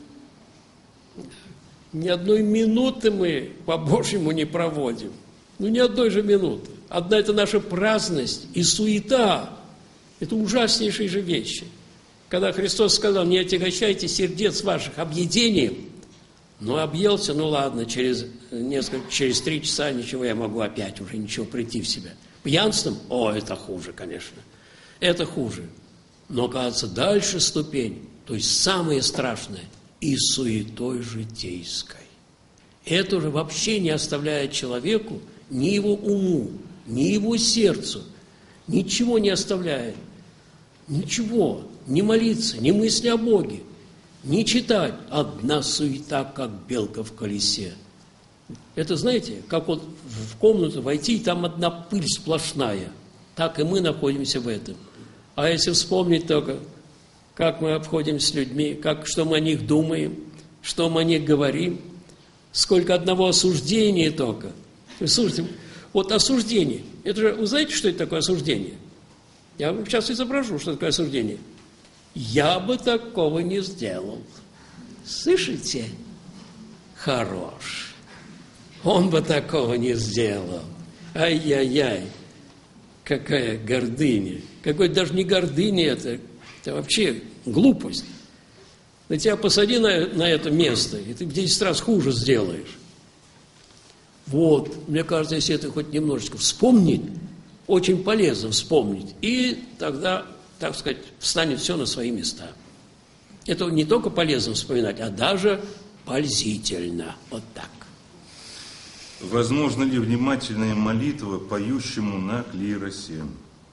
Ни одной минуты мы по-божьему не проводим. Ну, ни одной же минуты. Одна – это наша праздность и суета. Это ужаснейшие же вещи. Когда Христос сказал, не отягощайте сердец ваших объедением, ну, объелся, ну, ладно, через несколько, через три часа ничего, я могу опять уже ничего прийти в себя. Пьянством? О, это хуже, конечно. Это хуже. Но, кажется, дальше ступень, то есть самое страшное, и суетой житейской. Это уже вообще не оставляет человеку ни его уму, ни его сердцу, ничего не оставляет. Ничего, не молиться, не мысли о Боге, не читать. Одна суета, как белка в колесе. Это, знаете, как вот в комнату войти, и там одна пыль сплошная. Так и мы находимся в этом. А если вспомнить только, как мы обходимся с людьми, как, что мы о них думаем, что мы о них говорим, сколько одного осуждения только. Вы слушайте, вот осуждение. Это же, вы знаете, что это такое осуждение? Я вам сейчас изображу, что такое осуждение. Я бы такого не сделал. Слышите? Хорош. Он бы такого не сделал. Ай-яй-яй. Какая гордыня. Какой даже не гордыня это. Это вообще глупость. На тебя посади на, на это место, и ты в десять раз хуже сделаешь. Вот. Мне кажется, если это хоть немножечко вспомнить, очень полезно вспомнить. И тогда так сказать, встанет все на свои места. Это не только полезно вспоминать, а даже пользительно. Вот так. Возможно ли внимательная молитва поющему на клиросе?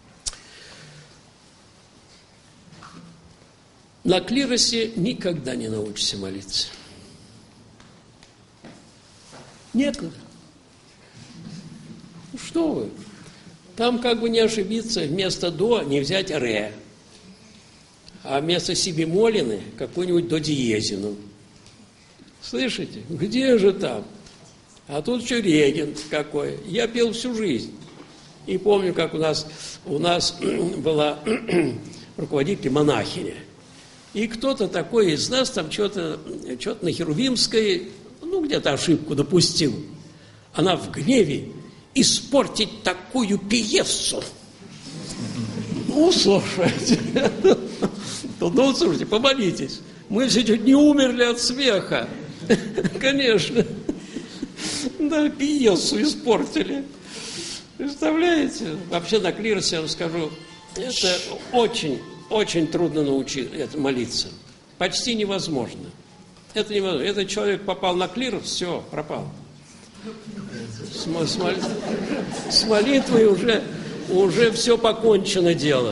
На клиросе никогда не научишься молиться. Некогда. Ну что вы? Там как бы не ошибиться, вместо до не взять ре, а вместо си бемолины какую-нибудь до диезину. Слышите? Где же там? А тут еще регент какой. Я пел всю жизнь. И помню, как у нас, у нас была руководитель монахиня. И кто-то такой из нас там что-то, что-то на Херувимской, ну, где-то ошибку допустил. Она в гневе испортить такую пьесу. Ну, слушайте. Ну, слушайте, помолитесь. Мы все чуть не умерли от смеха. Конечно. Да, пьесу испортили. Представляете? Вообще на клиросе, я вам скажу, это очень, очень трудно научиться молиться. Почти невозможно. Это невозможно. Этот человек попал на клирос, все, пропал. С, с, с молитвой уже, уже все покончено дело.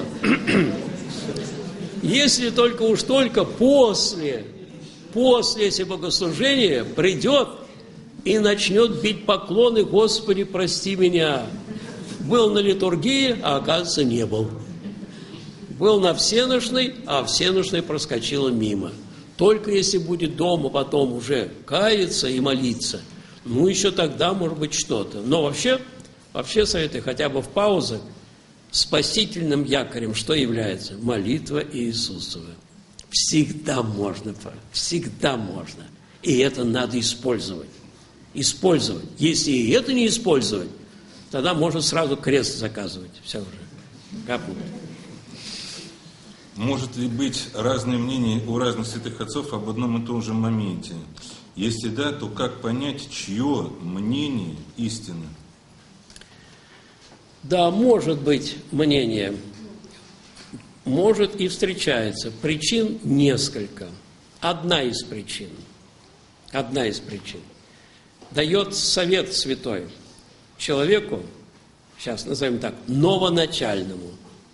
Если только уж только после, после этого богослужения придет и начнет бить поклоны: Господи, прости меня. Был на литургии, а оказывается не был. Был на всеношной, а всеношной проскочила мимо. Только если будет дома потом уже каяться и молиться, ну еще тогда может быть что-то. Но вообще, вообще советую хотя бы в паузах спасительным якорем что является? Молитва Иисусова. Всегда можно, всегда можно. И это надо использовать. Использовать. Если и это не использовать, тогда можно сразу крест заказывать. Все уже. Капут. Может ли быть разные мнения у разных святых отцов об одном и том же моменте? Если да, то как понять, чье мнение истинно? Да, может быть мнение. Может и встречается. Причин несколько. Одна из причин. Одна из причин. Дает совет святой человеку, сейчас назовем так, новоначальному.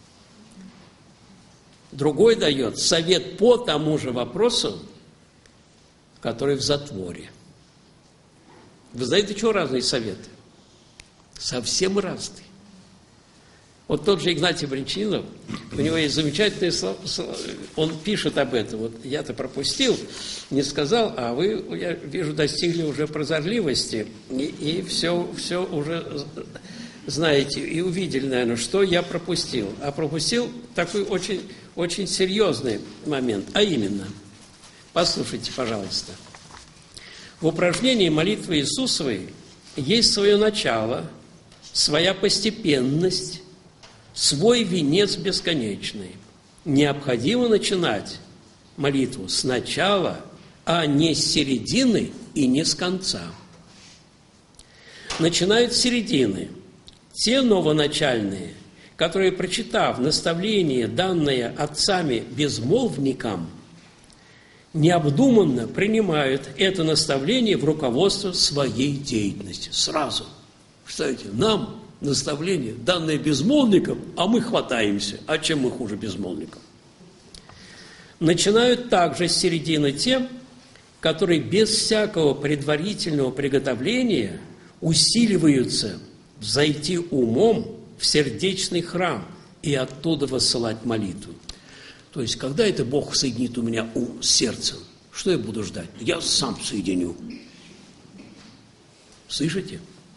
Другой дает совет по тому же вопросу, который в затворе. Вы знаете, что разные советы? Совсем разные. Вот тот же Игнатий Бринчанинов, у него есть замечательные слова, он пишет об этом. Вот я-то пропустил, не сказал, а вы, я вижу, достигли уже прозорливости и, и все, все уже знаете и увидели, наверное, что я пропустил. А пропустил такой очень, очень серьезный момент, а именно, послушайте, пожалуйста. В упражнении молитвы Иисусовой есть свое начало, своя постепенность, свой венец бесконечный. Необходимо начинать молитву с начала, а не с середины и не с конца. Начинают с середины. Те новоначальные, которые, прочитав наставление, данное отцами-безмолвникам, необдуманно принимают это наставление в руководство своей деятельности. Сразу. Представляете, нам наставление, данное безмолвникам, а мы хватаемся. А чем мы хуже безмолвников? Начинают также с середины те, которые без всякого предварительного приготовления усиливаются взойти умом в сердечный храм и оттуда высылать молитву. То есть, когда это Бог соединит у меня ум с сердцем, что я буду ждать? Я сам соединю. Слышите?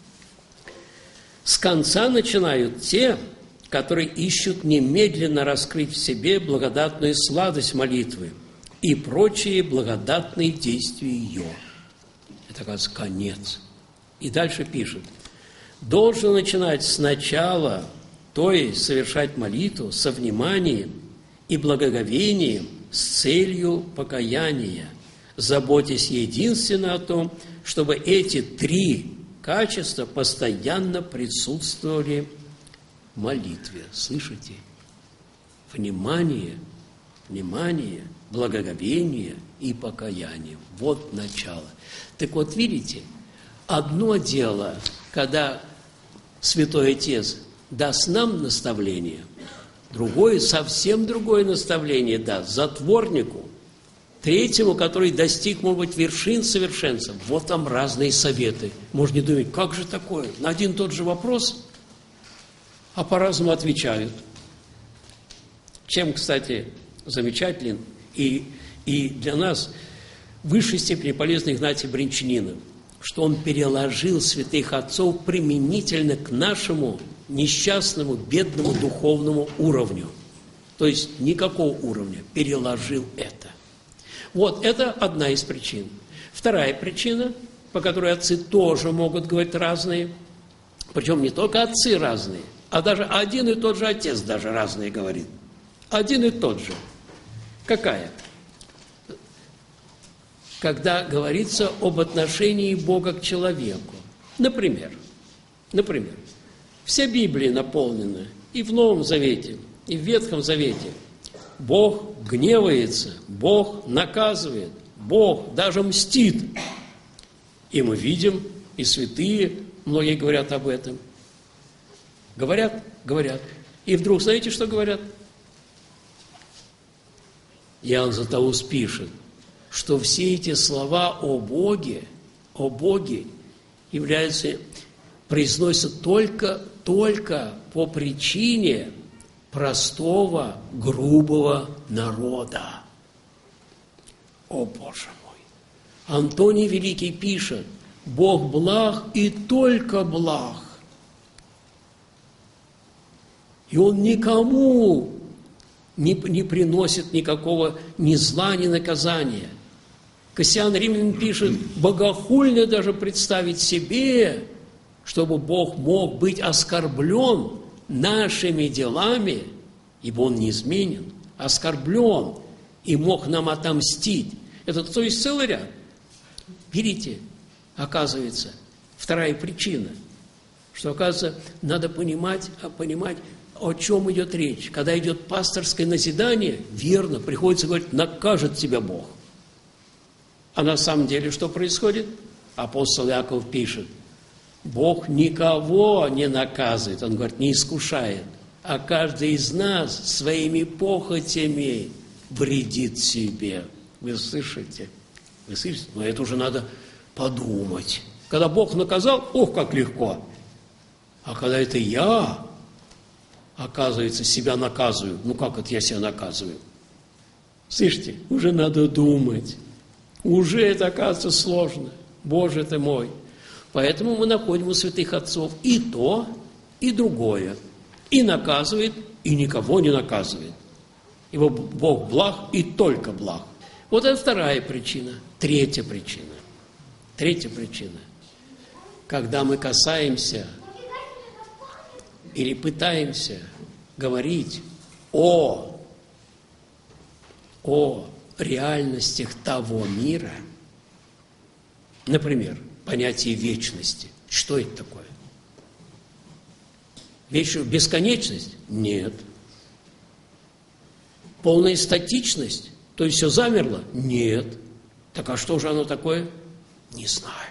С конца начинают те, которые ищут немедленно раскрыть в себе благодатную сладость молитвы и прочие благодатные действия ее. Это, оказывается, конец. И дальше пишет. Должен начинать сначала, то есть совершать молитву со вниманием и благоговением с целью покаяния, заботясь единственно о том, чтобы эти три качества постоянно присутствовали в молитве. Слышите? внимание, внимание, благоговение и покаяние. Вот начало. Так вот, видите, одно дело, когда Святой Отец даст нам наставление, другое, совсем другое наставление даст затворнику, третьему, который достиг, может быть, вершин совершенства. Вот там разные советы. Можно не думать, как же такое? На один и тот же вопрос, а по-разному отвечают. Чем, кстати, замечателен и, и для нас в высшей степени полезный Игнатий Брянчанинов, что он переложил святых отцов применительно к нашему несчастному, бедному духовному уровню. То есть никакого уровня, переложил это. Вот это одна из причин. Вторая причина, по которой отцы тоже могут говорить разные, причем не только отцы разные, а даже один и тот же отец даже разные говорит. Один и тот же. Какая? Когда говорится об отношении Бога к человеку. Например, например, вся Библия наполнена и в Новом Завете, и в Ветхом Завете. Бог гневается, Бог наказывает, Бог даже мстит. И мы видим, и святые, многие говорят об этом. Говорят, говорят. И вдруг, знаете, что говорят? Иоанн Златоуст пишет, что все эти слова о Боге, о Боге являются, произносятся только, только по причине простого, грубого народа. О, Боже мой! Антоний Великий пишет, Бог благ и только благ. И Он никому не, не приносит никакого ни зла, ни наказания. Кассиан Римлян пишет, богохульно даже представить себе, чтобы Бог мог быть оскорблен нашими делами, ибо Он неизменен, оскорблен и мог нам отомстить. Это то есть целый ряд. Видите, оказывается, вторая причина, что, оказывается, надо понимать, понимать, о чем идет речь. Когда идет пасторское назидание, верно, приходится говорить, накажет тебя Бог. А на самом деле что происходит? Апостол Иаков пишет, Бог никого не наказывает, он говорит, не искушает, а каждый из нас своими похотями вредит себе. Вы слышите? Вы слышите? Но это уже надо подумать. Когда Бог наказал, ох, как легко. А когда это я, оказывается, себя наказываю, ну как это я себя наказываю? Слышите? Уже надо думать. Уже это, оказывается, сложно. Боже ты мой. Поэтому мы находим у святых отцов и то, и другое. И наказывает, и никого не наказывает. Ибо Бог благ и только благ. Вот это вторая причина. Третья причина. Третья причина. Когда мы касаемся или пытаемся говорить о, о реальностях того мира, например, понятие вечности. Что это такое? Вечную бесконечность? Нет. Полная статичность? То есть все замерло? Нет. Так а что же оно такое? Не знаю.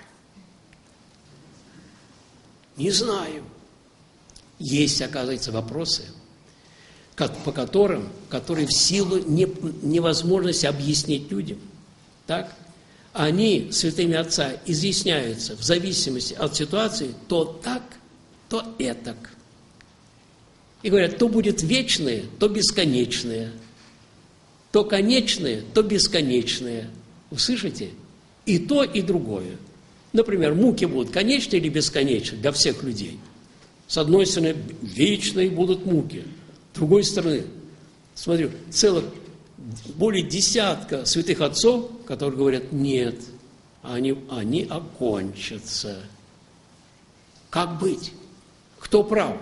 Не знаю. Есть, оказывается, вопросы, по которым, которые в силу невозможности объяснить людям, так, они, святыми отца, изъясняются в зависимости от ситуации то так, то этак. И говорят, то будет вечное, то бесконечное, то конечное, то бесконечное. Вы слышите? И то, и другое. Например, муки будут конечные или бесконечные для всех людей. С одной стороны, вечные будут муки. С другой стороны, смотрю, целых более десятка святых отцов, которые говорят, нет, они, они окончатся. Как быть? Кто прав?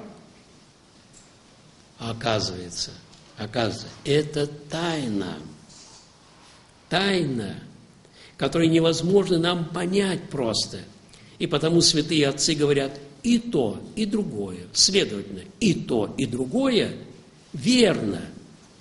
А оказывается, оказывается, это тайна. Тайна, которую невозможно нам понять просто. И потому святые отцы говорят, и то, и другое. Следовательно, и то, и другое верно.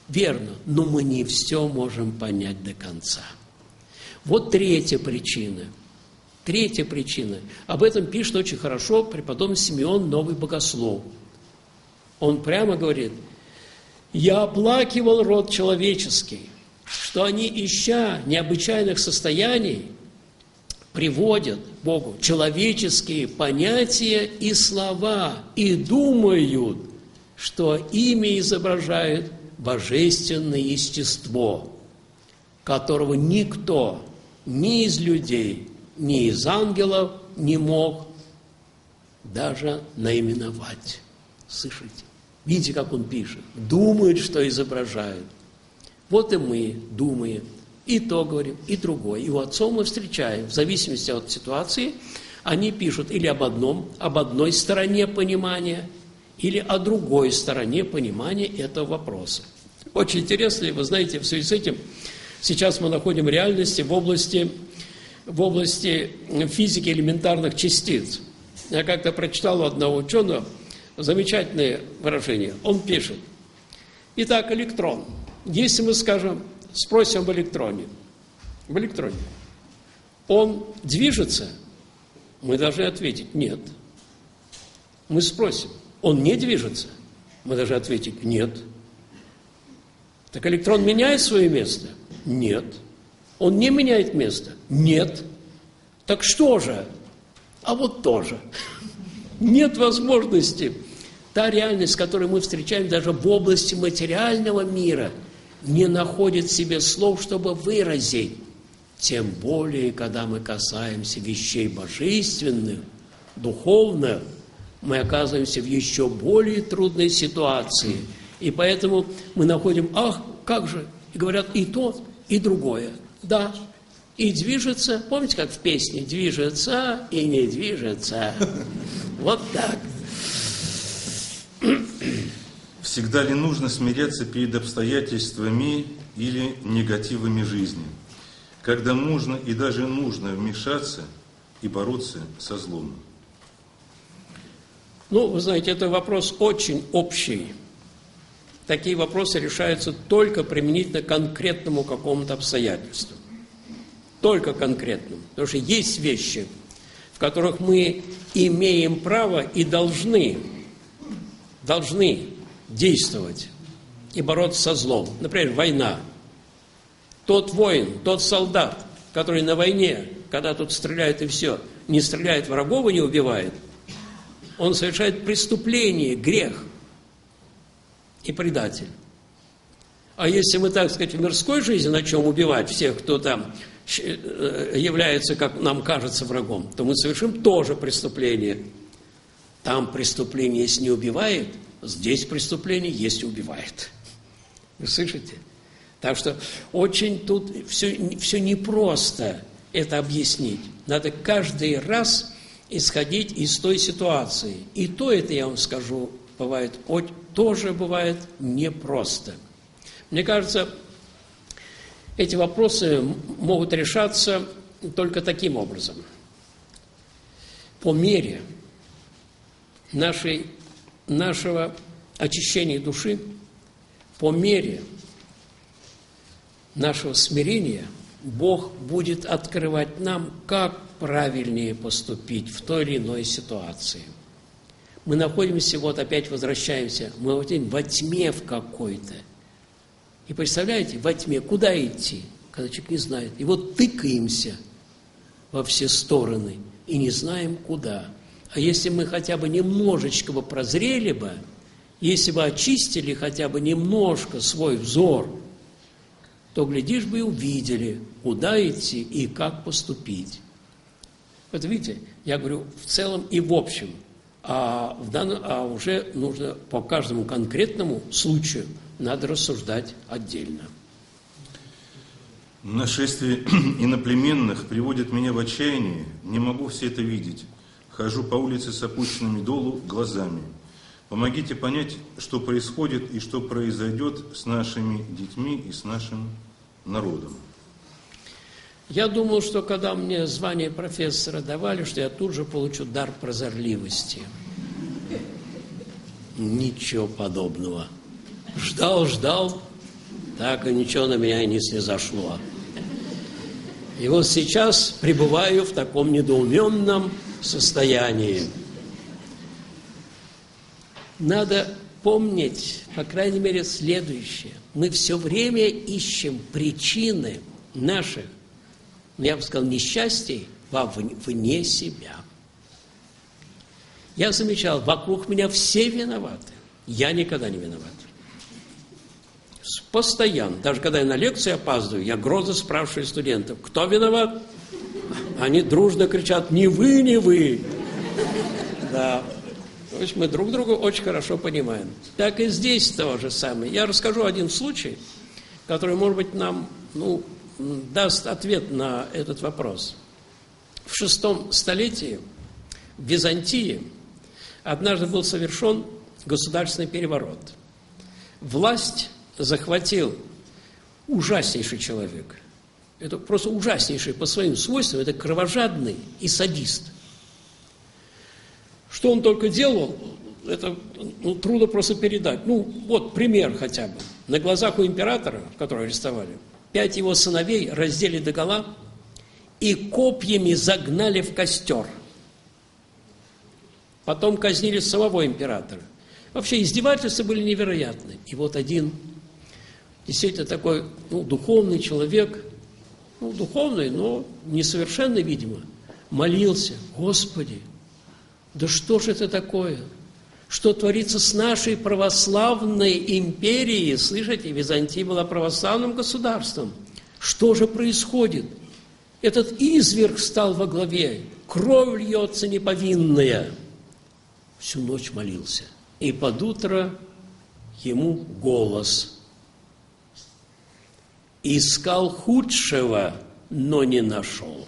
верно, но мы не все можем понять до конца. Вот третья причина. Третья причина. Об этом пишет очень хорошо преподобный Симеон Новый Богослов. Он прямо говорит: «Я оплакивал род человеческий, что они, ища необычайных состояний, приводят Богу человеческие понятия и слова и думают, что ими изображают божественное естество, которого никто ни из людей, ни из ангелов не мог даже наименовать». Слышите? Видите, как он пишет? Думают, что изображают. Вот и мы думаем. И то говорим, и другое. И у отцов мы встречаем, в зависимости от ситуации, они пишут или об одном, об одной стороне понимания, или о другой стороне понимания этого вопроса. Очень интересно, вы знаете, в связи с этим сейчас мы находим реальности в области, в области физики элементарных частиц. Я как-то прочитал у одного ученого замечательное выражение. Он пишет: итак, электрон. Если мы, скажем, спросим об электроне, в электроне, он движется, мы должны ответить нет. Мы спросим, он не движется, мы должны ответить нет. Так электрон меняет свое место? Нет. Он не меняет место? Нет. Так что же? А вот тоже. Нет возможности. Та реальность, которую мы встречаем даже в области материального мира, не находит в себе слов, чтобы выразить. Тем более, когда мы касаемся вещей божественных, духовных, мы оказываемся в еще более трудной ситуации. И поэтому мы находим: ах, как же? И говорят и то, и другое. Да, и движется, помните, как в песне, движется и не движется. Вот так. Всегда ли нужно смиряться перед обстоятельствами или негативами жизни, когда можно и даже нужно вмешаться и бороться со злом? Ну, вы знаете, это вопрос очень общий. Такие вопросы решаются только применительно к конкретному какому-то обстоятельству. Только конкретному. Потому что есть вещи, в которых мы имеем право и должны, должны действовать и бороться со злом. Например, война. Тот воин, тот солдат, который на войне, когда тут стреляют и все, не стреляет врагов и не убивает, он совершает преступление, грех и предатель. А если мы, так сказать, в мирской жизни начнем убивать всех, кто там является, как нам кажется, врагом, то мы совершим тоже преступление. Там преступление, если не убивает, здесь преступление, если убивает. Вы слышите? Так что очень тут все, все непросто это объяснить. Надо каждый раз исходить из той ситуации. И то это, я вам скажу, бывает, тоже бывает непросто. Мне кажется, эти вопросы могут решаться только таким образом. По мере нашей, нашего очищения души, по мере нашего смирения, Бог будет открывать нам, как правильнее поступить в той или иной ситуации. Мы находимся, вот опять возвращаемся, мы вот во тьме в какой-то. И представляете, во тьме куда идти, когда человек не знает? И вот тыкаемся во все стороны и не знаем куда. А если мы хотя бы немножечко бы прозрели бы, если бы очистили хотя бы немножко свой взор, то, глядишь бы, и увидели, куда идти и как поступить. Вот видите, я говорю в целом и в общем, а, в данном, а уже нужно по каждому конкретному случаю надо рассуждать отдельно. Нашествие иноплеменных приводит меня в отчаяние, не могу все это видеть. Хожу по улице с опущенными долу глазами. Помогите понять, что происходит и что произойдет с нашими детьми и с нашим народом. Я думал, что когда мне звание профессора давали, что я тут же получу дар прозорливости. Ничего подобного. Ждал, ждал, Так и ничего на меня и не снизошло. И вот сейчас пребываю в таком недоуменном состоянии. Надо помнить, по крайней мере, следующее. Мы все время ищем причины наших, я бы сказал, несчастий вне себя. Я замечал, вокруг меня все виноваты. Я никогда не виноват. Постоянно. Даже когда я на лекции опаздываю, я грозно спрашиваю студентов, кто виноват? Они дружно кричат, не вы, не вы. Да. То есть мы друг друга очень хорошо понимаем. Так и здесь то же самое. Я расскажу один случай, который, может быть, нам ну, даст ответ на этот вопрос. В шестом столетии в Византии однажды был совершен государственный переворот. Власть захватил ужаснейший человек. Это просто ужаснейший по своим свойствам. Это кровожадный и садист. Что он только делал, это ну, трудно просто передать. Ну, вот пример хотя бы. На глазах у императора, которого арестовали, пять его сыновей раздели догола и копьями загнали в костер. Потом казнили самого императора. Вообще издевательства были невероятны. И вот один действительно такой ну, духовный человек, ну, духовный, но несовершенный, видимо, молился: Господи, да что же это такое? Что творится с нашей православной империей? Слышите, Византия была православным государством. Что же происходит? Этот изверг стал во главе, кровь льется неповинная. Всю ночь молился. И под утро ему голос. Искал худшего, но не нашел.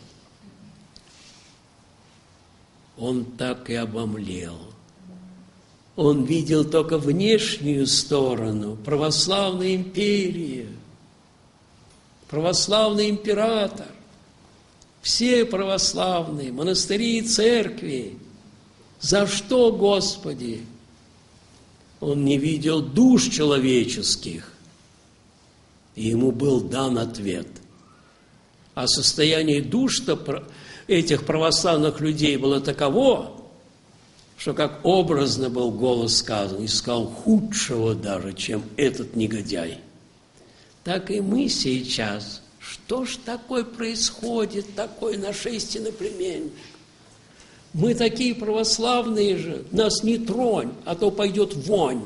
Он так и обомлел. Он видел только внешнюю сторону православной империи, православный император, все православные монастыри и церкви. За что, Господи? Он не видел душ человеческих. И ему был дан ответ. А состояние душ-то этих православных людей было таково, что, как образно был голос сказан, искал худшего даже, чем этот негодяй. Так и мы сейчас. Что ж такое происходит, такое нашествие на племенник? Мы такие православные же, нас не тронь, а то пойдет вонь.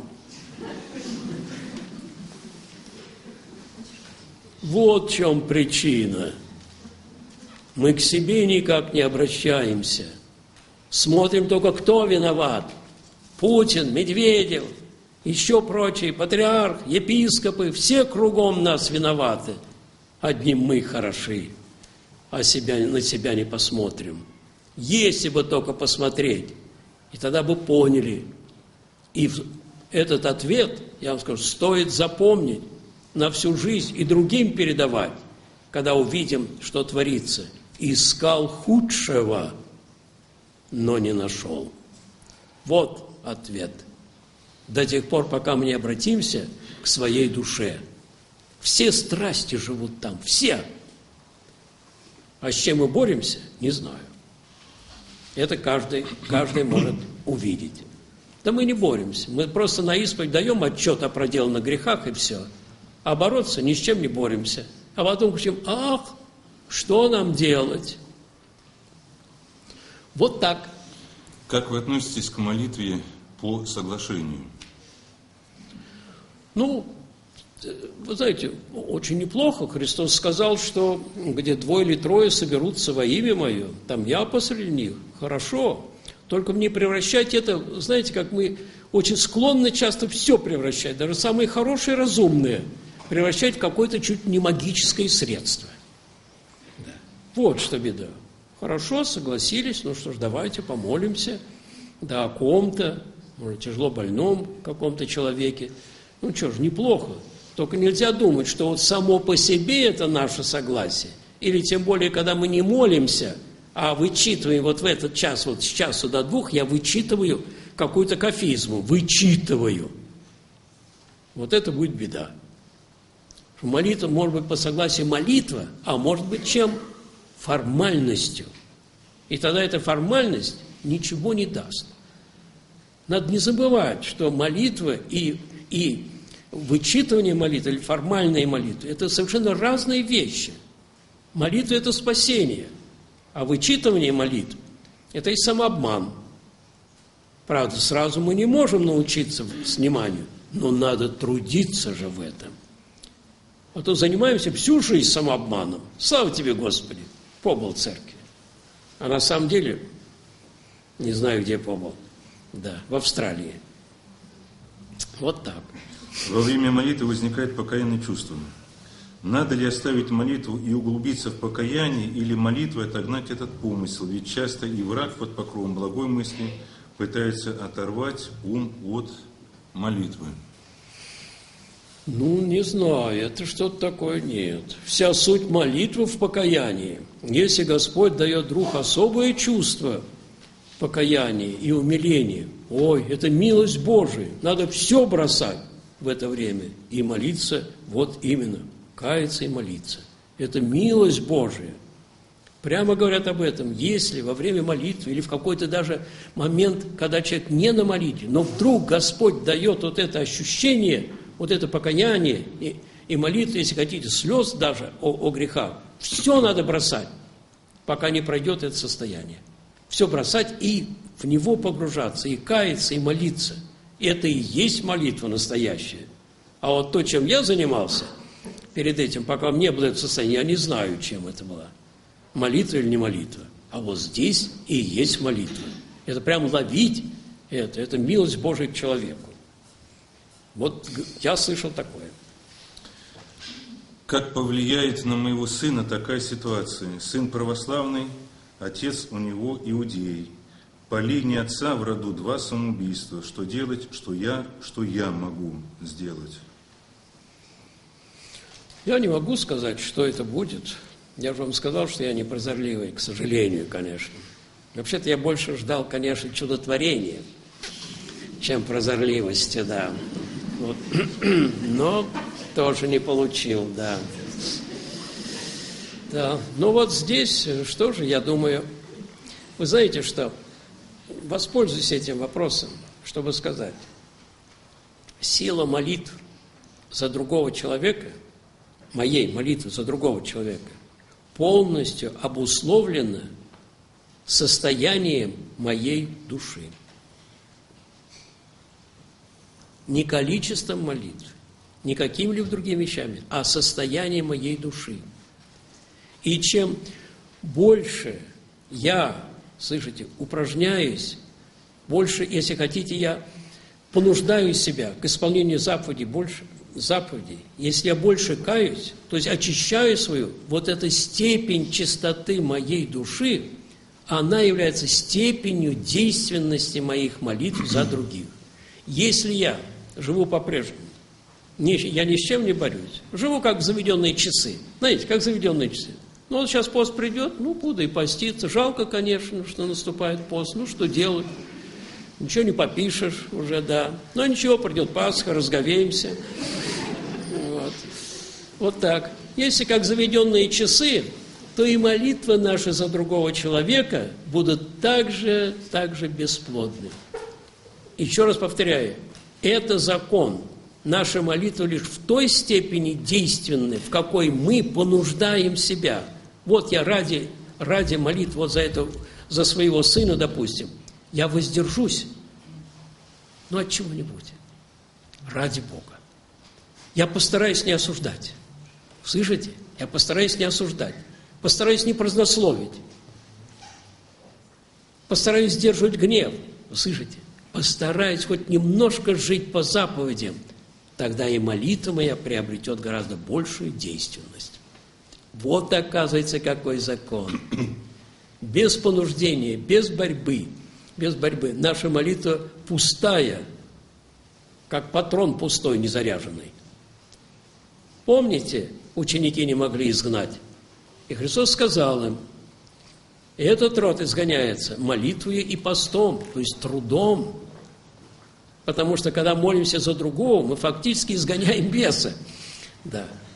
Вот в чем причина. Мы к себе никак не обращаемся. Смотрим только, кто виноват. Путин, Медведев, еще прочие, патриарх, епископы, все кругом нас виноваты. Одним мы хороши, а себя, на себя не посмотрим. Если бы только посмотреть, и тогда бы поняли. И этот ответ, я вам скажу, стоит запомнить на всю жизнь и другим передавать, когда увидим, что творится. Искал худшего, но не нашел. Вот ответ. До тех пор, пока мы не обратимся к своей душе. Все страсти живут там, все. А с чем мы боремся, не знаю. Это каждый, каждый может увидеть. Да мы не боремся. Мы просто на исповедь даем отчет о проделанных грехах и все. А бороться ни с чем не боремся. А потом кричим: ах, что нам делать? Вот так. Как вы относитесь к молитве по соглашению? Ну, вы знаете, очень неплохо. Христос сказал, что где двое или трое соберутся во имя Мое, там я посреди них. Хорошо. Только не превращайте это, знаете, как мы очень склонны часто все превращать, даже самые хорошие, разумные, превращать в какое-то чуть не магическое средство. Да. Вот что беда. Хорошо, согласились, ну что ж, давайте помолимся, да, о ком-то, может, тяжело больном каком-то человеке. Ну что ж, неплохо. Только нельзя думать, что вот само по себе это наше согласие. Или тем более, когда мы не молимся, а вычитываем вот в этот час, вот с часу до двух, я вычитываю какую-то кафизму, вычитываю. Вот это будет беда. Молитва может быть по согласию молитва, а может быть чем? Формальностью. И тогда эта формальность ничего не даст. Надо не забывать, что молитва и, и вычитывание молитвы, или формальные молитвы, это совершенно разные вещи. Молитва – это спасение, а вычитывание молитв – это и самообман. Правда, сразу мы не можем научиться вниманию, но надо трудиться же в этом. А то занимаемся всю жизнь самообманом. Слава тебе, Господи, побыл в церкви. А на самом деле, не знаю, где побыл. Да, в Австралии. Вот так. Во время молитвы возникает покаянное чувство. Надо ли оставить молитву и углубиться в покаяние, или молитвой отогнать этот помысел? Ведь часто и враг под покровом благой мысли пытается оторвать ум от молитвы. Ну, не знаю, это что-то такое нет. Вся суть молитвы в покаянии. Если Господь дает вдруг особое чувство покаяния и умиления, ой, это милость Божия, надо все бросать в это время и молиться, вот именно, каяться и молиться. Это милость Божия. Прямо говорят об этом. Если во время молитвы или в какой-то даже момент, когда человек не на молитве, но вдруг Господь дает вот это ощущение, вот это покаяние и, и молитва, если хотите, слез даже о, о грехах, все надо бросать, пока не пройдет это состояние. Все бросать и в него погружаться, и каяться, и молиться. Это и есть молитва настоящая. А вот то, чем я занимался перед этим, пока мне было это состояние, я не знаю, чем это было. Молитва или не молитва. А вот здесь и есть молитва. Это прям ловить это, это милость Божия к человеку. Вот я слышал такое. Как повлияет на моего сына такая ситуация? Сын православный, отец у него иудей. По линии отца в роду два самоубийства. Что делать, что я, что я могу сделать? Я не могу сказать, что это будет. Я же вам сказал, что я не прозорливый, к сожалению, конечно. Вообще-то я больше ждал, конечно, чудотворения, чем прозорливости, да. Вот. Но тоже не получил, да. Да. Ну вот здесь, что же, я думаю, вы знаете, что воспользуюсь этим вопросом, чтобы сказать, сила молитв за другого человека, моей молитвы за другого человека, полностью обусловлена состоянием моей души. Не количеством молитв, не какими-либо другими вещами, а состоянием моей души. И чем больше я, слышите, упражняюсь, больше, если хотите, я понуждаю себя к исполнению заповедей, больше заповедей, если я больше каюсь, то есть очищаю свою, вот эта степень чистоты моей души, она является степенью действенности моих молитв за других. Если я живу по-прежнему, не, я ни с чем не борюсь, живу как заведенные часы, знаете, как заведенные часы. Ну, вот сейчас пост придет, ну, буду и поститься. Жалко, конечно, что наступает пост, ну, что делать? Ничего не попишешь уже, да. Но ничего, придет Пасха, разговеемся. Вот. Вот так. Если как заведенные часы, то и молитвы наши за другого человека будут также, также бесплодны. Еще раз повторяю, это закон. Наша молитва лишь в той степени действенны, в какой мы понуждаем себя. Вот я ради, ради молитвы вот за, это, за своего сына, допустим, я воздержусь, но от чего-нибудь, ради Бога. Я постараюсь не осуждать. Слышите? Я постараюсь не осуждать. Постараюсь не празднословить. Постараюсь сдерживать гнев. Слышите? Постараюсь хоть немножко жить по заповедям. Тогда и молитва моя приобретет гораздо большую действенность. Вот, оказывается, какой закон. Без понуждения, без борьбы, без борьбы. Наша молитва пустая, как патрон пустой, незаряженный. Помните, ученики не могли изгнать? И Христос сказал им, этот род изгоняется молитвой и постом, то есть трудом. Потому что, когда молимся за другого, мы фактически изгоняем беса. Да.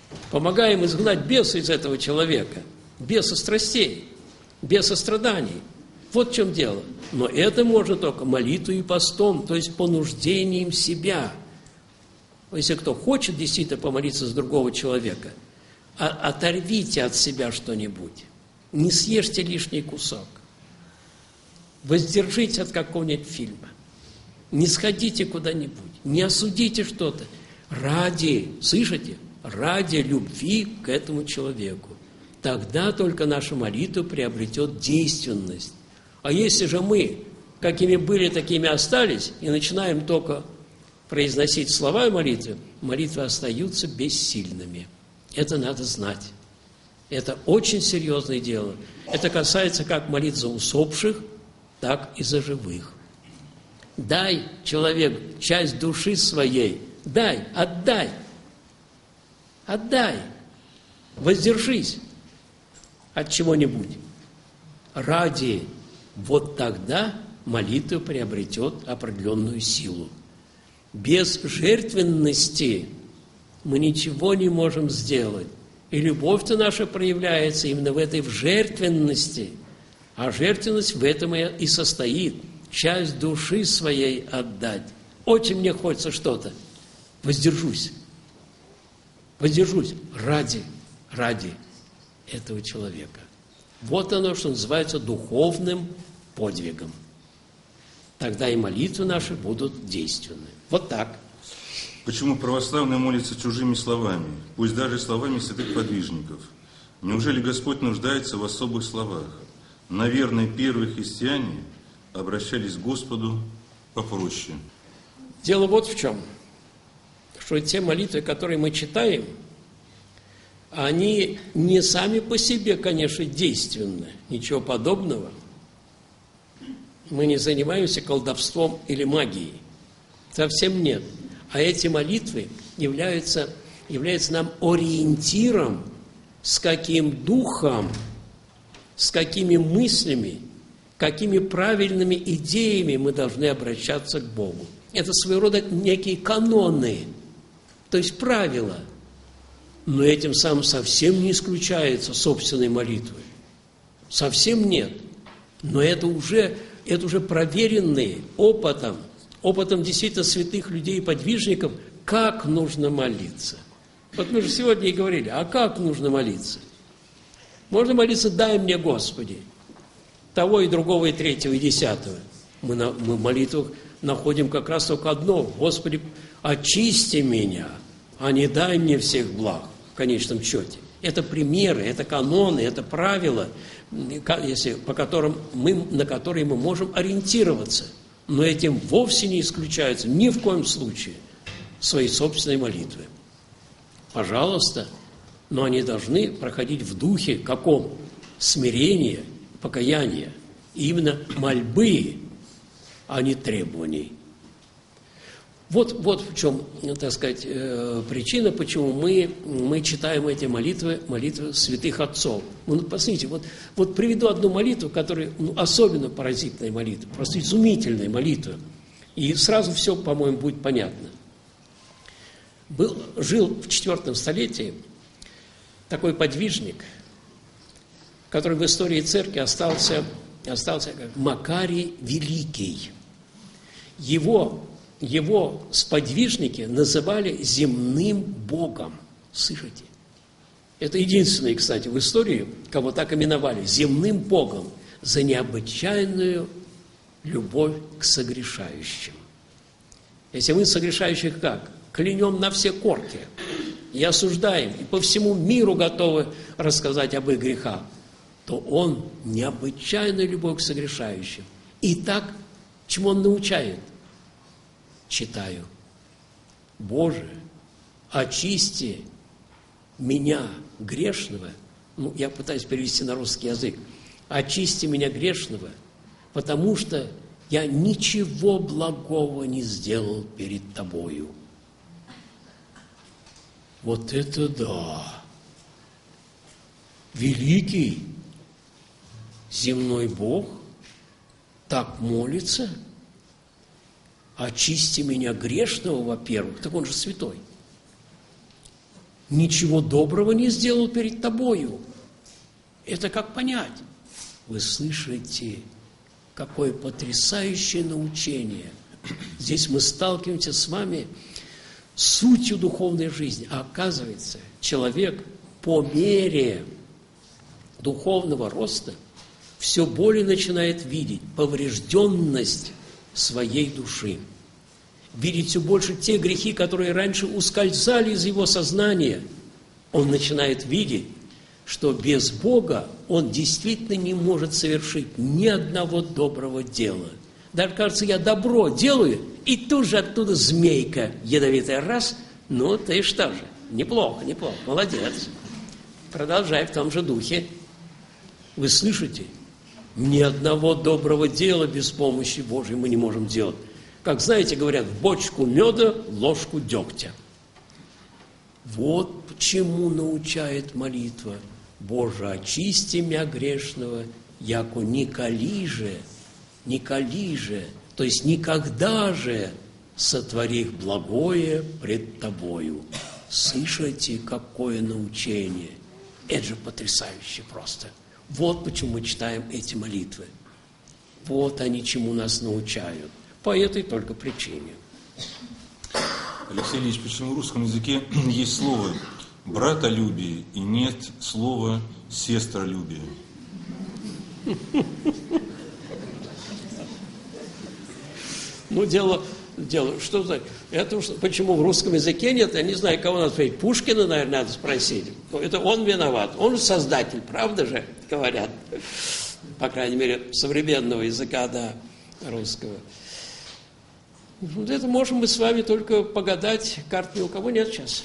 Помогаем изгнать беса из этого человека, беса страстей, беса страданий. Вот в чем дело. Но это можно только молитвой и постом, то есть понуждением себя. Если кто хочет действительно помолиться за другого человека, оторвите от себя что-нибудь. Не съешьте лишний кусок. Воздержитесь от какого-нибудь фильма. Не сходите куда-нибудь. Не осудите что-то. Ради, слышите, ради любви к этому человеку. Тогда только наша молитва приобретет действенность. А если же мы, какими были, такими остались, и начинаем только произносить слова молитвы, молитвы остаются бессильными. Это надо знать. Это очень серьезное дело. Это касается как молитв за усопших, так и за живых. Дай, человек, часть души своей, дай, отдай, отдай, воздержись от чего-нибудь. Ради, вот тогда молитва приобретет определенную силу. Без жертвенности мы ничего не можем сделать. И любовь-то наша проявляется именно в этой в жертвенности. А жертвенность в этом и состоит. Часть души своей отдать. Очень мне хочется что-то. Воздержусь. Воздержусь ради, ради этого человека. Вот оно, что называется духовным подвигом. Тогда и молитвы наши будут действенны. Вот так. Почему православные молятся чужими словами, пусть даже словами святых подвижников? Неужели Господь нуждается в особых словах? Наверное, первые христиане обращались к Господу попроще. Дело вот в чем, что те молитвы, которые мы читаем, они не сами по себе, конечно, действенны, ничего подобного. Мы не занимаемся колдовством или магией. Совсем нет. А эти молитвы являются, являются нам ориентиром, с каким духом, с какими мыслями, какими правильными идеями мы должны обращаться к Богу. Это своего рода некие каноны, то есть правила. Но этим самым совсем не исключается собственной молитвы. Совсем нет. Но это уже, это уже проверенные опытом, опытом действительно святых людей и подвижников, как нужно молиться. Вот мы же сегодня и говорили, а как нужно молиться? Можно молиться «дай мне, Господи», того и другого, и третьего, и десятого. Мы, на, мы в молитвах находим как раз только одно: «Господи, очисти меня, а не дай мне всех благ», в конечном счете. Это примеры, это каноны, это правила, если, по которым мы, на которые мы можем ориентироваться. Но этим вовсе не исключаются ни в коем случае свои собственные молитвы. Пожалуйста, но они должны проходить в духе каком? Смирения, покаяния. И именно мольбы, а не требований. Вот, вот в чем, так сказать, причина, почему мы, мы читаем эти молитвы, молитвы святых отцов. Ну, посмотрите, вот, вот приведу одну молитву, которая ну, особенно поразительная молитва, просто изумительная молитва. И сразу все, по-моему, будет понятно. Был, жил в четвертом столетии такой подвижник, который в истории церкви остался, остался как Макарий Великий. Его... Его сподвижники называли земным богом. Слышите? Это единственный, кстати, в истории, кого так именовали, земным богом, за необычайную любовь к согрешающим. Если мы согрешающих как? Клянем на все корки и осуждаем, и по всему миру готовы рассказать об их грехах, то он необычайную любовь к согрешающим. И так, чему он научает? Читаю. Боже, очисти меня, грешного, ну, я пытаюсь перевести на русский язык, очисти меня, грешного, потому что я ничего благого не сделал перед Тобою. Вот это да! Великий земной Бог так молится? Очисти меня, грешного, во-первых, так он же святой. ничего доброго не сделал перед тобою. Это как понять? Вы слышите, какое потрясающее научение. Здесь мы сталкиваемся с вами с сутью духовной жизни. А оказывается, человек по мере духовного роста все более начинает видеть поврежденность своей души. Видеть все больше те грехи, которые раньше ускользали из его сознания. Он начинает видеть, что без Бога он действительно не может совершить ни одного доброго дела. Даже, кажется, я добро делаю, и тут же оттуда змейка ядовитая раз, ну ты что же, неплохо, неплохо, молодец. Продолжай в том же духе. Вы слышите? Ни одного доброго дела без помощи Божьей мы не можем делать. Как, знаете, говорят, в бочку меда, ложку дегтя. Вот почему научает молитва. Боже, очисти мя грешного, яко николи же, николи же, то есть никогда же сотвори благое пред тобою. Слышите, какое научение? Это же потрясающе просто. Вот почему мы читаем эти молитвы. Вот они чему нас научают. По этой только причине. Алексей Ильич, почему в русском языке есть слово братолюбие и нет слова сестролюбие? Ну, дело, дело, что за... Это почему в русском языке нет, я не знаю, кого надо спросить. Пушкина, наверное, надо спросить. Это он виноват. Он же создатель, правда же, говорят. По крайней мере, современного языка, да, русского. Вот это можем мы с вами только погадать. Карт ни у кого нет сейчас.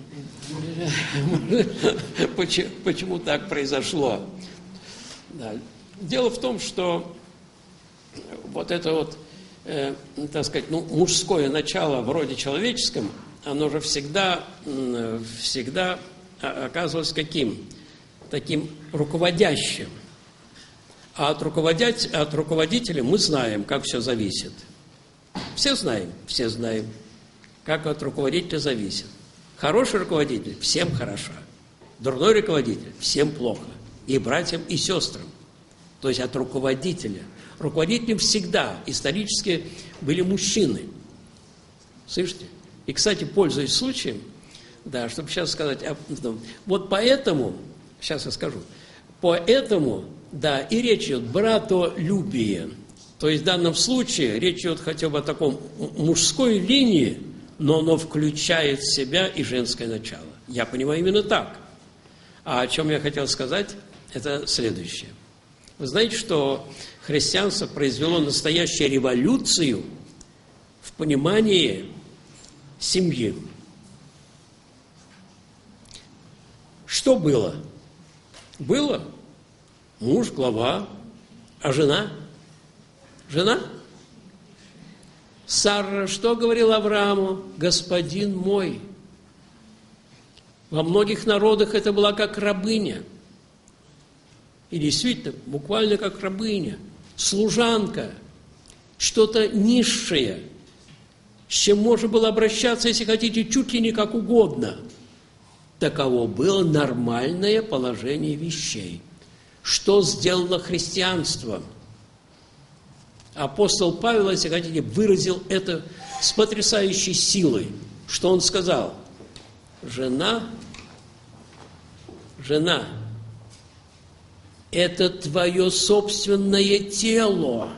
Почему, почему так произошло? Да. Дело в том, что вот это вот, э, так сказать, ну, мужское начало в роде человеческом, оно же всегда, всегда оказывалось каким? Таким руководящим. А от, руководять, от руководителя мы знаем, как все зависит. Все знаем, все знаем, как от руководителя зависит. Хороший руководитель – всем хорошо. Дурной руководитель – всем плохо. И братьям, и сестрам. То есть от руководителя. Руководителем всегда исторически были мужчины. Слышите? И, кстати, пользуясь случаем, да, чтобы сейчас сказать, вот поэтому, сейчас я скажу, поэтому, да, и речь идет братолюбие. То есть в данном случае речь идет хотя бы о таком мужской линии, но оно включает в себя и женское начало. Я понимаю именно так. А о чем я хотел сказать, это следующее. Вы знаете, что христианство произвело настоящую революцию в понимании семьи. Что было? Было муж, глава, а жена? Жена? Сара что говорила Аврааму? Господин мой. Во многих народах это была как рабыня. И действительно, буквально как рабыня. Служанка. Что-то низшее, с чем можно было обращаться, если хотите, чуть ли не как угодно. Таково было нормальное положение вещей. Что сделало христианство? Апостол Павел, если хотите, выразил это с потрясающей силой. Что он сказал? Жена, жена, это твое собственное тело.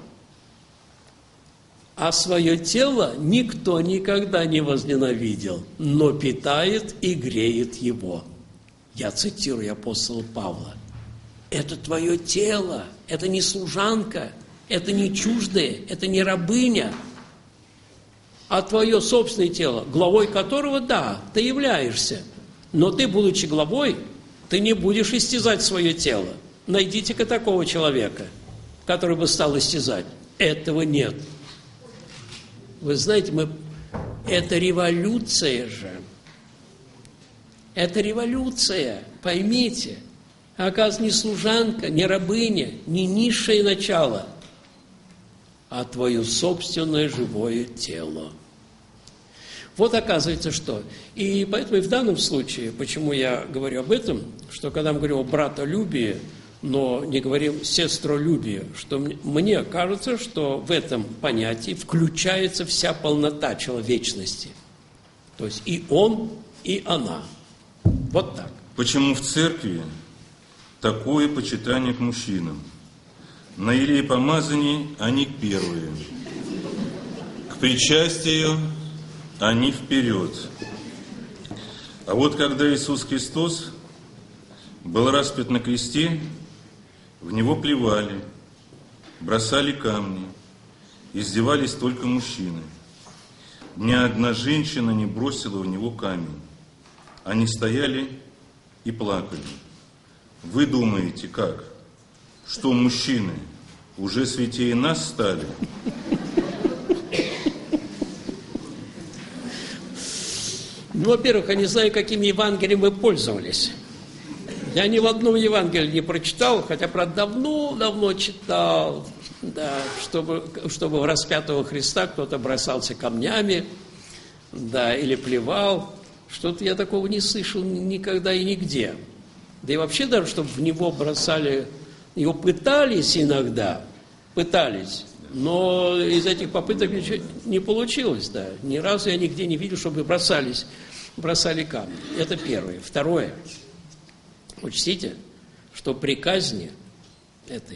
А свое тело никто никогда не возненавидел, но питает и греет его. Я цитирую апостола Павла. Это твое тело, это не служанка, это не чуждое, это не рабыня, а твое собственное тело, главой которого, да, ты являешься. Но ты, будучи главой, ты не будешь истязать свое тело. Найдите-ка такого человека, который бы стал истязать. Этого нет. Вы знаете, мы... это революция же. Это революция, поймите. А оказывается, не служанка, не рабыня, не низшее начало, а твое собственное живое тело. Вот оказывается, что. И поэтому и в данном случае, почему я говорю об этом, что когда мы говорим о братолюбии, но не говорим сестролюбие, что мне кажется, что в этом понятии включается вся полнота человечности. То есть и он, и она. Вот так. Почему в церкви такое почитание к мужчинам? На елеепомазании они первые, к причастию они вперед. А вот когда Иисус Христос был распят на кресте, в Него плевали, бросали камни, издевались только мужчины. Ни одна женщина не бросила в Него камень. Они стояли и плакали. Вы думаете, как? Что мужчины уже святее нас стали? Ну, во-первых, я не знаю, каким Евангелием вы пользовались. Я ни в одном Евангелии не прочитал, хотя, правда, давно-давно читал, да, чтобы, чтобы в распятого Христа кто-то бросался камнями, да, или плевал. Что-то я такого не слышал никогда и нигде. Да и вообще даже, чтобы в него бросали, его пытались иногда, пытались, но из этих попыток ничего не получилось, да. Ни разу я нигде не видел, чтобы бросались, бросали камни. Это первое. Второе. Учтите, что при казни этой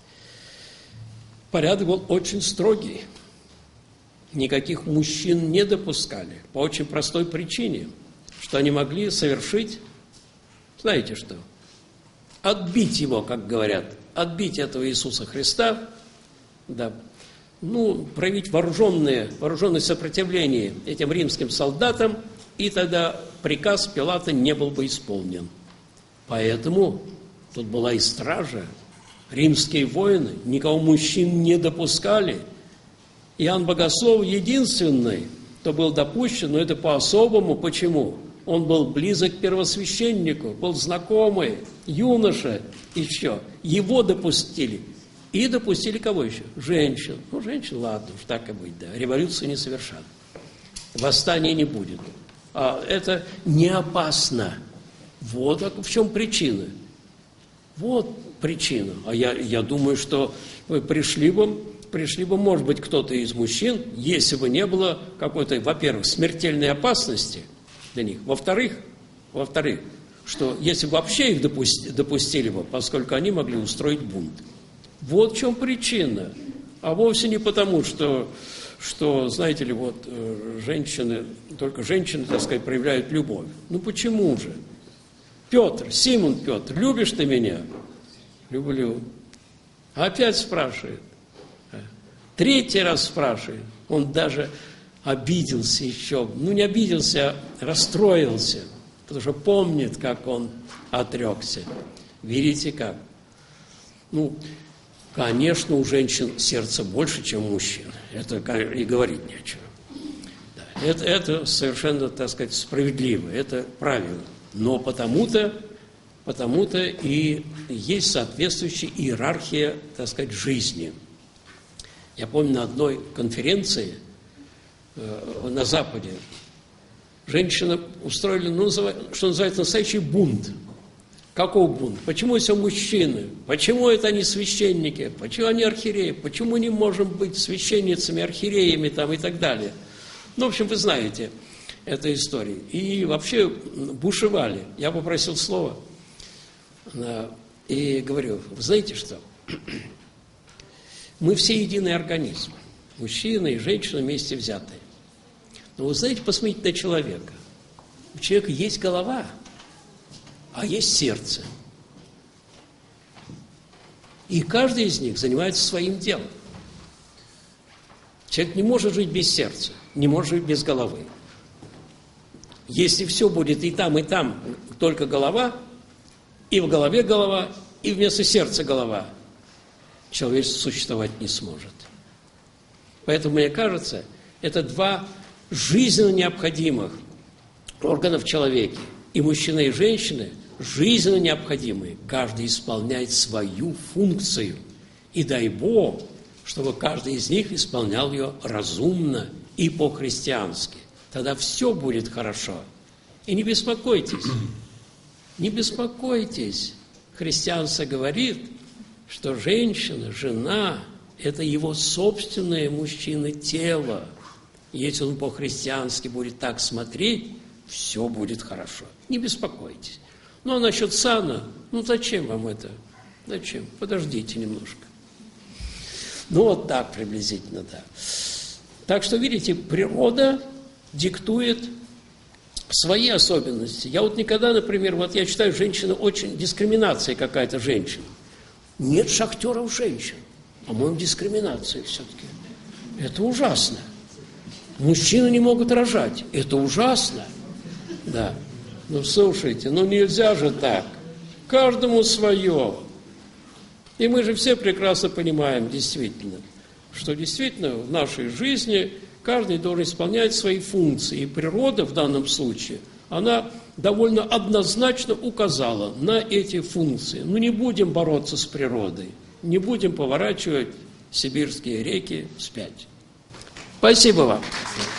порядок был очень строгий. Никаких мужчин не допускали по очень простой причине, что они могли совершить, знаете что, отбить его, как говорят, отбить этого Иисуса Христа, да, ну, проявить вооруженное, вооруженное сопротивление этим римским солдатам, и тогда приказ Пилата не был бы исполнен. Поэтому тут была и стража, римские воины, никого мужчин не допускали. Иоанн Богослов единственный, кто был допущен, но это по-особому. Почему? Он был близок к первосвященнику, был знакомый, юноша еще. Его допустили. И допустили кого еще? Женщин. Ну, женщин, ладно, уж так и быть, да. Революции не совершат. Восстания не будет. А это не опасно. Вот в чем причина. Вот причина. А я, я думаю, что вы пришли бы, пришли бы, может быть, кто-то из мужчин, если бы не было какой-то, во-первых, смертельной опасности для них. Во-вторых, во-вторых, что если вообще их допусти, допустили бы, поскольку они могли устроить бунт. Вот в чем причина. А вовсе не потому, что, что знаете ли, вот женщины, только женщины, так сказать, проявляют любовь. Ну почему же? Петр, Симон Петр, любишь ты меня? Люблю. Опять спрашивает. Третий раз спрашивает. Он даже обиделся еще. Ну, не обиделся, а расстроился. Потому что помнит, как он отрекся. Видите как? Ну, конечно, у женщин сердце больше, чем у мужчин. Это и говорить не о чем. Да, это, это совершенно, так сказать, справедливо. Это правильно. Но потому-то, потому-то и есть соответствующая иерархия, так сказать, жизни. Я помню, на одной конференции э, на Западе женщины устроили, ну, что называется, настоящий бунт. Какой бунт? Почему все мужчины? Почему это они священники? Почему они архиереи? Почему не можем быть священницами, архиереями там, и так далее? Ну, в общем, вы знаете эту историю. И вообще бушевали. Я попросил слова и говорю, вы знаете что? Мы все единый организм. Мужчины и женщины вместе взятые. Но вы знаете, посмотрите на человека. У человека есть голова, а есть сердце. И каждый из них занимается своим делом. Человек не может жить без сердца, не может жить без головы. Если все будет и там, и там только голова, и в голове голова, и вместо сердца голова, человечество существовать не сможет. Поэтому, мне кажется, это два жизненно необходимых органа в человеке. И мужчины, и женщины жизненно необходимые. Каждый исполняет свою функцию. И дай Бог, чтобы каждый из них исполнял ее разумно и по-христиански. Тогда все будет хорошо. И не беспокойтесь, не беспокойтесь. Христианство говорит, что женщина, жена – это его собственное мужчины тело. Если он по-христиански будет так смотреть, все будет хорошо. Не беспокойтесь. Ну, а насчет сана, ну, зачем вам это? Зачем? Подождите немножко. Ну, вот так приблизительно, да. Так что, видите, природа диктует свои особенности. Я вот никогда, например, вот я считаю, женщина очень, дискриминация какая-то женщин. Нет шахтеров женщин. По-моему, дискриминация все-таки. Это ужасно. Мужчины не могут рожать. Это ужасно. Да. Ну, слушайте, ну нельзя же так. Каждому свое. И мы же все прекрасно понимаем, действительно, что действительно в нашей жизни каждый должен исполнять свои функции. И природа в данном случае, она довольно однозначно указала на эти функции. Ну, не будем бороться с природой, не будем поворачивать сибирские реки вспять. Спасибо вам.